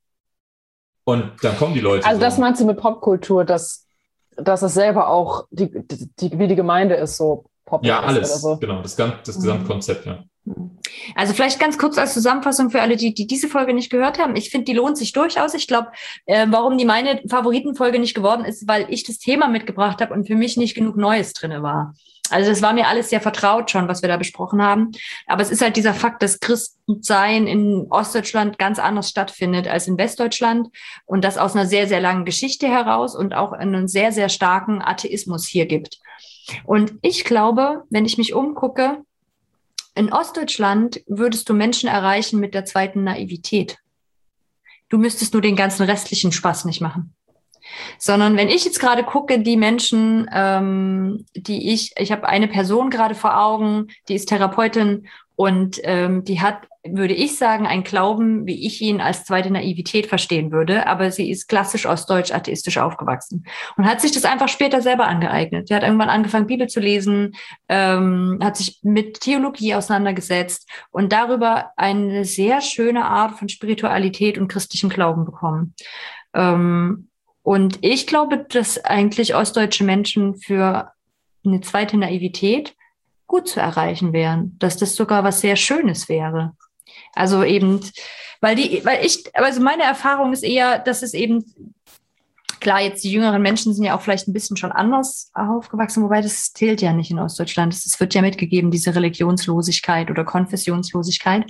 Speaker 6: Und dann kommen die Leute.
Speaker 4: Also das meinst du mit Popkultur, dass es selber auch wie die Gemeinde ist, so Pop
Speaker 6: ja,
Speaker 4: ist
Speaker 6: alles,
Speaker 4: oder so.
Speaker 6: Genau, das Gesamtkonzept, ja.
Speaker 5: Also vielleicht ganz kurz als Zusammenfassung für alle, die diese Folge nicht gehört haben. Ich finde, die lohnt sich durchaus. Ich glaube, warum die meine Favoritenfolge nicht geworden ist, weil ich das Thema mitgebracht habe und für mich nicht genug Neues drin war. Also das war mir alles sehr vertraut schon, was wir da besprochen haben. Aber es ist halt dieser Fakt, dass Christsein in Ostdeutschland ganz anders stattfindet als in Westdeutschland und das aus einer sehr, sehr langen Geschichte heraus und auch einen sehr, sehr starken Atheismus hier gibt. Und ich glaube, wenn ich mich umgucke, in Ostdeutschland würdest du Menschen erreichen mit der zweiten Naivität. Du müsstest nur den ganzen restlichen Spaß nicht machen. Sondern wenn ich jetzt gerade gucke, die Menschen, ich habe eine Person gerade vor Augen, die ist Therapeutin und die hat, würde ich sagen, einen Glauben, wie ich ihn als zweite Naivität verstehen würde, aber sie ist klassisch ostdeutsch atheistisch aufgewachsen und hat sich das einfach später selber angeeignet. Sie hat irgendwann angefangen, Bibel zu lesen, hat sich mit Theologie auseinandergesetzt und darüber eine sehr schöne Art von Spiritualität und christlichem Glauben bekommen. Und ich glaube, dass eigentlich ostdeutsche Menschen für eine zweite Naivität gut zu erreichen wären, dass das sogar was sehr Schönes wäre. Also eben, also meine Erfahrung ist eher, dass es eben, klar, jetzt die jüngeren Menschen sind ja auch vielleicht ein bisschen schon anders aufgewachsen, wobei das zählt ja nicht in Ostdeutschland. Es wird ja mitgegeben, diese Religionslosigkeit oder Konfessionslosigkeit.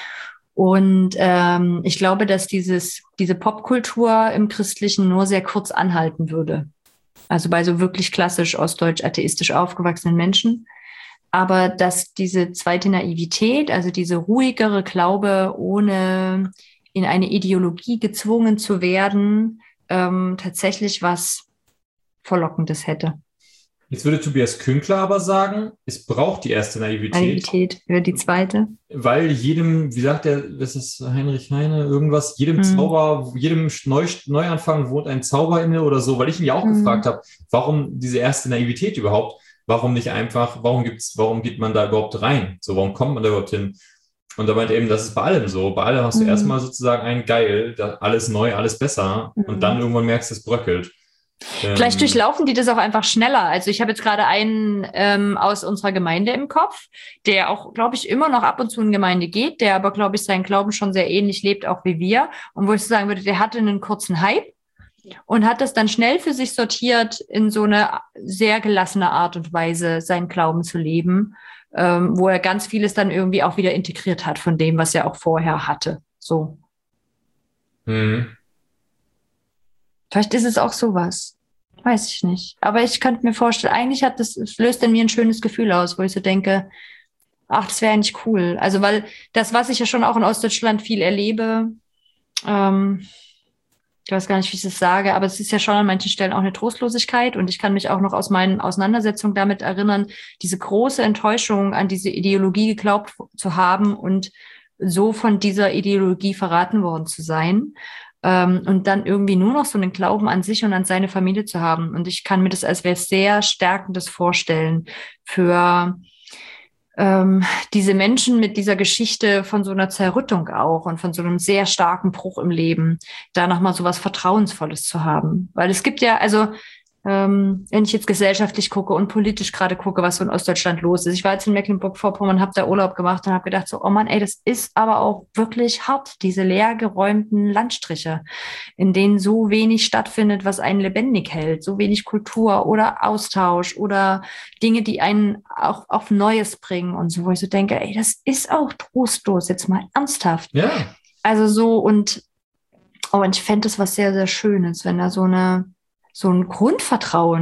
Speaker 5: Und ich glaube, dass diese Popkultur im Christlichen nur sehr kurz anhalten würde. Also bei so wirklich klassisch ostdeutsch atheistisch aufgewachsenen Menschen. Aber dass diese zweite Naivität, also diese ruhigere Glaube, ohne in eine Ideologie gezwungen zu werden, tatsächlich was Verlockendes hätte.
Speaker 6: Jetzt würde Tobias Künkler aber sagen, es braucht die erste Naivität.
Speaker 5: Naivität für die zweite.
Speaker 6: Weil jedem, wie sagt er, das ist Heinrich Heine, irgendwas, jedem Zauber, jedem Neuanfang wohnt ein Zauber inne oder so, weil ich ihn ja auch gefragt habe, warum diese erste Naivität überhaupt? Warum nicht einfach, warum geht man da überhaupt rein? So, warum kommt man da überhaupt hin? Und da meint er eben, das ist bei allem so. Bei allem hast du erstmal sozusagen geil, alles neu, alles besser. Und dann irgendwann merkst du, es bröckelt.
Speaker 5: Vielleicht durchlaufen die das auch einfach schneller. Also ich habe jetzt gerade einen aus unserer Gemeinde im Kopf, der auch, glaube ich, immer noch ab und zu in Gemeinde geht, der aber, glaube ich, seinen Glauben schon sehr ähnlich lebt, auch wie wir. Und wo ich so sagen würde, der hatte einen kurzen Hype und hat das dann schnell für sich sortiert, in so eine sehr gelassene Art und Weise seinen Glauben zu leben, wo er ganz vieles dann irgendwie auch wieder integriert hat von dem, was er auch vorher hatte. So. Vielleicht ist es auch sowas. Weiß ich nicht. Aber ich könnte mir vorstellen, eigentlich es löst in mir ein schönes Gefühl aus, wo ich so denke, ach, das wäre eigentlich cool. Also, weil das, was ich ja schon auch in Ostdeutschland viel erlebe, ich weiß gar nicht, wie ich das sage, aber es ist ja schon an manchen Stellen auch eine Trostlosigkeit und ich kann mich auch noch aus meinen Auseinandersetzungen damit erinnern, diese große Enttäuschung an diese Ideologie geglaubt zu haben und so von dieser Ideologie verraten worden zu sein. Und dann irgendwie nur noch so einen Glauben an sich und an seine Familie zu haben. Und ich kann mir das als sehr Stärkendes vorstellen für diese Menschen mit dieser Geschichte von so einer Zerrüttung auch und von so einem sehr starken Bruch im Leben, da nochmal so was Vertrauensvolles zu haben. Weil es gibt ja, also wenn ich jetzt gesellschaftlich gucke und politisch gerade gucke, was so in Ostdeutschland los ist. Ich war jetzt in Mecklenburg-Vorpommern, habe da Urlaub gemacht und habe gedacht so, oh Mann, ey, das ist aber auch wirklich hart, diese leergeräumten Landstriche, in denen so wenig stattfindet, was einen lebendig hält, so wenig Kultur oder Austausch oder Dinge, die einen auch auf Neues bringen und so, wo ich so denke, ey, das ist auch trostlos, jetzt mal ernsthaft.
Speaker 6: Ja.
Speaker 5: Also so und ich fände das was sehr, sehr Schönes, wenn da so ein Grundvertrauen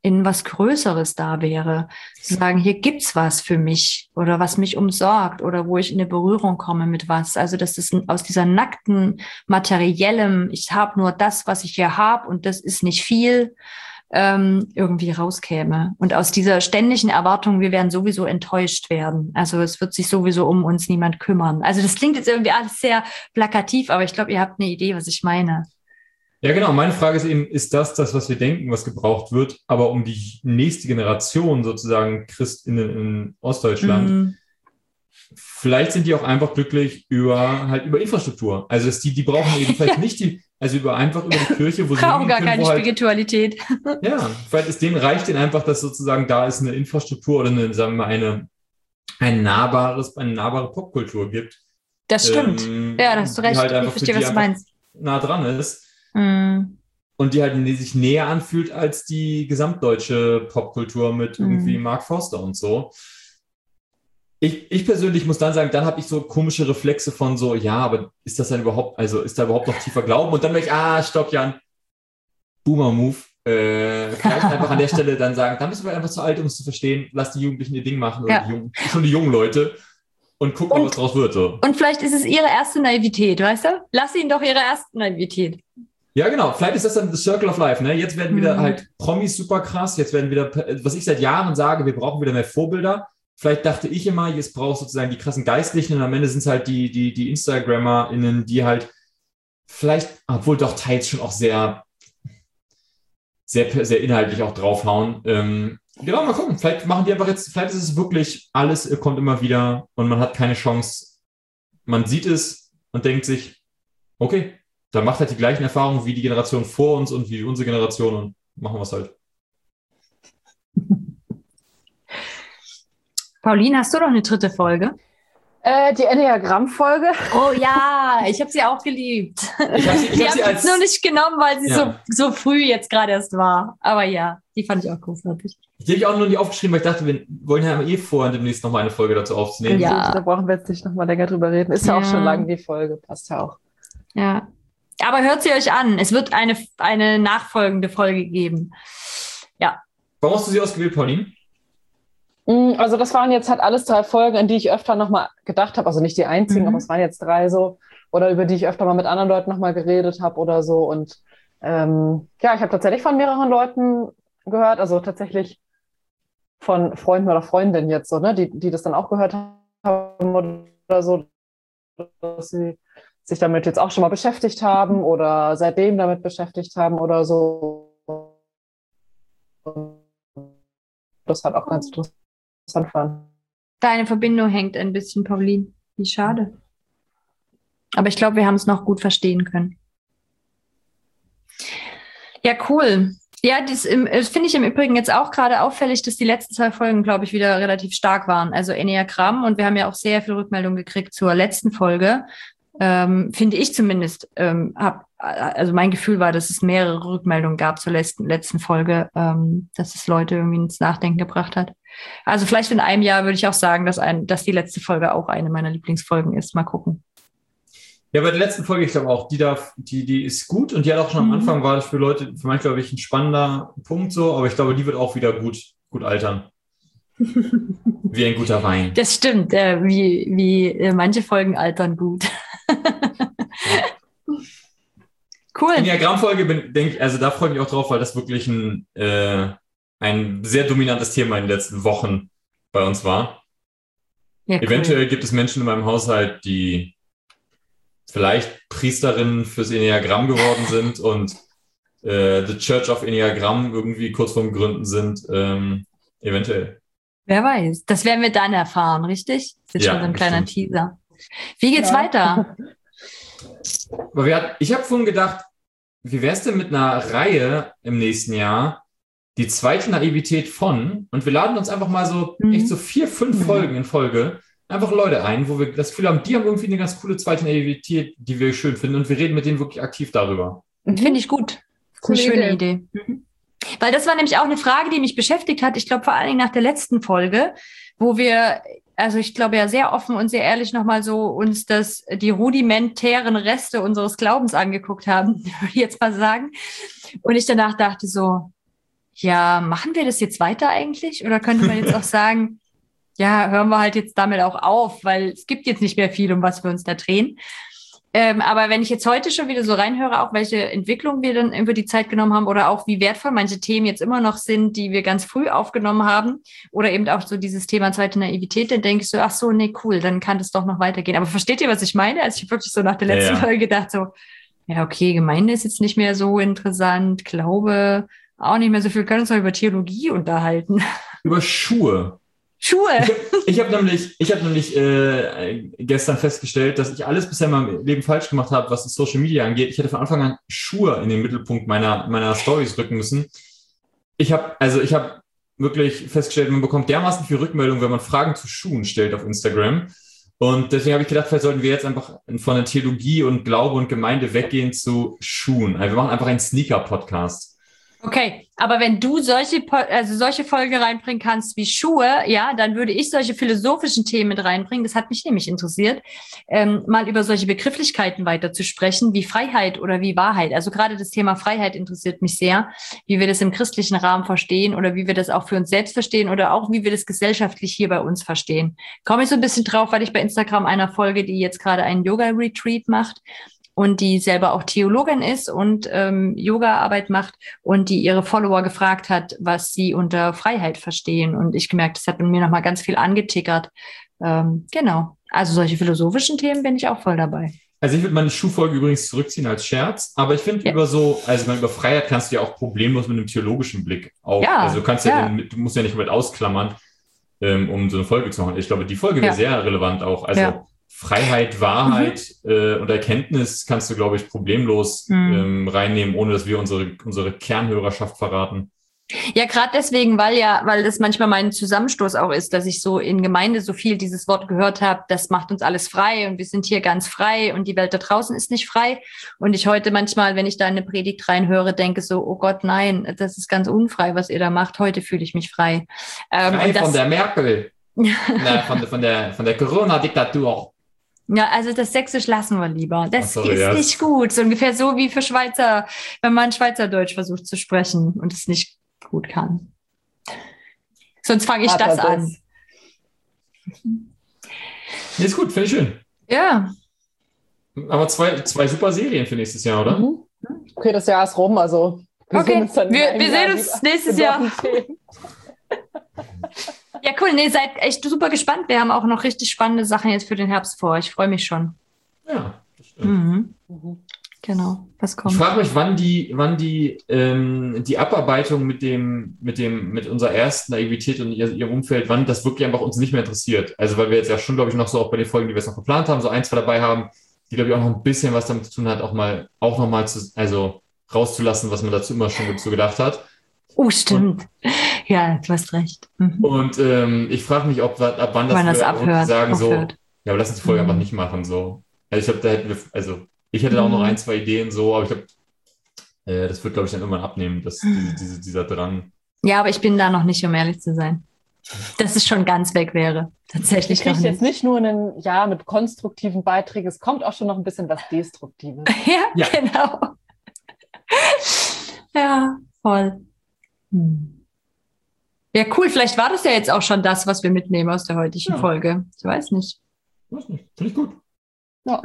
Speaker 5: in was Größeres da wäre. Zu sagen, hier gibt's was für mich oder was mich umsorgt oder wo ich in eine Berührung komme mit was. Also, dass das aus dieser nackten, materiellem, ich habe nur das, was ich hier habe und das ist nicht viel, irgendwie rauskäme. Und aus dieser ständigen Erwartung, wir werden sowieso enttäuscht werden. Also es wird sich sowieso um uns niemand kümmern. Also das klingt jetzt irgendwie alles sehr plakativ, aber ich glaube, ihr habt eine Idee, was ich meine.
Speaker 6: Ja, genau. Meine Frage ist eben, ist das, was wir denken, was gebraucht wird, aber um die nächste Generation sozusagen ChristInnen in Ostdeutschland, vielleicht sind die auch einfach glücklich über Infrastruktur. Also dass die brauchen eben vielleicht nicht einfach über die Kirche, wo sie
Speaker 5: Brauchen gar keine
Speaker 6: halt,
Speaker 5: Spiritualität.
Speaker 6: Ja, vielleicht reicht denen einfach, dass sozusagen da ist eine Infrastruktur oder eine nahbare Popkultur gibt.
Speaker 5: Das stimmt. Ja, da hast du recht.
Speaker 6: Halt
Speaker 5: Ich verstehe, was du meinst.
Speaker 6: Nah dran ist. Und die halt sich näher anfühlt als die gesamtdeutsche Popkultur mit irgendwie Mark Forster und so. Ich persönlich muss dann sagen, dann habe ich so komische Reflexe von so, ja, aber ist das dann überhaupt, also ist da überhaupt noch tiefer Glauben? Und dann merke ich, stopp, Jan, Boomer-Move. Vielleicht einfach an der Stelle dann sagen, dann bist du einfach zu alt, um es zu verstehen, lass die Jugendlichen ihr Ding machen, oder die jungen Leute und guck mal, was draus wird. So.
Speaker 5: Und vielleicht ist es ihre erste Naivität, weißt du? Lass ihnen doch ihre erste Naivität.
Speaker 6: Ja, genau. Vielleicht ist das dann the Circle of Life. Ne? Jetzt werden wieder halt Promis super krass. Jetzt werden wieder, was ich seit Jahren sage, wir brauchen wieder mehr Vorbilder. Vielleicht dachte ich immer, jetzt brauchst du sozusagen die krassen Geistlichen und am Ende sind es halt die InstagrammerInnen, die halt vielleicht, obwohl doch teils schon auch sehr, sehr, sehr inhaltlich auch draufhauen. Genau, mal gucken. Vielleicht machen die einfach jetzt, vielleicht ist es wirklich, alles kommt immer wieder und man hat keine Chance. Man sieht es und denkt sich, okay, dann macht halt die gleichen Erfahrungen wie die Generation vor uns und wie unsere Generation und machen wir es halt.
Speaker 5: Pauline, hast du noch eine dritte Folge?
Speaker 4: Die Enneagramm-Folge.
Speaker 5: Oh ja, ich habe sie auch geliebt.
Speaker 6: Ich hab sie
Speaker 5: jetzt nur nicht genommen, weil sie so früh jetzt gerade erst war. Aber ja, die fand ich auch großartig.
Speaker 6: Die habe ich auch nur nicht aufgeschrieben, weil ich dachte, wir wollen ja vor, demnächst nochmal eine Folge dazu aufzunehmen.
Speaker 4: Ja. Da brauchen wir jetzt nicht nochmal länger drüber reden. Ist ja auch schon lang, die Folge. Passt ja auch.
Speaker 5: Ja. Aber hört sie euch an. Es wird eine nachfolgende Folge geben. Ja.
Speaker 6: Warum hast du sie ausgewählt, Pauline?
Speaker 4: Also das waren jetzt halt alles 3 Folgen, an die ich öfter nochmal gedacht habe. Also nicht die einzigen, aber es waren jetzt 3 so. Oder über die ich öfter mal mit anderen Leuten nochmal geredet habe oder so. Und ich habe tatsächlich von mehreren Leuten gehört. Also tatsächlich von Freunden oder Freundinnen jetzt so, ne, die das dann auch gehört haben oder so, dass sie sich damit jetzt auch schon mal beschäftigt haben oder seitdem damit beschäftigt haben oder so. Das hat auch ganz interessant fand.
Speaker 5: Deine Verbindung hängt ein bisschen, Pauline. Wie schade. Aber ich glaube, wir haben es noch gut verstehen können. Ja, cool. Ja, das finde ich im Übrigen jetzt auch gerade auffällig, dass die letzten 2 Folgen, glaube ich, wieder relativ stark waren. Also Enneagramm, und wir haben ja auch sehr viel Rückmeldung gekriegt zur letzten Folge. Finde ich zumindest, also mein Gefühl war, dass es mehrere Rückmeldungen gab zur letzten Folge, dass es Leute irgendwie ins Nachdenken gebracht hat. Also vielleicht in einem Jahr würde ich auch sagen, dass die letzte Folge auch eine meiner Lieblingsfolgen ist. Mal gucken.
Speaker 6: Ja, bei der letzten Folge, ich glaube auch, die ist gut und die hat auch schon am Anfang, war das für manche, glaube ich, ein spannender Punkt so, aber ich glaube, die wird auch wieder gut altern. Wie ein guter Wein.
Speaker 5: Das stimmt, wie manche Folgen altern gut. Cool.
Speaker 6: In der Enneagramm-Folge also da freue ich mich auch drauf, weil das wirklich ein sehr dominantes Thema in den letzten Wochen bei uns war. Ja, cool. Eventuell gibt es Menschen in meinem Haushalt, die vielleicht Priesterinnen fürs Enneagramm geworden sind und The Church of Enneagramm irgendwie kurz vorm Gründen sind. Eventuell.
Speaker 5: Wer weiß. Das werden wir dann erfahren, richtig? Das ist schon so ein kleiner Teaser. Wie geht's weiter?
Speaker 6: Aber ich habe vorhin gedacht, wie wär's denn mit einer Reihe im nächsten Jahr, die zweite Naivität von, und wir laden uns einfach mal so echt so 4, 5 Folgen in Folge einfach Leute ein, wo wir das Gefühl haben, die haben irgendwie eine ganz coole zweite Naivität, die wir schön finden, und wir reden mit denen wirklich aktiv darüber.
Speaker 5: Finde ich gut. Das ist eine schöne Idee. Weil das war nämlich auch eine Frage, die mich beschäftigt hat. Ich glaube, vor allen Dingen nach der letzten Folge, wo wir, also ich glaube ja sehr offen und sehr ehrlich nochmal so uns die rudimentären Reste unseres Glaubens angeguckt haben, würde ich jetzt mal sagen. Und ich danach dachte so, ja, machen wir das jetzt weiter eigentlich? Oder könnte man jetzt auch sagen, ja, hören wir halt jetzt damit auch auf, weil es gibt jetzt nicht mehr viel, um was wir uns da drehen. Aber wenn ich jetzt heute schon wieder so reinhöre, auch welche Entwicklung wir dann über die Zeit genommen haben oder auch wie wertvoll manche Themen jetzt immer noch sind, die wir ganz früh aufgenommen haben oder eben auch so dieses Thema zweite Naivität, dann denke ich so, ach so, nee, cool, dann kann das doch noch weitergehen. Aber versteht ihr, was ich meine? Also ich habe wirklich so nach der letzten Folge gedacht so, ja, okay, Gemeinde ist jetzt nicht mehr so interessant, Glaube auch nicht mehr so viel, wir können uns doch über Theologie unterhalten.
Speaker 6: Über Schuhe. Ich habe nämlich gestern festgestellt, dass ich alles bisher in meinem Leben falsch gemacht habe, was das Social Media angeht. Ich hätte von Anfang an Schuhe in den Mittelpunkt meiner Stories rücken müssen. Ich habe wirklich festgestellt, man bekommt dermaßen viel Rückmeldung, wenn man Fragen zu Schuhen stellt auf Instagram. Und deswegen habe ich gedacht, vielleicht sollten wir jetzt einfach von der Theologie und Glaube und Gemeinde weggehen zu Schuhen. Also wir machen einfach einen Sneaker-Podcast.
Speaker 5: Okay, aber wenn du solche Folgen reinbringen kannst wie Schuhe, ja, dann würde ich solche philosophischen Themen mit reinbringen. Das hat mich nämlich interessiert, mal über solche Begrifflichkeiten weiter zu sprechen, wie Freiheit oder wie Wahrheit. Also gerade das Thema Freiheit interessiert mich sehr, wie wir das im christlichen Rahmen verstehen oder wie wir das auch für uns selbst verstehen oder auch wie wir das gesellschaftlich hier bei uns verstehen. Komme ich so ein bisschen drauf, weil ich bei Instagram einer folge, die jetzt gerade einen Yoga-Retreat macht. Und die selber auch Theologin ist und Yoga-Arbeit macht und die ihre Follower gefragt hat, was sie unter Freiheit verstehen. Und ich gemerkt, das hat bei mir nochmal ganz viel angetickert. Genau. Also solche philosophischen Themen bin ich auch voll dabei.
Speaker 6: Also ich würde meine Schuhfolge übrigens zurückziehen als Scherz, aber ich finde über Freiheit kannst du ja auch problemlos mit einem theologischen Blick auch. Ja, also du kannst du musst ja nicht komplett ausklammern, um so eine Folge zu machen. Ich glaube, die Folge wäre sehr relevant auch. Also Freiheit, Wahrheit und Erkenntnis kannst du, glaube ich, problemlos reinnehmen, ohne dass wir unsere Kernhörerschaft verraten.
Speaker 5: Ja, gerade deswegen, weil das manchmal mein Zusammenstoß auch ist, dass ich so in Gemeinde so viel dieses Wort gehört habe, das macht uns alles frei und wir sind hier ganz frei und die Welt da draußen ist nicht frei. Und ich heute manchmal, wenn ich da in eine Predigt reinhöre, denke so, oh Gott, nein, das ist ganz unfrei, was ihr da macht. Heute fühle ich mich frei.
Speaker 6: Frei von der Merkel. von der Corona-Diktatur.
Speaker 5: Ja, also das Sächsisch lassen wir lieber. Das ist nicht gut. So ungefähr so wie für Schweizer, wenn man Schweizerdeutsch versucht zu sprechen und es nicht gut kann. Sonst fange ich das an.
Speaker 6: Nee, ist gut, finde ich schön.
Speaker 5: Ja.
Speaker 6: Aber zwei super Serien für nächstes Jahr, oder?
Speaker 4: Mhm. Okay, das Jahr ist rum, also
Speaker 5: wir sehen uns nächstes Jahr. Ja, cool. Nee, seid echt super gespannt. Wir haben auch noch richtig spannende Sachen jetzt für den Herbst vor. Ich freue mich schon.
Speaker 6: Ja, das stimmt.
Speaker 5: Genau, was kommt.
Speaker 6: Ich frage mich, wann die Abarbeitung mit unserer ersten Naivität und ihrem Umfeld, wann das wirklich einfach uns nicht mehr interessiert. Also, weil wir jetzt ja schon, glaube ich, noch so auch bei den Folgen, die wir jetzt noch geplant haben, so 1, 2 dabei haben, die, glaube ich, auch noch ein bisschen was damit zu tun hat, auch nochmal rauszulassen, was man dazu immer schon so gedacht hat.
Speaker 5: Oh, stimmt. Ja, du hast recht.
Speaker 6: Und ich frage mich, ab wann das
Speaker 5: abhört,
Speaker 6: sagen so, ja, aber lass uns die Folge einfach nicht machen. So. Also ich glaube, ich hätte da auch noch 1, 2 Ideen so, aber ich glaube, das wird, glaube ich, dann irgendwann abnehmen, dieser Drang.
Speaker 5: Ja, aber ich bin da noch nicht, um ehrlich zu sein. Dass es schon ganz weg wäre. Tatsächlich.
Speaker 4: Ich kriege jetzt nicht nur ein Jahr mit konstruktiven Beiträgen, es kommt auch schon noch ein bisschen was Destruktives.
Speaker 5: Ja, genau. Ja, voll. Ja, cool. Vielleicht war das ja jetzt auch schon das, was wir mitnehmen aus der heutigen Folge. Ich weiß nicht.
Speaker 6: Finde ich gut.
Speaker 4: Ja.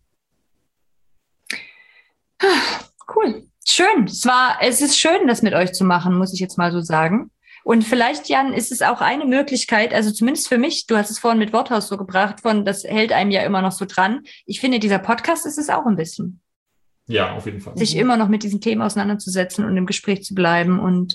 Speaker 5: Cool. Schön. Es ist schön, das mit euch zu machen, muss ich jetzt mal so sagen. Und vielleicht, Jan, ist es auch eine Möglichkeit, also zumindest für mich, du hast es vorhin mit Worthaus so gebracht, das hält einem ja immer noch so dran. Ich finde, dieser Podcast ist es auch ein bisschen.
Speaker 6: Ja, auf jeden Fall.
Speaker 5: Sich immer noch mit diesen Themen auseinanderzusetzen und im Gespräch zu bleiben. Und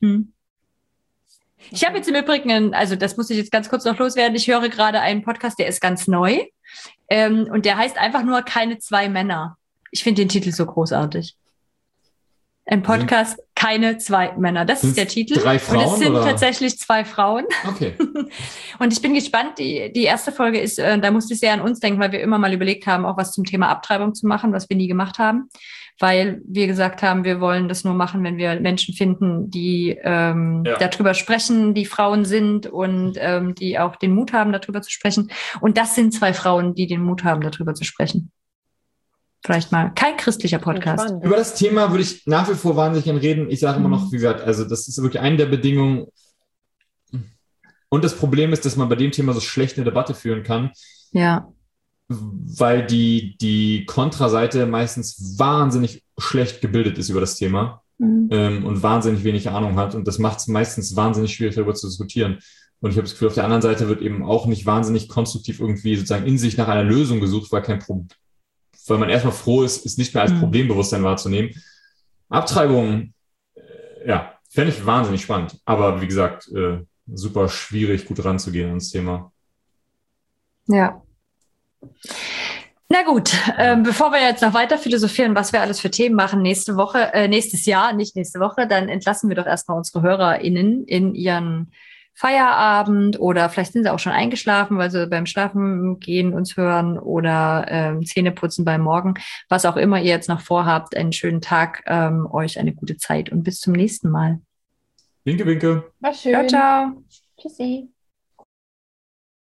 Speaker 5: ich habe jetzt im Übrigen, also das muss ich jetzt ganz kurz noch loswerden, ich höre gerade einen Podcast, der ist ganz neu und der heißt einfach nur Keine 2 Männer. Ich finde den Titel so großartig. Ein Podcast, Keine 2 Männer. Das ist der Titel.
Speaker 6: 3 Frauen,
Speaker 5: und es sind
Speaker 6: oder?
Speaker 5: tatsächlich 2 Frauen.
Speaker 6: Okay.
Speaker 5: Und ich bin gespannt. Die erste Folge ist, da musste ich sehr an uns denken, weil wir immer mal überlegt haben, auch was zum Thema Abtreibung zu machen, was wir nie gemacht haben. Weil wir gesagt haben, wir wollen das nur machen, wenn wir Menschen finden, die darüber sprechen, die Frauen sind und die auch den Mut haben, darüber zu sprechen. Und das sind 2 Frauen, die den Mut haben, darüber zu sprechen. vielleicht mal kein christlicher Podcast.
Speaker 4: Spannend.
Speaker 6: Über das Thema würde ich nach wie vor wahnsinnig gerne reden. Ich sage immer noch, wie gesagt, also das ist wirklich eine der Bedingungen. Und das Problem ist, dass man bei dem Thema so schlecht eine Debatte führen kann,
Speaker 5: Ja.
Speaker 6: weil die Kontraseite meistens wahnsinnig schlecht gebildet ist über das Thema und wahnsinnig wenig Ahnung hat. Und das macht es meistens wahnsinnig schwierig, darüber zu diskutieren. Und ich habe das Gefühl, auf der anderen Seite wird eben auch nicht wahnsinnig konstruktiv irgendwie sozusagen in sich nach einer Lösung gesucht, weil man erstmal froh ist, es nicht mehr als Problembewusstsein wahrzunehmen. Abtreibung, ja, fände ich wahnsinnig spannend. Aber wie gesagt, super schwierig, gut ranzugehen ans Thema.
Speaker 5: Ja. Na gut, bevor wir jetzt noch weiter philosophieren, was wir alles für Themen machen nächstes Jahr, nicht nächste Woche, dann entlassen wir doch erstmal unsere HörerInnen in ihren Feierabend oder vielleicht sind sie auch schon eingeschlafen, weil sie beim Schlafen gehen uns hören oder Zähneputzen beim Morgen. Was auch immer ihr jetzt noch vorhabt, einen schönen Tag, euch eine gute Zeit und bis zum nächsten Mal.
Speaker 6: Winke, winke.
Speaker 4: War schön.
Speaker 5: Ciao, ciao.
Speaker 4: Tschüssi.